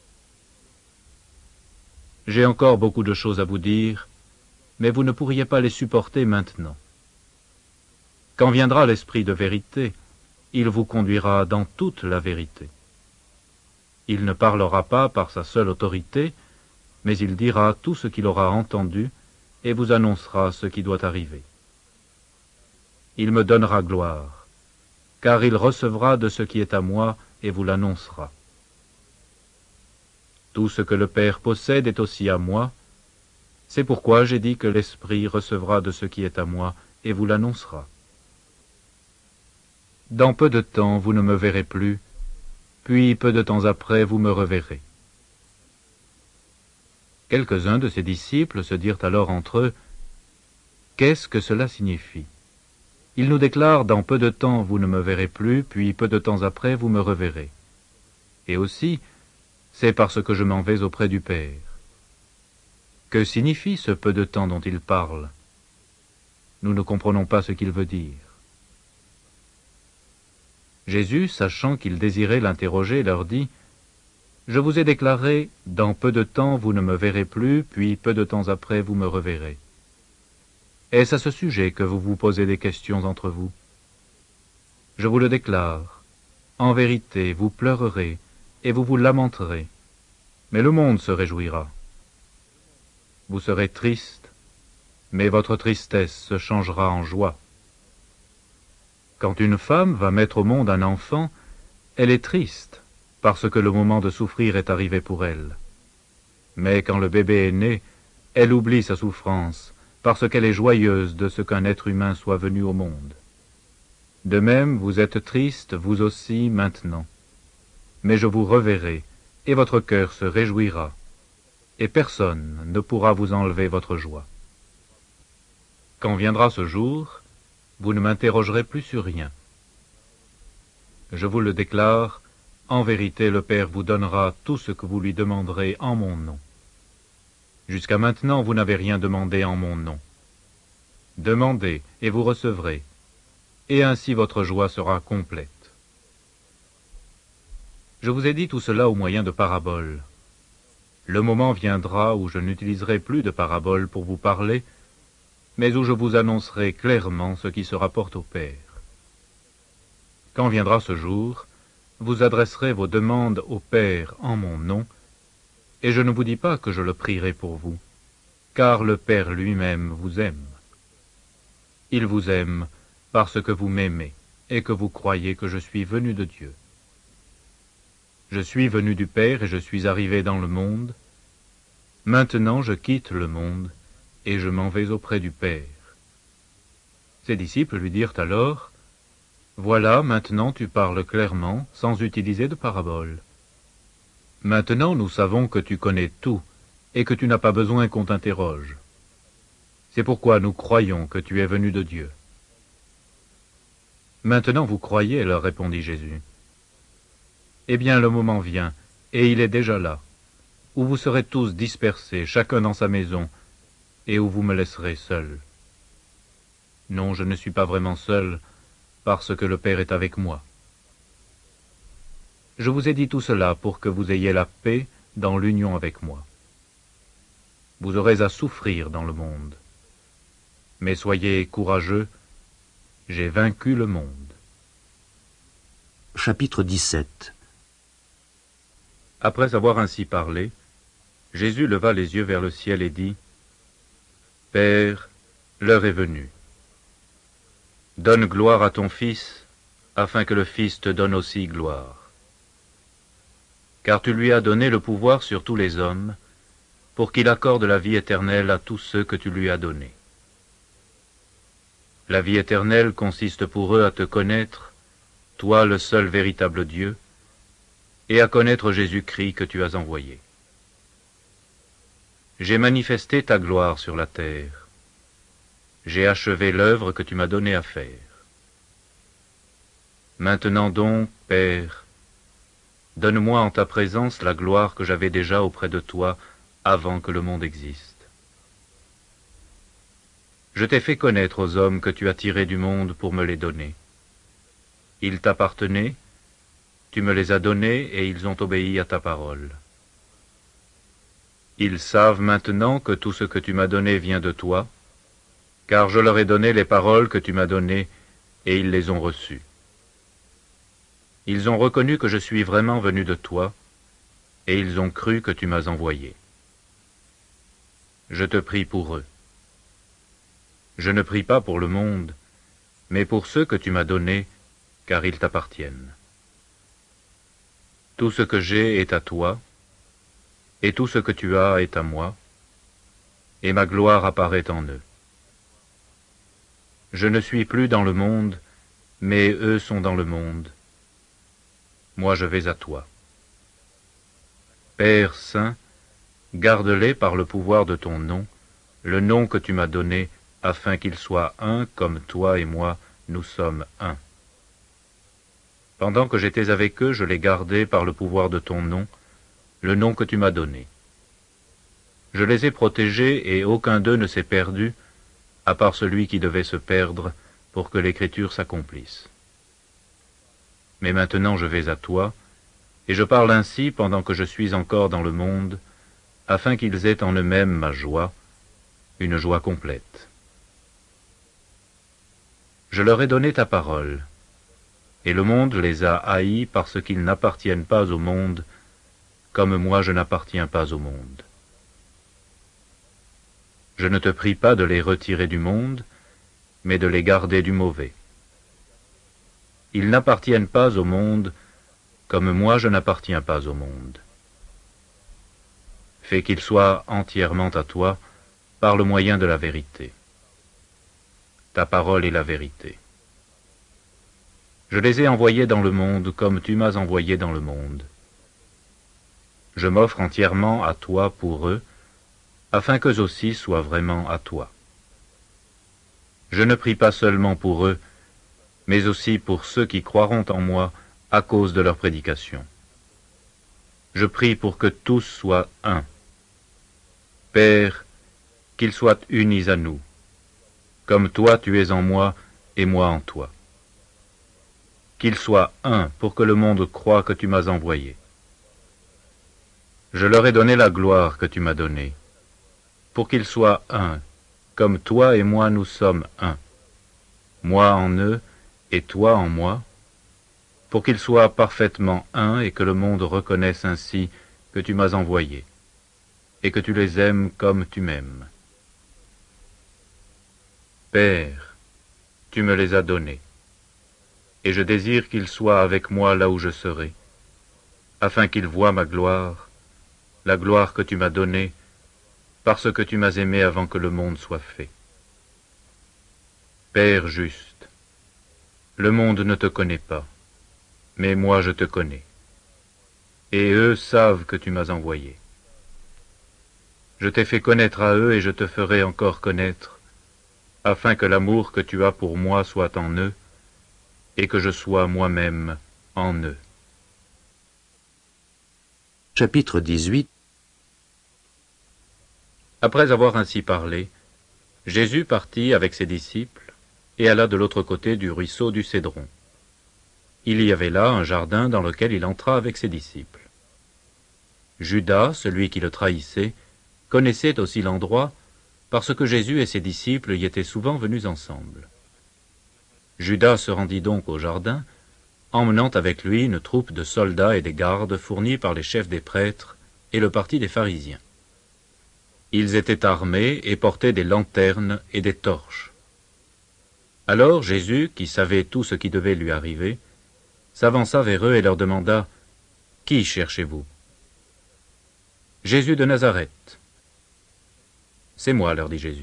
J'ai encore beaucoup de choses à vous dire, mais vous ne pourriez pas les supporter maintenant. Quand viendra l'Esprit de vérité, il vous conduira dans toute la vérité. Il ne parlera pas par sa seule autorité, mais il dira tout ce qu'il aura entendu et vous annoncera ce qui doit arriver. Il me donnera gloire, car il recevra de ce qui est à moi et vous l'annoncera. Tout ce que le Père possède est aussi à moi, c'est pourquoi j'ai dit que l'Esprit recevra de ce qui est à moi et vous l'annoncera. Dans peu de temps vous ne me verrez plus, puis peu de temps après vous me reverrez. Quelques-uns de ses disciples se dirent alors entre eux, « Qu'est-ce que cela signifie ? Il nous déclare, dans peu de temps vous ne me verrez plus, puis peu de temps après vous me reverrez. Et aussi, c'est parce que je m'en vais auprès du Père. Que signifie ce peu de temps dont il parle ? Nous ne comprenons pas ce qu'il veut dire. » Jésus, sachant qu'ils désiraient l'interroger, leur dit, « Je vous ai déclaré, dans peu de temps vous ne me verrez plus, puis peu de temps après vous me reverrez. Est-ce à ce sujet que vous vous posez des questions entre vous? Je vous le déclare, en vérité vous pleurerez et vous vous lamenterez, mais le monde se réjouira. Vous serez triste, mais votre tristesse se changera en joie. Quand une femme va mettre au monde un enfant, elle est triste, parce que le moment de souffrir est arrivé pour elle. Mais quand le bébé est né, elle oublie sa souffrance, parce qu'elle est joyeuse de ce qu'un être humain soit venu au monde. De même, vous êtes triste, vous aussi, maintenant. Mais je vous reverrai, et votre cœur se réjouira, et personne ne pourra vous enlever votre joie. Quand viendra ce jour, vous ne m'interrogerez plus sur rien. Je vous le déclare, en vérité le Père vous donnera tout ce que vous lui demanderez en mon nom. Jusqu'à maintenant vous n'avez rien demandé en mon nom. Demandez et vous recevrez, et ainsi votre joie sera complète. Je vous ai dit tout cela au moyen de paraboles. Le moment viendra où je n'utiliserai plus de paraboles pour vous parler, mais où je vous annoncerai clairement ce qui se rapporte au Père. Quand viendra ce jour, vous adresserez vos demandes au Père en mon nom, et je ne vous dis pas que je le prierai pour vous, car le Père lui-même vous aime. Il vous aime parce que vous m'aimez et que vous croyez que je suis venu de Dieu. Je suis venu du Père et je suis arrivé dans le monde. Maintenant je quitte le monde et je m'en vais auprès du Père. Ses disciples lui dirent alors, « Voilà, maintenant tu parles clairement, sans utiliser de paraboles. Maintenant nous savons que tu connais tout et que tu n'as pas besoin qu'on t'interroge. C'est pourquoi nous croyons que tu es venu de Dieu. » « Maintenant vous croyez, leur répondit Jésus. Eh bien le moment vient, et il est déjà là, où vous serez tous dispersés, chacun dans sa maison, et où vous me laisserez seul. Non, je ne suis pas vraiment seul, parce que le Père est avec moi. Je vous ai dit tout cela pour que vous ayez la paix dans l'union avec moi. Vous aurez à souffrir dans le monde. Mais soyez courageux, j'ai vaincu le monde. Chapitre dix-sept. Après avoir ainsi parlé, Jésus leva les yeux vers le ciel et dit, « Père, l'heure est venue. Donne gloire à ton Fils, afin que le Fils te donne aussi gloire. Car tu lui as donné le pouvoir sur tous les hommes, pour qu'il accorde la vie éternelle à tous ceux que tu lui as donnés. La vie éternelle consiste pour eux à te connaître, toi le seul véritable Dieu, et à connaître Jésus-Christ que tu as envoyé. J'ai manifesté ta gloire sur la terre. J'ai achevé l'œuvre que tu m'as donné à faire. Maintenant donc, Père, donne-moi en ta présence la gloire que j'avais déjà auprès de toi avant que le monde existe. Je t'ai fait connaître aux hommes que tu as tirés du monde pour me les donner. Ils t'appartenaient, tu me les as donnés et ils ont obéi à ta parole. Ils savent maintenant que tout ce que tu m'as donné vient de toi, car je leur ai donné les paroles que tu m'as données et ils les ont reçues. Ils ont reconnu que je suis vraiment venu de toi, et ils ont cru que tu m'as envoyé. Je te prie pour eux. Je ne prie pas pour le monde, mais pour ceux que tu m'as donnés, car ils t'appartiennent. Tout ce que j'ai est à toi, et tout ce que tu as est à moi, et ma gloire apparaît en eux. Je ne suis plus dans le monde, mais eux sont dans le monde. Moi je vais à toi. Père saint, garde-les par le pouvoir de ton nom, le nom que tu m'as donné, afin qu'ils soient un comme toi et moi, nous sommes un. Pendant que j'étais avec eux, je les gardais par le pouvoir de ton nom, le nom que tu m'as donné. Je les ai protégés et aucun d'eux ne s'est perdu, à part celui qui devait se perdre pour que l'Écriture s'accomplisse. Mais maintenant je vais à toi, et je parle ainsi pendant que je suis encore dans le monde, afin qu'ils aient en eux-mêmes ma joie, une joie complète. Je leur ai donné ta parole, et le monde les a haïs parce qu'ils n'appartiennent pas au monde, comme moi je n'appartiens pas au monde. Je ne te prie pas de les retirer du monde, mais de les garder du mauvais. Ils n'appartiennent pas au monde, comme moi je n'appartiens pas au monde. Fais qu'ils soient entièrement à toi, par le moyen de la vérité. Ta parole est la vérité. Je les ai envoyés dans le monde comme tu m'as envoyé dans le monde. je m'offre entièrement à toi pour eux, afin qu'eux aussi soient vraiment à toi. Je ne prie pas seulement pour eux, mais aussi pour ceux qui croiront en moi à cause de leur prédication. Je prie pour que tous soient un. Père, qu'ils soient unis à nous, comme toi tu es en moi et moi en toi. Qu'ils soient un pour que le monde croie que tu m'as envoyé. Je leur ai donné la gloire que tu m'as donnée, pour qu'ils soient un, comme toi et moi nous sommes un. Moi en eux et toi en moi, pour qu'ils soient parfaitement un et que le monde reconnaisse ainsi que tu m'as envoyé, et que tu les aimes comme tu m'aimes. Père, tu me les as donnés, et je désire qu'ils soient avec moi là où je serai, afin qu'ils voient ma gloire, la gloire que tu m'as donnée, parce que tu m'as aimé avant que le monde soit fait. Père juste, le monde ne te connaît pas, mais moi je te connais, et eux savent que tu m'as envoyé. Je t'ai fait connaître à eux et je te ferai encore connaître, afin que l'amour que tu as pour moi soit en eux, et que je sois moi-même en eux. Chapitre dix-huit. Après avoir ainsi parlé, Jésus partit avec ses disciples et alla de l'autre côté du ruisseau du Cédron. Il y avait là un jardin dans lequel il entra avec ses disciples. Judas, celui qui le trahissait, connaissait aussi l'endroit parce que Jésus et ses disciples y étaient souvent venus ensemble. Judas se rendit donc au jardin, emmenant avec lui une troupe de soldats et des gardes fournis par les chefs des prêtres et le parti des pharisiens. Ils étaient armés et portaient des lanternes et des torches. Alors Jésus, qui savait tout ce qui devait lui arriver, s'avança vers eux et leur demanda « Qui cherchez-vous » ? Jésus de Nazareth. « C'est moi, leur dit Jésus. »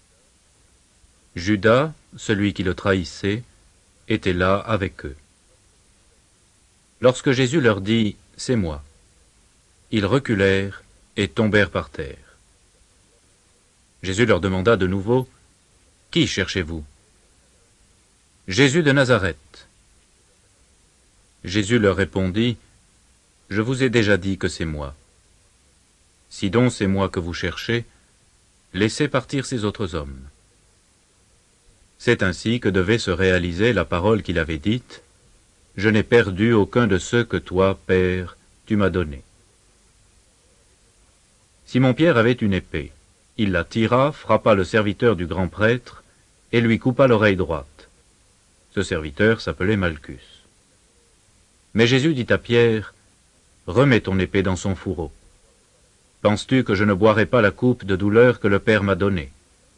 Judas, celui qui le trahissait, était là avec eux. Lorsque Jésus leur dit « C'est moi », ils reculèrent et tombèrent par terre. Jésus leur demanda de nouveau « Qui cherchez-vous » ? Jésus de Nazareth. Jésus leur répondit « Je vous ai déjà dit que c'est moi. Si donc c'est moi que vous cherchez, laissez partir ces autres hommes. » C'est ainsi que devait se réaliser la parole qu'il avait dite « Je n'ai perdu aucun de ceux que toi, Père, tu m'as donnés. » Simon-Pierre avait une épée. Il la tira, frappa le serviteur du grand prêtre et lui coupa l'oreille droite. Ce serviteur s'appelait Malchus. Mais Jésus dit à Pierre, « Remets ton épée dans son fourreau. Penses-tu que je ne boirai pas la coupe de douleur que le Père m'a donnée ?»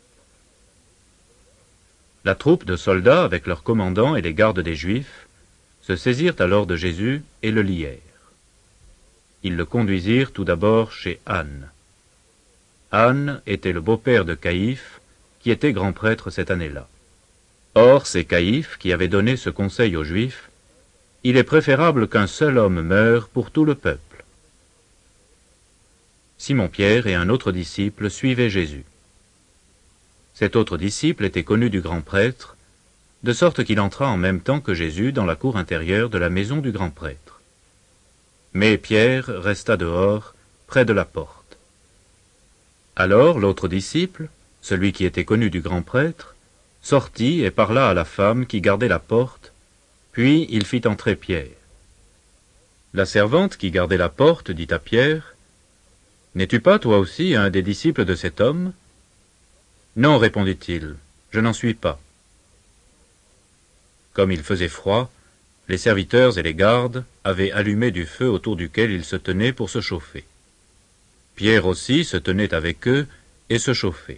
La troupe de soldats, avec leurs commandants et les gardes des Juifs, se saisirent alors de Jésus et le lièrent. Ils le conduisirent tout d'abord chez Anne. Anne était le beau-père de Caïphe, qui était grand prêtre cette année-là. Or, c'est Caïphe qui avait donné ce conseil aux Juifs, « Il est préférable qu'un seul homme meure pour tout le peuple. » Simon-Pierre et un autre disciple suivaient Jésus. Cet autre disciple était connu du grand prêtre, de sorte qu'il entra en même temps que Jésus dans la cour intérieure de la maison du grand prêtre. Mais Pierre resta dehors, près de la porte. Alors l'autre disciple, celui qui était connu du grand prêtre, sortit et parla à la femme qui gardait la porte, puis il fit entrer Pierre. La servante qui gardait la porte dit à Pierre, « N'es-tu pas toi aussi un des disciples de cet homme » ? « Non, répondit-il, je n'en suis pas. » Comme il faisait froid, les serviteurs et les gardes avaient allumé du feu autour duquel ils se tenaient pour se chauffer. Pierre aussi se tenait avec eux et se chauffait.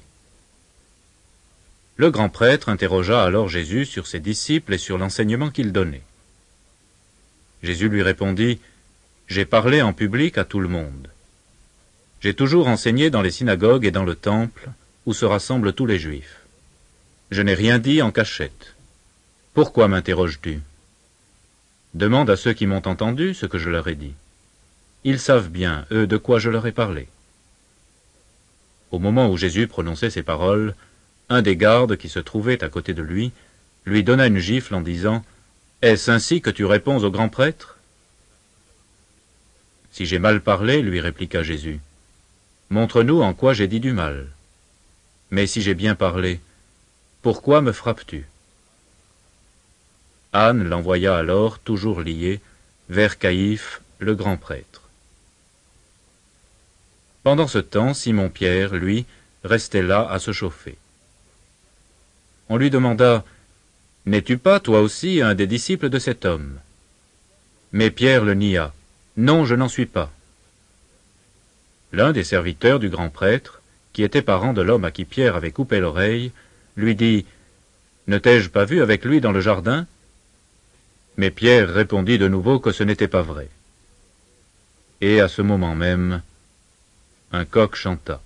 Le grand prêtre interrogea alors Jésus sur ses disciples et sur l'enseignement qu'il donnait. Jésus lui répondit, « J'ai parlé en public à tout le monde. J'ai toujours enseigné dans les synagogues et dans le temple, où se rassemblent tous les Juifs. Je n'ai rien dit en cachette. Pourquoi m'interroges-tu ? Demande à ceux qui m'ont entendu ce que je leur ai dit. Ils savent bien, eux, de quoi je leur ai parlé. » Au moment où Jésus prononçait ces paroles, un des gardes qui se trouvait à côté de lui lui donna une gifle en disant « Est-ce ainsi que tu réponds au grand prêtre ?» « Si j'ai mal parlé, lui répliqua Jésus, montre-nous en quoi j'ai dit du mal. Mais si j'ai bien parlé, pourquoi me frappes-tu » Anne l'envoya alors, toujours lié, vers Caïphe, le grand prêtre. Pendant ce temps, Simon-Pierre, lui, restait là à se chauffer. On lui demanda « N'es-tu pas, toi aussi, un des disciples de cet homme ?» Mais Pierre le nia. « Non, je n'en suis pas. » L'un des serviteurs du grand prêtre, qui était parent de l'homme à qui Pierre avait coupé l'oreille, lui dit « Ne t'ai-je pas vu avec lui dans le jardin ?» Mais Pierre répondit de nouveau que ce n'était pas vrai. Et à ce moment même, un coq chanta.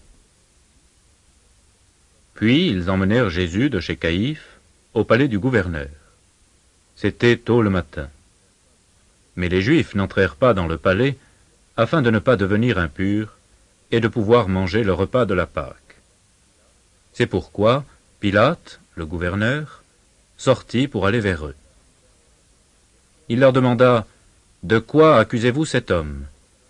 Puis ils emmenèrent Jésus de chez Caïphe au palais du gouverneur. C'était tôt le matin. Mais les Juifs n'entrèrent pas dans le palais afin de ne pas devenir impurs et de pouvoir manger le repas de la Pâque. C'est pourquoi Pilate, le gouverneur, sortit pour aller vers eux. Il leur demanda « De quoi accusez-vous cet homme ?»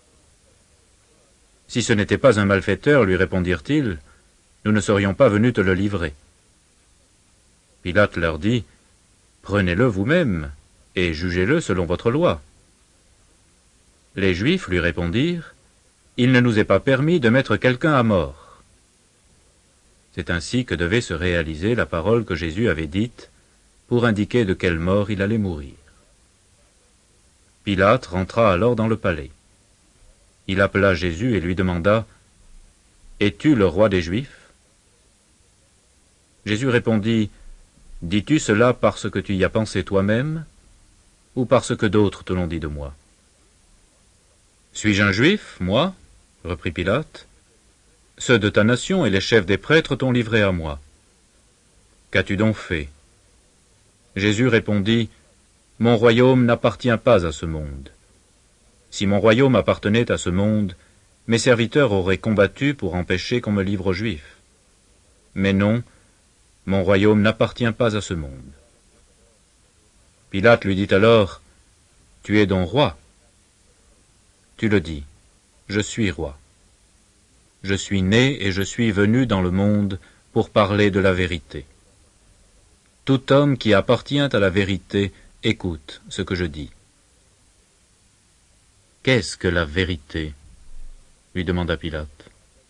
« Si ce n'était pas un malfaiteur, lui répondirent-ils, nous ne serions pas venus te le livrer. » Pilate leur dit « Prenez-le vous-même et jugez-le selon votre loi. » Les Juifs lui répondirent « Il ne nous est pas permis de mettre quelqu'un à mort. » C'est ainsi que devait se réaliser la parole que Jésus avait dite pour indiquer de quelle mort il allait mourir. Pilate rentra alors dans le palais. Il appela Jésus et lui demanda « Es-tu le roi des Juifs ?» Jésus répondit « Dis-tu cela parce que tu y as pensé toi-même, ou parce que d'autres te l'ont dit de moi ?» « Suis-je un Juif, moi ?» reprit Pilate. « Ceux de ta nation et les chefs des prêtres t'ont livré à moi. Qu'as-tu donc fait ?» Jésus répondit « Mon royaume n'appartient pas à ce monde. Si mon royaume appartenait à ce monde, mes serviteurs auraient combattu pour empêcher qu'on me livre aux Juifs. Mais non, mon royaume n'appartient pas à ce monde. » Pilate lui dit alors « Tu es donc roi ?» Tu le dis, je suis roi. Je suis né et je suis venu dans le monde pour parler de la vérité. Tout homme qui appartient à la vérité écoute ce que je dis. « Qu'est-ce que la vérité ?» lui demanda Pilate.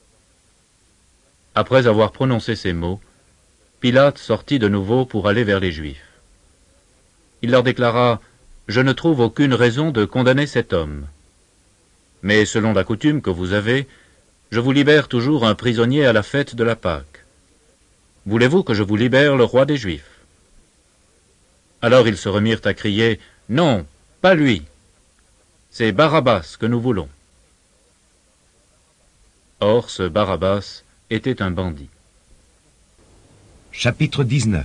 Après avoir prononcé ces mots, Pilate sortit de nouveau pour aller vers les Juifs. Il leur déclara « Je ne trouve aucune raison de condamner cet homme. Mais selon la coutume que vous avez, je vous libère toujours un prisonnier à la fête de la Pâque. Voulez-vous que je vous libère le roi des Juifs ?» Alors ils se remirent à crier « Non, pas lui. C'est Barabbas que nous voulons. » Or ce Barabbas était un bandit. Chapitre dix-neuf.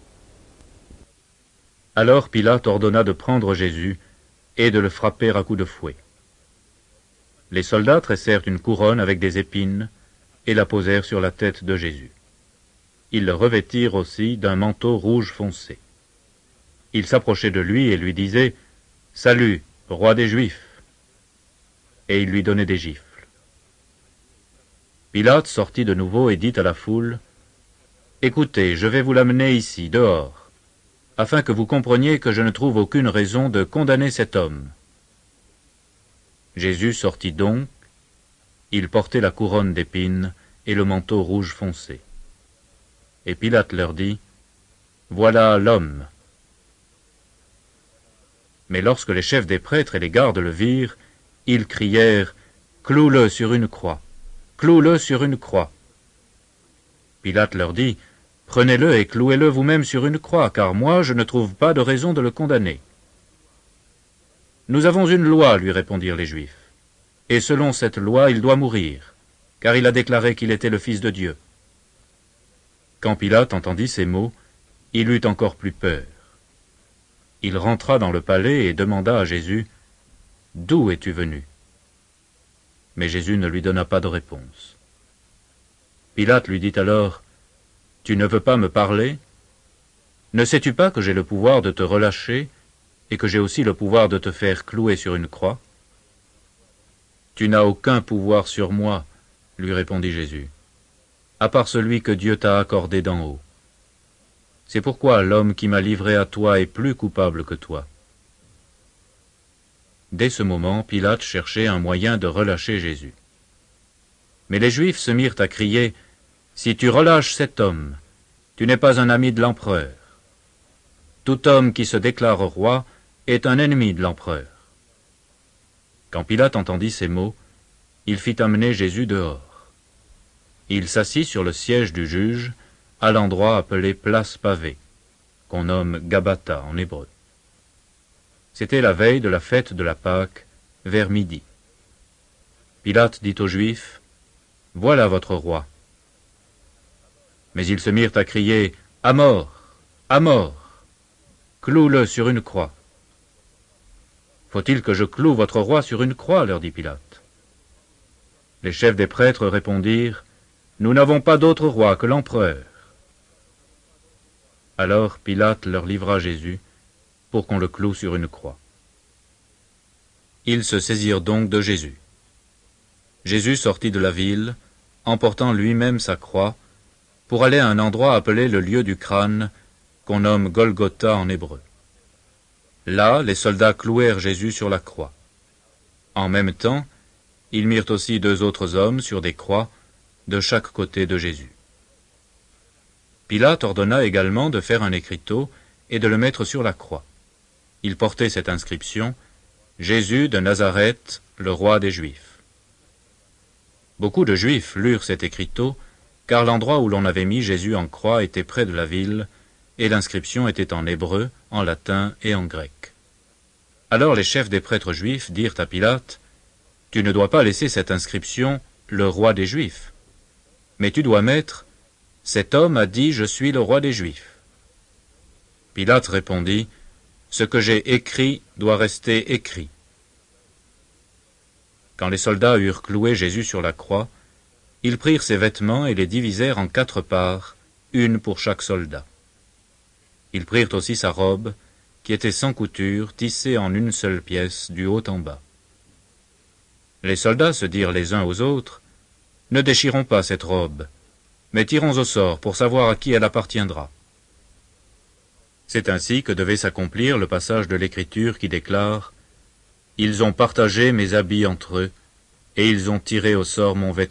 Alors Pilate ordonna de prendre Jésus et de le frapper à coups de fouet. Les soldats tressèrent une couronne avec des épines et la posèrent sur la tête de Jésus. Ils le revêtirent aussi d'un manteau rouge foncé. Ils s'approchaient de lui et lui disaient « Salut, roi des Juifs !» Et ils lui donnaient des gifles. Pilate sortit de nouveau et dit à la foule « Écoutez, je vais vous l'amener ici, dehors, afin que vous compreniez que je ne trouve aucune raison de condamner cet homme. » Jésus sortit donc, il portait la couronne d'épines et le manteau rouge foncé. Et Pilate leur dit, « Voilà l'homme. » Mais lorsque les chefs des prêtres et les gardes le virent, ils crièrent, « Cloue-le sur une croix! Cloue-le sur une croix !» Pilate leur dit, « Prenez-le et clouez-le vous-même sur une croix, car moi je ne trouve pas de raison de le condamner. » « Nous avons une loi, lui répondirent les Juifs, et selon cette loi il doit mourir, car il a déclaré qu'il était le Fils de Dieu. » Quand Pilate entendit ces mots, il eut encore plus peur. Il rentra dans le palais et demanda à Jésus, « D'où es-tu venu » Mais Jésus ne lui donna pas de réponse. Pilate lui dit alors, « Tu ne veux pas me parler? Ne sais-tu pas que j'ai le pouvoir de te relâcher et que j'ai aussi le pouvoir de te faire clouer sur une croix? » « Tu n'as aucun pouvoir sur moi, lui répondit Jésus, à part celui que Dieu t'a accordé d'en haut. C'est pourquoi l'homme qui m'a livré à toi est plus coupable que toi. » Dès ce moment, Pilate cherchait un moyen de relâcher Jésus. Mais les Juifs se mirent à crier, « Si tu relâches cet homme, tu n'es pas un ami de l'empereur. Tout homme qui se déclare roi est un ennemi de l'empereur. » Quand Pilate entendit ces mots, il fit amener Jésus dehors. Il s'assit sur le siège du juge, à l'endroit appelé place pavée, qu'on nomme Gabbatha en hébreu. C'était la veille de la fête de la Pâque, vers midi. Pilate dit aux Juifs, « Voilà votre roi. » Mais ils se mirent à crier, « À mort! À mort! Cloue-le sur une croix. » « Faut-il que je cloue votre roi sur une croix ?» leur dit Pilate. Les chefs des prêtres répondirent, « Nous n'avons pas d'autre roi que l'empereur. » Alors Pilate leur livra Jésus pour qu'on le cloue sur une croix. Ils se saisirent donc de Jésus. Jésus sortit de la ville, emportant lui-même sa croix, pour aller à un endroit appelé le lieu du crâne, qu'on nomme Golgotha en hébreu. Là, les soldats clouèrent Jésus sur la croix. En même temps, ils mirent aussi deux autres hommes sur des croix, de chaque côté de Jésus. Pilate ordonna également de faire un écriteau et de le mettre sur la croix. Il portait cette inscription, « Jésus de Nazareth, le roi des Juifs ». Beaucoup de Juifs lurent cet écriteau, car l'endroit où l'on avait mis Jésus en croix était près de la ville, et l'inscription était en hébreu, en latin et en grec. Alors les chefs des prêtres juifs dirent à Pilate, « Tu ne dois pas laisser cette inscription « Le roi des Juifs », mais tu dois mettre « Cet homme a dit « Je suis le roi des Juifs ». » Pilate répondit, « Ce que j'ai écrit doit rester écrit. » Quand les soldats eurent cloué Jésus sur la croix, ils prirent ses vêtements et les divisèrent en quatre parts, une pour chaque soldat. Ils prirent aussi sa robe, qui était sans couture, tissée en une seule pièce, du haut en bas. Les soldats se dirent les uns aux autres, « Ne déchirons pas cette robe, mais tirons au sort pour savoir à qui elle appartiendra. » C'est ainsi que devait s'accomplir le passage de l'Écriture qui déclare, « Ils ont partagé mes habits entre eux, et ils ont tiré au sort mon vêtement. »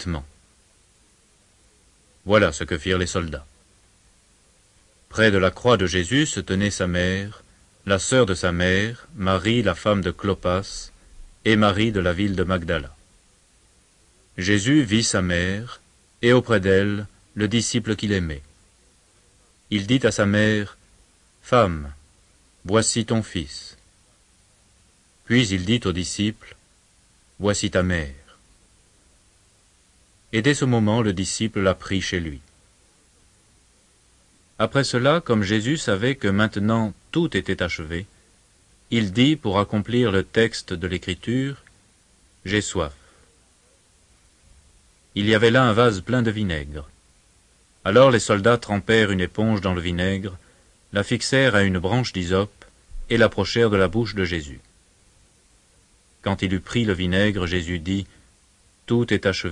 Voilà ce que firent les soldats. Près de la croix de Jésus se tenait sa mère, la sœur de sa mère, Marie, la femme de Clopas, et Marie de la ville de Magdala. Jésus vit sa mère, et auprès d'elle, le disciple qu'il aimait. Il dit à sa mère, « Femme, voici ton fils. » Puis il dit au disciple, « Voici ta mère. » Et dès ce moment, le disciple la prit chez lui. Après cela, comme Jésus savait que maintenant tout était achevé, il dit, pour accomplir le texte de l'Écriture, « J'ai soif. » Il y avait là un vase plein de vinaigre. Alors les soldats trempèrent une éponge dans le vinaigre, la fixèrent à une branche d'hysope et l'approchèrent de la bouche de Jésus. Quand il eut pris le vinaigre, Jésus dit, « Tout est achevé. »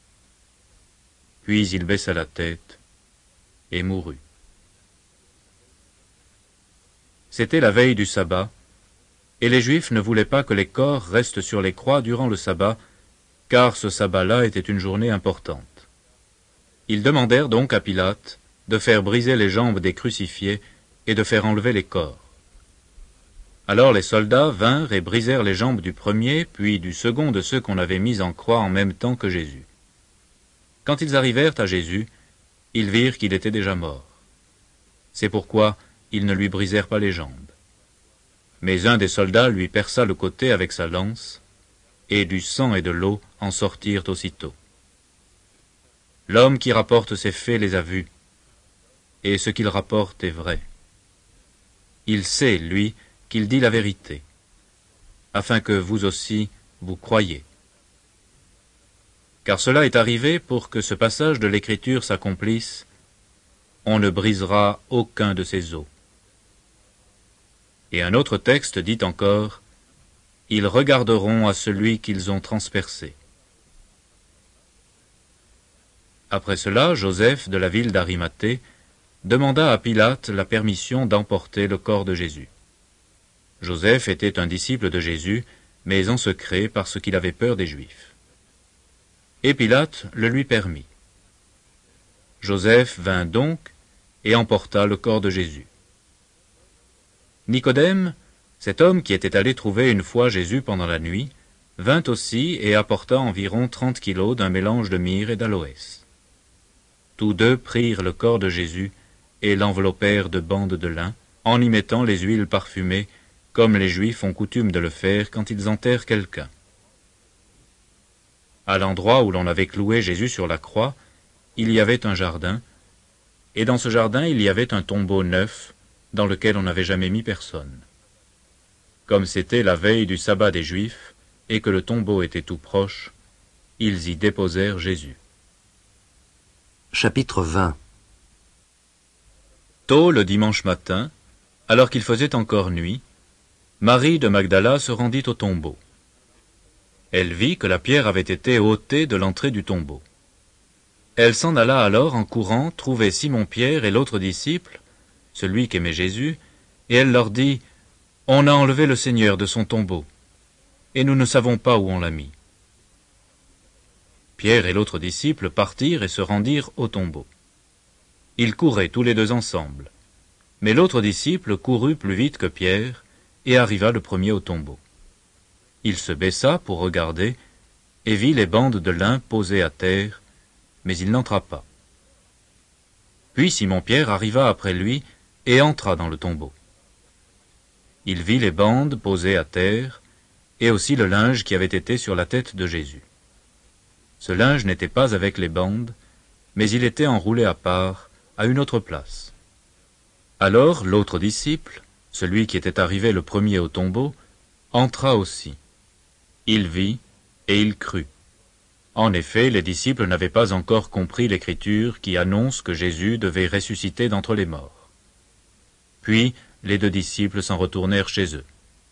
Puis il baissa la tête et mourut. C'était la veille du sabbat, et les Juifs ne voulaient pas que les corps restent sur les croix durant le sabbat, car ce sabbat-là était une journée importante. Ils demandèrent donc à Pilate de faire briser les jambes des crucifiés et de faire enlever les corps. Alors les soldats vinrent et brisèrent les jambes du premier, puis du second de ceux qu'on avait mis en croix en même temps que Jésus. Quand ils arrivèrent à Jésus, ils virent qu'il était déjà mort. C'est pourquoi ils ne lui brisèrent pas les jambes. Mais un des soldats lui perça le côté avec sa lance, et du sang et de l'eau en sortirent aussitôt. L'homme qui rapporte ces faits les a vus, et ce qu'il rapporte est vrai. Il sait, lui, qu'il dit la vérité, afin que vous aussi vous croyiez. Car cela est arrivé pour que ce passage de l'Écriture s'accomplisse. On ne brisera aucun de ses os. Et un autre texte dit encore, ils regarderont à celui qu'ils ont transpercé. Après cela, Joseph de la ville d'Arimathée demanda à Pilate la permission d'emporter le corps de Jésus. Joseph était un disciple de Jésus, mais en secret parce qu'il avait peur des Juifs. Et Pilate le lui permit. Joseph vint donc et emporta le corps de Jésus. Nicodème, cet homme qui était allé trouver une fois Jésus pendant la nuit, vint aussi et apporta environ trente kilos d'un mélange de myrrhe et d'aloès. Tous deux prirent le corps de Jésus et l'enveloppèrent de bandes de lin, en y mettant les huiles parfumées, comme les Juifs ont coutume de le faire quand ils enterrent quelqu'un. À l'endroit où l'on avait cloué Jésus sur la croix, il y avait un jardin, et dans ce jardin il y avait un tombeau neuf, dans lequel on n'avait jamais mis personne. Comme c'était la veille du sabbat des Juifs, et que le tombeau était tout proche, ils y déposèrent Jésus. Chapitre vingt. Tôt le dimanche matin, alors qu'il faisait encore nuit, Marie de Magdala se rendit au tombeau. Elle vit que la pierre avait été ôtée de l'entrée du tombeau. Elle s'en alla alors en courant trouver Simon-Pierre et l'autre disciple, celui qu'aimait Jésus, et elle leur dit, « On a enlevé le Seigneur de son tombeau, et nous ne savons pas où on l'a mis. » Pierre et l'autre disciple partirent et se rendirent au tombeau. Ils couraient tous les deux ensemble, mais l'autre disciple courut plus vite que Pierre et arriva le premier au tombeau. Il se baissa pour regarder et vit les bandes de lin posées à terre, mais il n'entra pas. Puis Simon-Pierre arriva après lui et entra dans le tombeau. Il vit les bandes posées à terre, et aussi le linge qui avait été sur la tête de Jésus. Ce linge n'était pas avec les bandes, mais il était enroulé à part, à une autre place. Alors l'autre disciple, celui qui était arrivé le premier au tombeau, entra aussi. Il vit et il crut. En effet, les disciples n'avaient pas encore compris l'Écriture qui annonce que Jésus devait ressusciter d'entre les morts. Puis les deux disciples s'en retournèrent chez eux.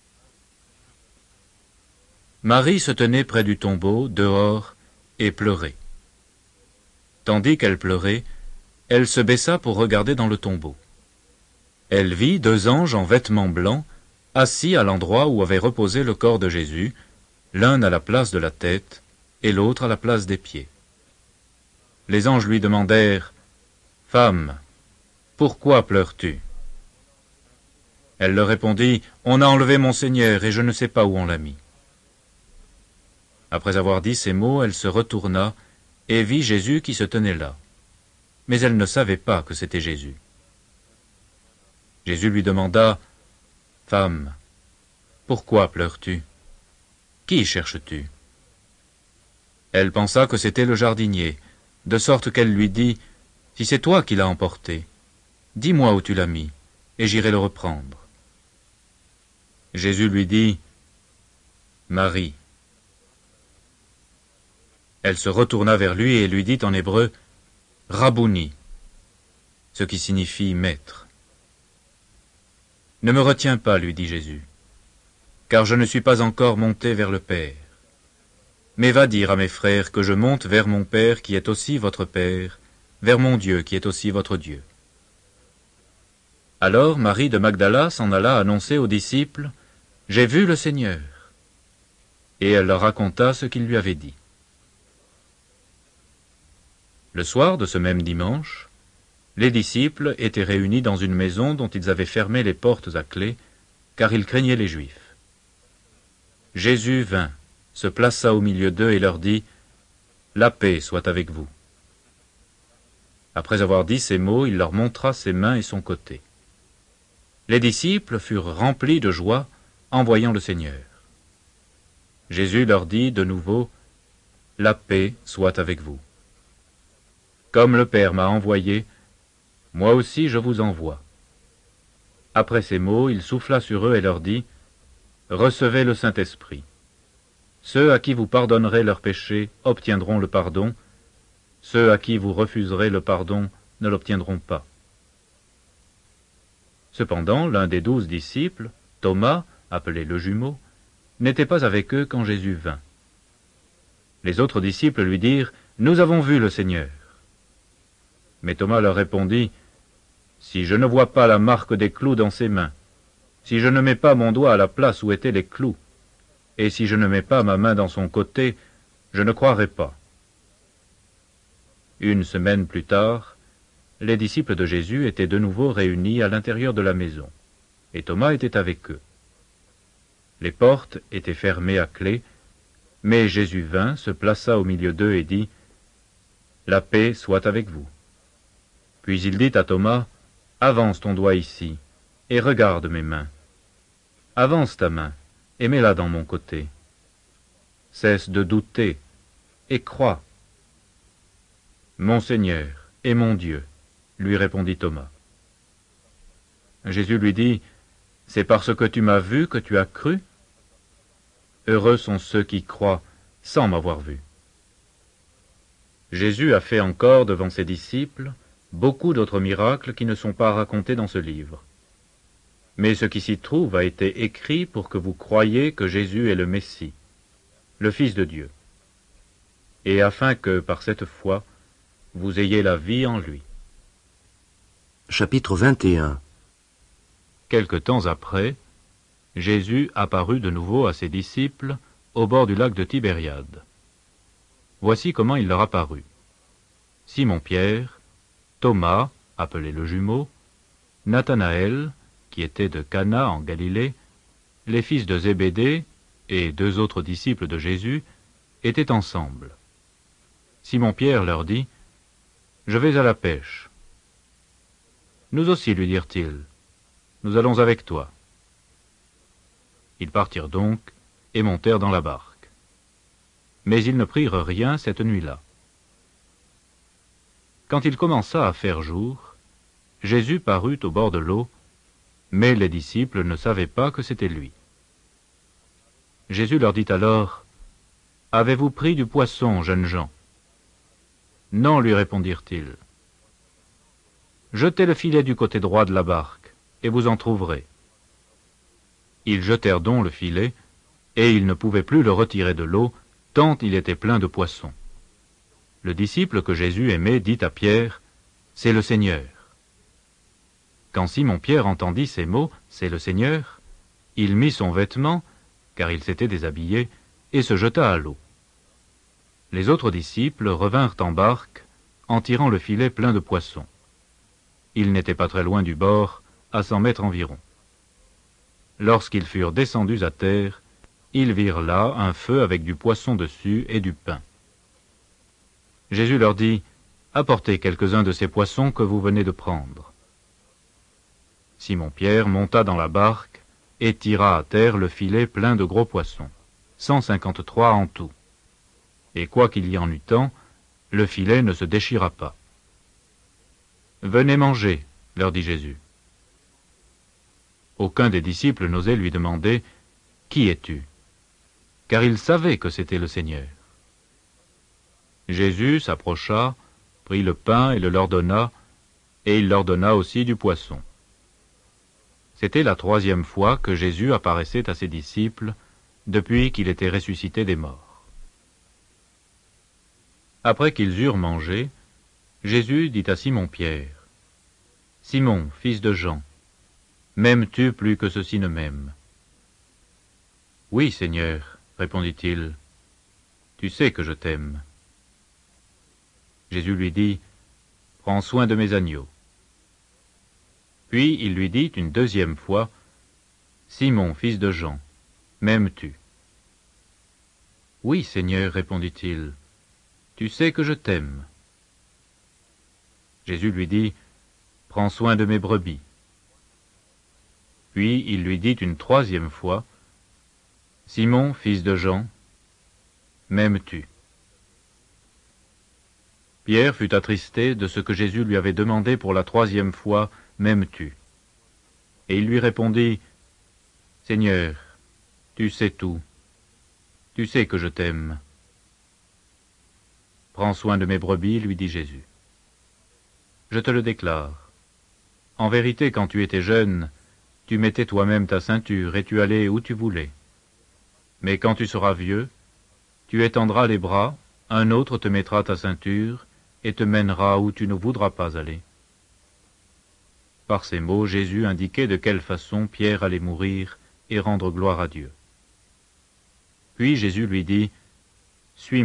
Marie se tenait près du tombeau, dehors, et pleurait. Tandis qu'elle pleurait, elle se baissa pour regarder dans le tombeau. Elle vit deux anges en vêtements blancs, assis à l'endroit où avait reposé le corps de Jésus, l'un à la place de la tête et l'autre à la place des pieds. Les anges lui demandèrent, « Femme, pourquoi pleures-tu » Elle leur répondit, « On a enlevé mon Seigneur et je ne sais pas où on l'a mis. » Après avoir dit ces mots, elle se retourna et vit Jésus qui se tenait là. Mais elle ne savait pas que c'était Jésus. Jésus lui demanda, « Femme, pourquoi pleures-tu? Qui cherches-tu » Elle pensa que c'était le jardinier, de sorte qu'elle lui dit, « Si c'est toi qui l'as emporté, dis-moi où tu l'as mis, et j'irai le reprendre. » Jésus lui dit, « Marie. » Elle se retourna vers lui et lui dit en hébreu, « Rabouni », ce qui signifie « maître ». « Ne me retiens pas, lui dit Jésus, car je ne suis pas encore monté vers le Père. Mais va dire à mes frères que je monte vers mon Père qui est aussi votre Père, vers mon Dieu qui est aussi votre Dieu. » Alors Marie de Magdala s'en alla annoncer aux disciples, « J'ai vu le Seigneur. » Et elle leur raconta ce qu'il lui avait dit. Le soir de ce même dimanche, les disciples étaient réunis dans une maison dont ils avaient fermé les portes à clé, car ils craignaient les Juifs. Jésus vint, se plaça au milieu d'eux et leur dit, « La paix soit avec vous. » Après avoir dit ces mots, il leur montra ses mains et son côté. Les disciples furent remplis de joie en voyant le Seigneur. Jésus leur dit de nouveau, « La paix soit avec vous. Comme le Père m'a envoyé, moi aussi je vous envoie. » Après ces mots, il souffla sur eux et leur dit, « Recevez le Saint-Esprit. Ceux à qui vous pardonnerez leurs péchés obtiendront le pardon, ceux à qui vous refuserez le pardon ne l'obtiendront pas. Cependant, l'un des douze disciples, Thomas, appelé le jumeau, n'était pas avec eux quand Jésus vint. Les autres disciples lui dirent « Nous avons vu le Seigneur ». Mais Thomas leur répondit « Si je ne vois pas la marque des clous dans ses mains, si je ne mets pas mon doigt à la place où étaient les clous, et si je ne mets pas ma main dans son côté, je ne croirai pas. » Une semaine plus tard, les disciples de Jésus étaient de nouveau réunis à l'intérieur de la maison, et Thomas était avec eux. Les portes étaient fermées à clé, mais Jésus vint, se plaça au milieu d'eux et dit « La paix soit avec vous. » Puis il dit à Thomas « Avance ton doigt ici, et regarde mes mains. Avance ta main, et mets-la dans mon côté. Cesse de douter, et crois. » « Mon Seigneur et mon Dieu, » lui répondit Thomas. Jésus lui dit, « C'est parce que tu m'as vu que tu as cru? Heureux sont ceux qui croient sans m'avoir vu. » Jésus a fait encore devant ses disciples beaucoup d'autres miracles qui ne sont pas racontés dans ce livre. Mais ce qui s'y trouve a été écrit pour que vous croyiez que Jésus est le Messie, le Fils de Dieu, et afin que, par cette foi, vous ayez la vie en lui. Chapitre vingt et un. Quelque temps après, Jésus apparut de nouveau à ses disciples au bord du lac de Tibériade. Voici comment il leur apparut. Simon-Pierre, Thomas, appelé le jumeau, Nathanaël, qui était de Cana en Galilée, les fils de Zébédée et deux autres disciples de Jésus étaient ensemble. Simon-Pierre leur dit, « Je vais à la pêche. » « Nous aussi, lui dirent-ils, nous allons avec toi. » Ils partirent donc et montèrent dans la barque. Mais ils ne prirent rien cette nuit-là. Quand il commença à faire jour, Jésus parut au bord de l'eau, mais les disciples ne savaient pas que c'était lui. Jésus leur dit alors, « Avez-vous pris du poisson, jeunes gens ?» « Non, lui répondirent-ils. » « Jetez le filet du côté droit de la barque, et vous en trouverez. » Ils jetèrent donc le filet, et ils ne pouvaient plus le retirer de l'eau, tant il était plein de poissons. Le disciple que Jésus aimait dit à Pierre, « C'est le Seigneur. » Quand Simon-Pierre entendit ces mots, « C'est le Seigneur », il mit son vêtement, car il s'était déshabillé, et se jeta à l'eau. Les autres disciples revinrent en barque, en tirant le filet plein de poissons. Ils n'étaient pas très loin du bord, à cent mètres environ. Lorsqu'ils furent descendus à terre, ils virent là un feu avec du poisson dessus et du pain. Jésus leur dit, « Apportez quelques-uns de ces poissons que vous venez de prendre. » Simon-Pierre monta dans la barque et tira à terre le filet plein de gros poissons, cent cinquante-trois en tout. Et quoi qu'il y en eût tant, le filet ne se déchira pas. « Venez manger, » leur dit Jésus. Aucun des disciples n'osait lui demander « Qui es-tu » car il savait que c'était le Seigneur. Jésus s'approcha, prit le pain et le leur donna, et il leur donna aussi du poisson. C'était la troisième fois que Jésus apparaissait à ses disciples depuis qu'il était ressuscité des morts. Après qu'ils eurent mangé, Jésus dit à Simon-Pierre, « Simon, fils de Jean, m'aimes-tu plus que ceux-ci ne m'aiment » ?« Oui, Seigneur, répondit-il, tu sais que je t'aime. » Jésus lui dit, « Prends soin de mes agneaux. » Puis il lui dit une deuxième fois, « Simon, fils de Jean, m'aimes-tu » ?« Oui, Seigneur, répondit-il, tu sais que je t'aime. » Jésus lui dit, « Prends soin de mes brebis. » Puis il lui dit une troisième fois, « Simon, fils de Jean, m'aimes-tu » ? Pierre fut attristé de ce que Jésus lui avait demandé pour la troisième fois, « M'aimes-tu » ? Et il lui répondit, « Seigneur, tu sais tout. Tu sais que je t'aime. Prends soin de mes brebis, lui dit Jésus. Je te le déclare. En vérité, quand tu étais jeune, tu mettais toi-même ta ceinture et tu allais où tu voulais. Mais quand tu seras vieux, tu étendras les bras, un autre te mettra ta ceinture et te mènera où tu ne voudras pas aller. Par ces mots, Jésus indiquait de quelle façon Pierre allait mourir et rendre gloire à Dieu. Puis Jésus lui dit, « Suis-moi. »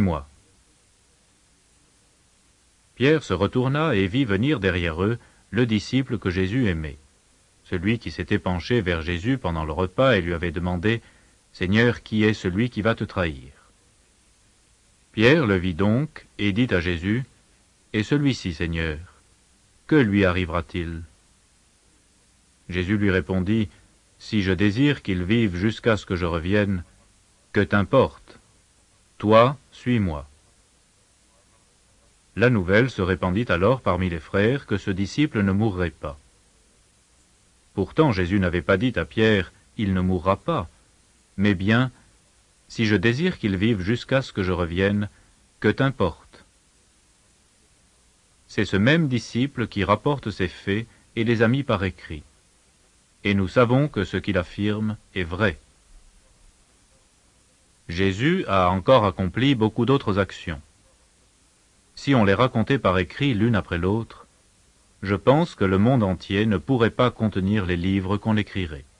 Pierre se retourna et vit venir derrière eux le disciple que Jésus aimait, celui qui s'était penché vers Jésus pendant le repas et lui avait demandé, « Seigneur, qui est celui qui va te trahir ?» Pierre le vit donc et dit à Jésus, « Et celui-ci, Seigneur, que lui arrivera-t-il » Jésus lui répondit, « Si je désire qu'il vive jusqu'à ce que je revienne, que t'importe? Toi, suis-moi. » La nouvelle se répandit alors parmi les frères que ce disciple ne mourrait pas. Pourtant Jésus n'avait pas dit à Pierre, « Il ne mourra pas », mais bien, « Si je désire qu'il vive jusqu'à ce que je revienne, que t'importe ?» C'est ce même disciple qui rapporte ces faits et les a mis par écrit. Et nous savons que ce qu'il affirme est vrai. Jésus a encore accompli beaucoup d'autres actions. Si on les racontait par écrit l'une après l'autre, je pense que le monde entier ne pourrait pas contenir les livres qu'on écrirait.